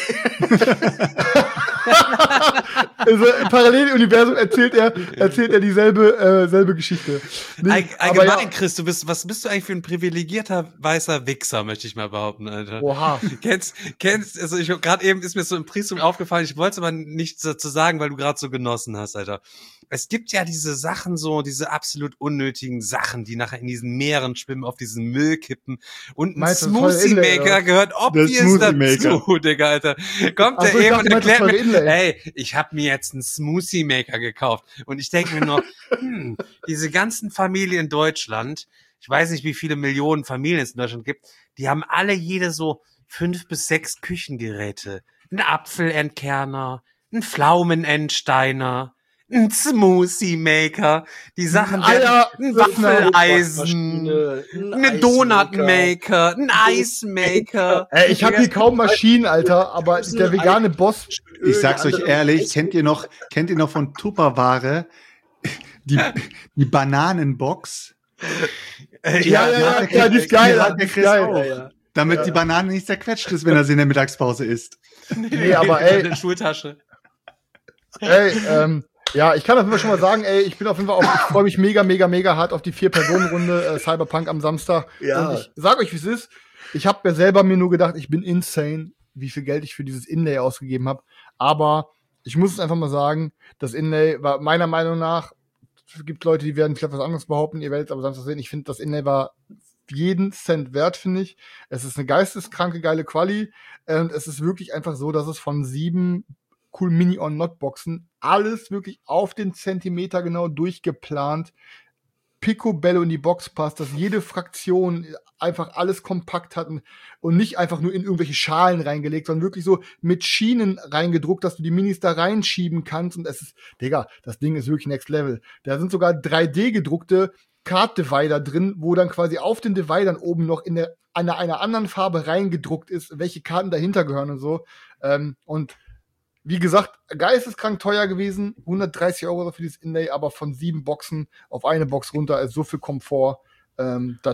Also im Paralleluniversum erzählt er dieselbe Geschichte. Allgemein, ja. Chris, was bist du eigentlich für ein privilegierter weißer Wichser, möchte ich mal behaupten, Alter. Oha. Also gerade eben ist mir so im Priestum aufgefallen, ich wollte es aber nicht dazu sagen, weil du gerade so genossen hast, Alter. Es gibt ja diese Sachen so, diese absolut unnötigen Sachen, die nachher in diesen Meeren schwimmen, auf diesen Müllkippen. Und ein Smoothie-Maker gehört obvious dazu, Digga, Alter. Kommt der eben und erklärt mir, hey, ich habe mir jetzt einen Smoothie-Maker gekauft. Und ich denke mir noch, diese ganzen Familien in Deutschland, ich weiß nicht, wie viele Millionen Familien es in Deutschland gibt, die haben alle jede so 5 bis 6 Küchengeräte. Ein Apfelentkerner, ein Pflaumenentsteiner, ein Smoothie-Maker, die Sachen, ein Waffeleisen, ein Donut-Maker, ein Eismaker. Ey, ich habe hier kaum Maschinen, Alter, aber der vegane Boss. Ich sag's euch ehrlich, kennt ihr noch von Tupperware die Bananenbox. Ja, die ist geil. Die hat der Chris auch. Damit die Banane nicht zerquetscht ist, wenn er sie in der Mittagspause isst. Nee, aber ey. In der Schultasche. Ey, ja, ich kann auf jeden Fall schon mal sagen, ey, ich bin auf jeden Fall ich freue mich mega hart auf die 4-Personen-Runde Cyberpunk am Samstag. Ja. Und ich sag euch, wie es ist. Ich habe mir selber nur gedacht, ich bin insane, wie viel Geld ich für dieses Inlay ausgegeben habe. Aber ich muss es einfach mal sagen, das Inlay war meiner Meinung nach, es gibt Leute, die werden vielleicht was anderes behaupten, ihr werdet es aber Samstag sehen. Ich finde, das Inlay war jeden Cent wert, finde ich. Es ist eine geisteskranke, geile Quali. Und es ist wirklich einfach so, dass es von 7 cool Mini-on-Not-Boxen alles wirklich auf den Zentimeter genau durchgeplant, picobello in die Box passt, dass jede Fraktion einfach alles kompakt hat und nicht einfach nur in irgendwelche Schalen reingelegt, sondern wirklich so mit Schienen reingedruckt, dass du die Minis da reinschieben kannst. Und es ist, Digga, das Ding ist wirklich next level. Da sind sogar 3D-gedruckte Card-Divider drin, wo dann quasi auf den Dividern oben noch in einer anderen Farbe reingedruckt ist, welche Karten dahinter gehören und so. Und wie gesagt, geisteskrank teuer gewesen, 130 € für dieses Inlay, aber von 7 Boxen auf eine Box runter ist so viel Komfort, dass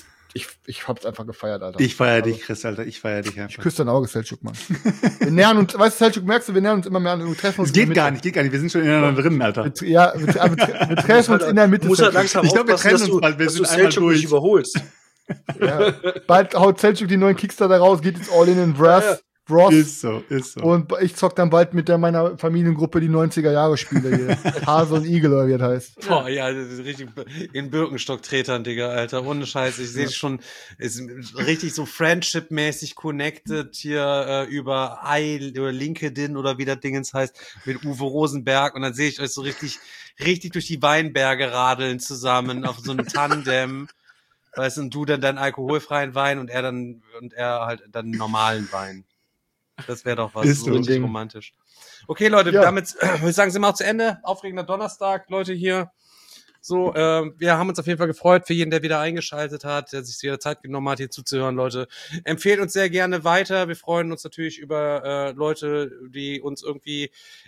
ich hab's einfach gefeiert, Alter. Ich feier dich, Chris, Alter, ich feier dich einfach. Ich küsse dein Auge, Selçuk, Mann. Wir nähern uns, weißt du, Selçuk, merkst du, wir nähern uns immer mehr an, wir treffen uns Es geht gar nicht, wir sind schon ineinander drin, Alter. Wir treffen uns in der Mitte. Du musst halt langsam Ich glaub, wir aufpassen, trennen uns bald, wir dass du sind einmal Selçuk durch. nicht überholst. Ja. Bald haut Selçuk die neuen Kickstarter raus, geht jetzt all in Brass. Ross. Ist so. Und ich zock dann bald mit meiner Familiengruppe die 90er-Jahre-Spiele hier. Hase und Igel, oder wie das heißt. Boah, ja, das ist richtig in Birkenstock-Tretern, Digga, Alter. Ohne Scheiß. Ich sehe schon, ist richtig so Friendship-mäßig connected hier über LinkedIn oder wie das Dingens heißt, mit Uwe Rosenberg. Und dann sehe ich euch so richtig durch die Weinberge radeln zusammen auf so einem Tandem. Weißt du, und du dann deinen alkoholfreien Wein und er halt dann einen normalen Wein. Das wäre doch was, Ist so so richtig Ding. romantisch. Okay, Leute, Ja. damit würde ich sagen, sind wir auch zu Ende. Aufregender Donnerstag, Leute, hier. So, wir haben uns auf jeden Fall gefreut für jeden, der wieder eingeschaltet hat, der sich wieder Zeit genommen hat, hier zuzuhören, Leute. Empfehlt uns sehr gerne weiter. Wir freuen uns natürlich über Leute, die uns irgendwie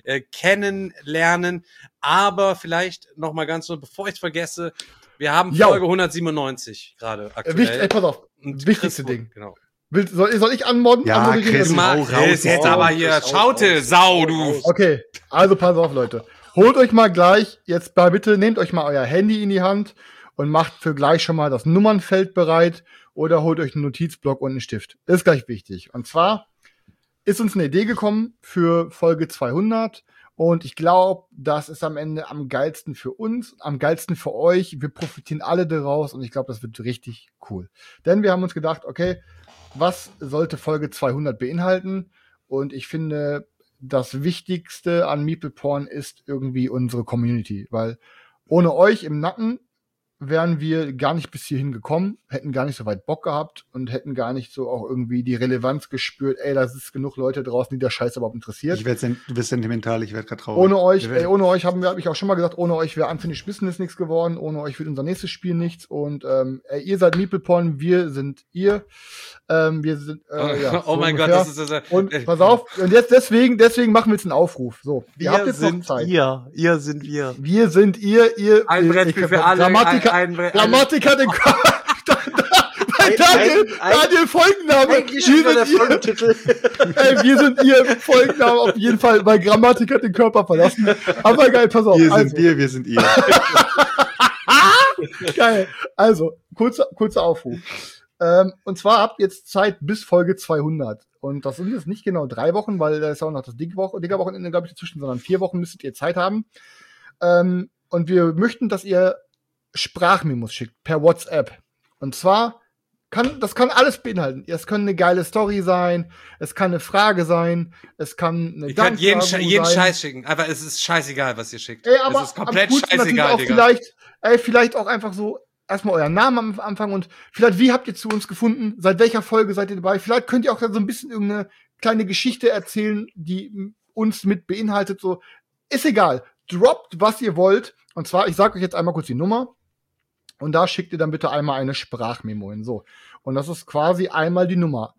kennenlernen. Aber vielleicht noch mal ganz so, bevor ich es vergesse, wir haben Folge 197 gerade aktuell. Pass auf, Und wichtigste Chris- Ding. Genau. Soll ich anmodden? Ja, anmoderieren? Chris, Mal, raus, Chris, jetzt raus, aber hier, raus, Schaute, raus, Sau, du. raus. Okay, also pass auf, Leute. Holt euch mal gleich, jetzt mal bitte, nehmt euch mal euer Handy in die Hand und macht für gleich schon mal das Nummernfeld bereit oder holt euch einen Notizblock und einen Stift. Ist gleich wichtig. Und zwar ist uns eine Idee gekommen für Folge 200 und ich glaube, das ist am Ende am geilsten für uns, am geilsten für euch. Wir profitieren alle daraus und ich glaube, das wird richtig cool. Denn wir haben uns gedacht, okay, was sollte Folge 200 beinhalten? Und ich finde, das Wichtigste an Meeple Porn ist irgendwie unsere Community, weil ohne euch im Nacken wären wir gar nicht bis hierhin gekommen, hätten gar nicht so weit Bock gehabt und hätten gar nicht so auch irgendwie die Relevanz gespürt, ey, da ist genug Leute draußen, die der Scheiß überhaupt interessiert. Du bist sentimental, ich werde gerade traurig. Ohne euch habe ich auch schon mal gesagt, ohne euch wäre Unfinished Business nichts geworden, ohne euch wird unser nächstes Spiel nichts und ihr seid Meeple Porn, wir sind ihr. Wir sind Oh mein Gott, das ist und pass auf, und jetzt deswegen machen wir jetzt einen Aufruf. So, ihr habt jetzt noch Zeit. Ihr sind wir. Wir sind ihr Ein Brettspiel für alle. Grammatiker, den Daniel Folgenname. Eigentlich schon wieder der Folgentitel. Wir sind ihr Folgenname auf jeden Fall, weil Grammatik hat den Körper verlassen. Aber geil, pass auf. Wir sind ihr. Geil. Also, kurzer Aufruf. Und zwar habt ihr jetzt Zeit bis Folge 200. Und das sind jetzt nicht genau 3 Wochen, weil da ist auch noch das Digger-Wochenende, glaube ich, dazwischen, sondern 4 Wochen müsstet ihr Zeit haben. Und wir möchten, dass ihr Sprachmemos schickt per WhatsApp. Und zwar das kann alles beinhalten. Es kann eine geile Story sein, es kann eine Frage sein, es kann eine Ihr könnt jeden sein. Scheiß schicken, aber es ist scheißegal, was ihr schickt. Ey, aber es ist komplett am coolsten scheißegal, natürlich auch vielleicht auch einfach so erstmal euren Namen am Anfang und vielleicht, wie habt ihr zu uns gefunden? Seit welcher Folge seid ihr dabei? Vielleicht könnt ihr auch so ein bisschen irgendeine kleine Geschichte erzählen, die uns mit beinhaltet. So, ist egal. Droppt, was ihr wollt. Und zwar, ich sage euch jetzt einmal kurz die Nummer. Und da schickt ihr dann bitte einmal eine Sprachmemo hin. So. Und das ist quasi einmal die Nummer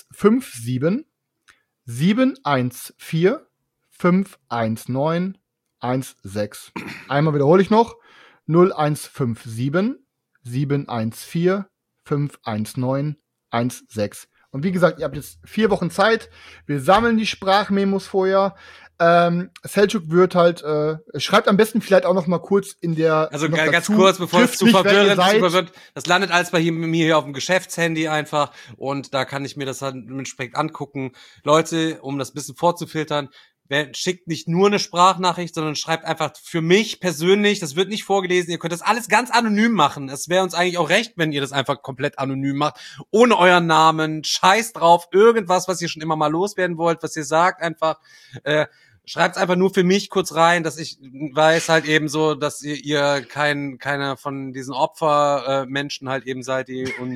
0157 714 519 16. Einmal wiederhole ich noch. 0157 714 519 16. Und wie gesagt, ihr habt jetzt 4 Wochen Zeit. Wir sammeln die Sprachmemos vorher. Selçuk wird halt, schreibt am besten vielleicht auch noch mal kurz in der. Also noch ganz dazu, kurz, bevor es zu trifft mich, wer ihr verwirrend seid. wird, das landet alles bei mir hier auf dem Geschäftshandy einfach und da kann ich mir das halt entsprechend angucken. Leute, um das ein bisschen vorzufiltern, schickt nicht nur eine Sprachnachricht, sondern schreibt einfach für mich persönlich, das wird nicht vorgelesen, ihr könnt das alles ganz anonym machen. Es wäre uns eigentlich auch recht, wenn ihr das einfach komplett anonym macht, ohne euren Namen, scheiß drauf, irgendwas, was ihr schon immer mal loswerden wollt, was ihr sagt, einfach, schreibt's einfach nur für mich kurz rein, dass ich weiß halt eben so, dass ihr keiner von diesen Opfermenschen halt eben seid,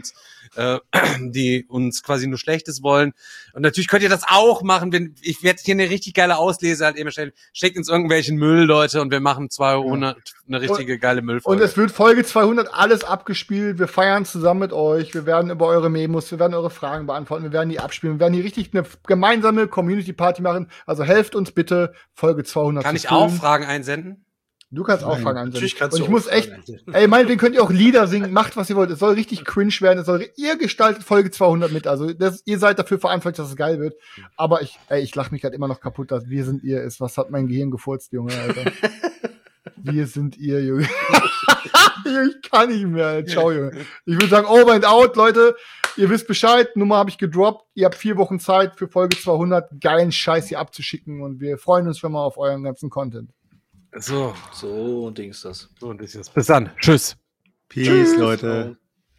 die uns quasi nur Schlechtes wollen. Und natürlich könnt ihr das auch machen, ich werde hier eine richtig geile Auslese halt eben erstellen. Schickt uns irgendwelchen Müll, Leute, und wir machen 200 eine richtige geile Müllfolge. Und es wird Folge 200 alles abgespielt. Wir feiern zusammen mit euch. Wir werden über eure Memos, wir werden eure Fragen beantworten, wir werden die abspielen. Wir werden hier richtig eine gemeinsame Community-Party machen. Also helft uns bitte, Folge 200 Kann zu ich auch füllen. Fragen einsenden? Du kannst auch Fragen einsenden. Natürlich kannst und du ich auch muss echt, Fragen einsenden. ey, meinetwegen könnt ihr auch Lieder singen, macht was ihr wollt. Es soll richtig cringe werden. Ihr gestaltet Folge 200 mit. Also ihr seid dafür verantwortlich, dass es geil wird. Aber ich lache mich halt immer noch kaputt, dass wir sind ihr ist. Was hat mein Gehirn gefurzt, Junge, Alter. Wir sind ihr, Junge. Ich kann nicht mehr. Ciao, Junge. Ich würde sagen, over and out, Leute. Ihr wisst Bescheid. Nummer habe ich gedroppt. Ihr habt 4 Wochen Zeit für Folge 200 geilen Scheiß hier abzuschicken. Und wir freuen uns schon mal auf euren ganzen Content. So So, und Ding ist das. und ist das. Bis dann. Tschüss. Peace, Leute.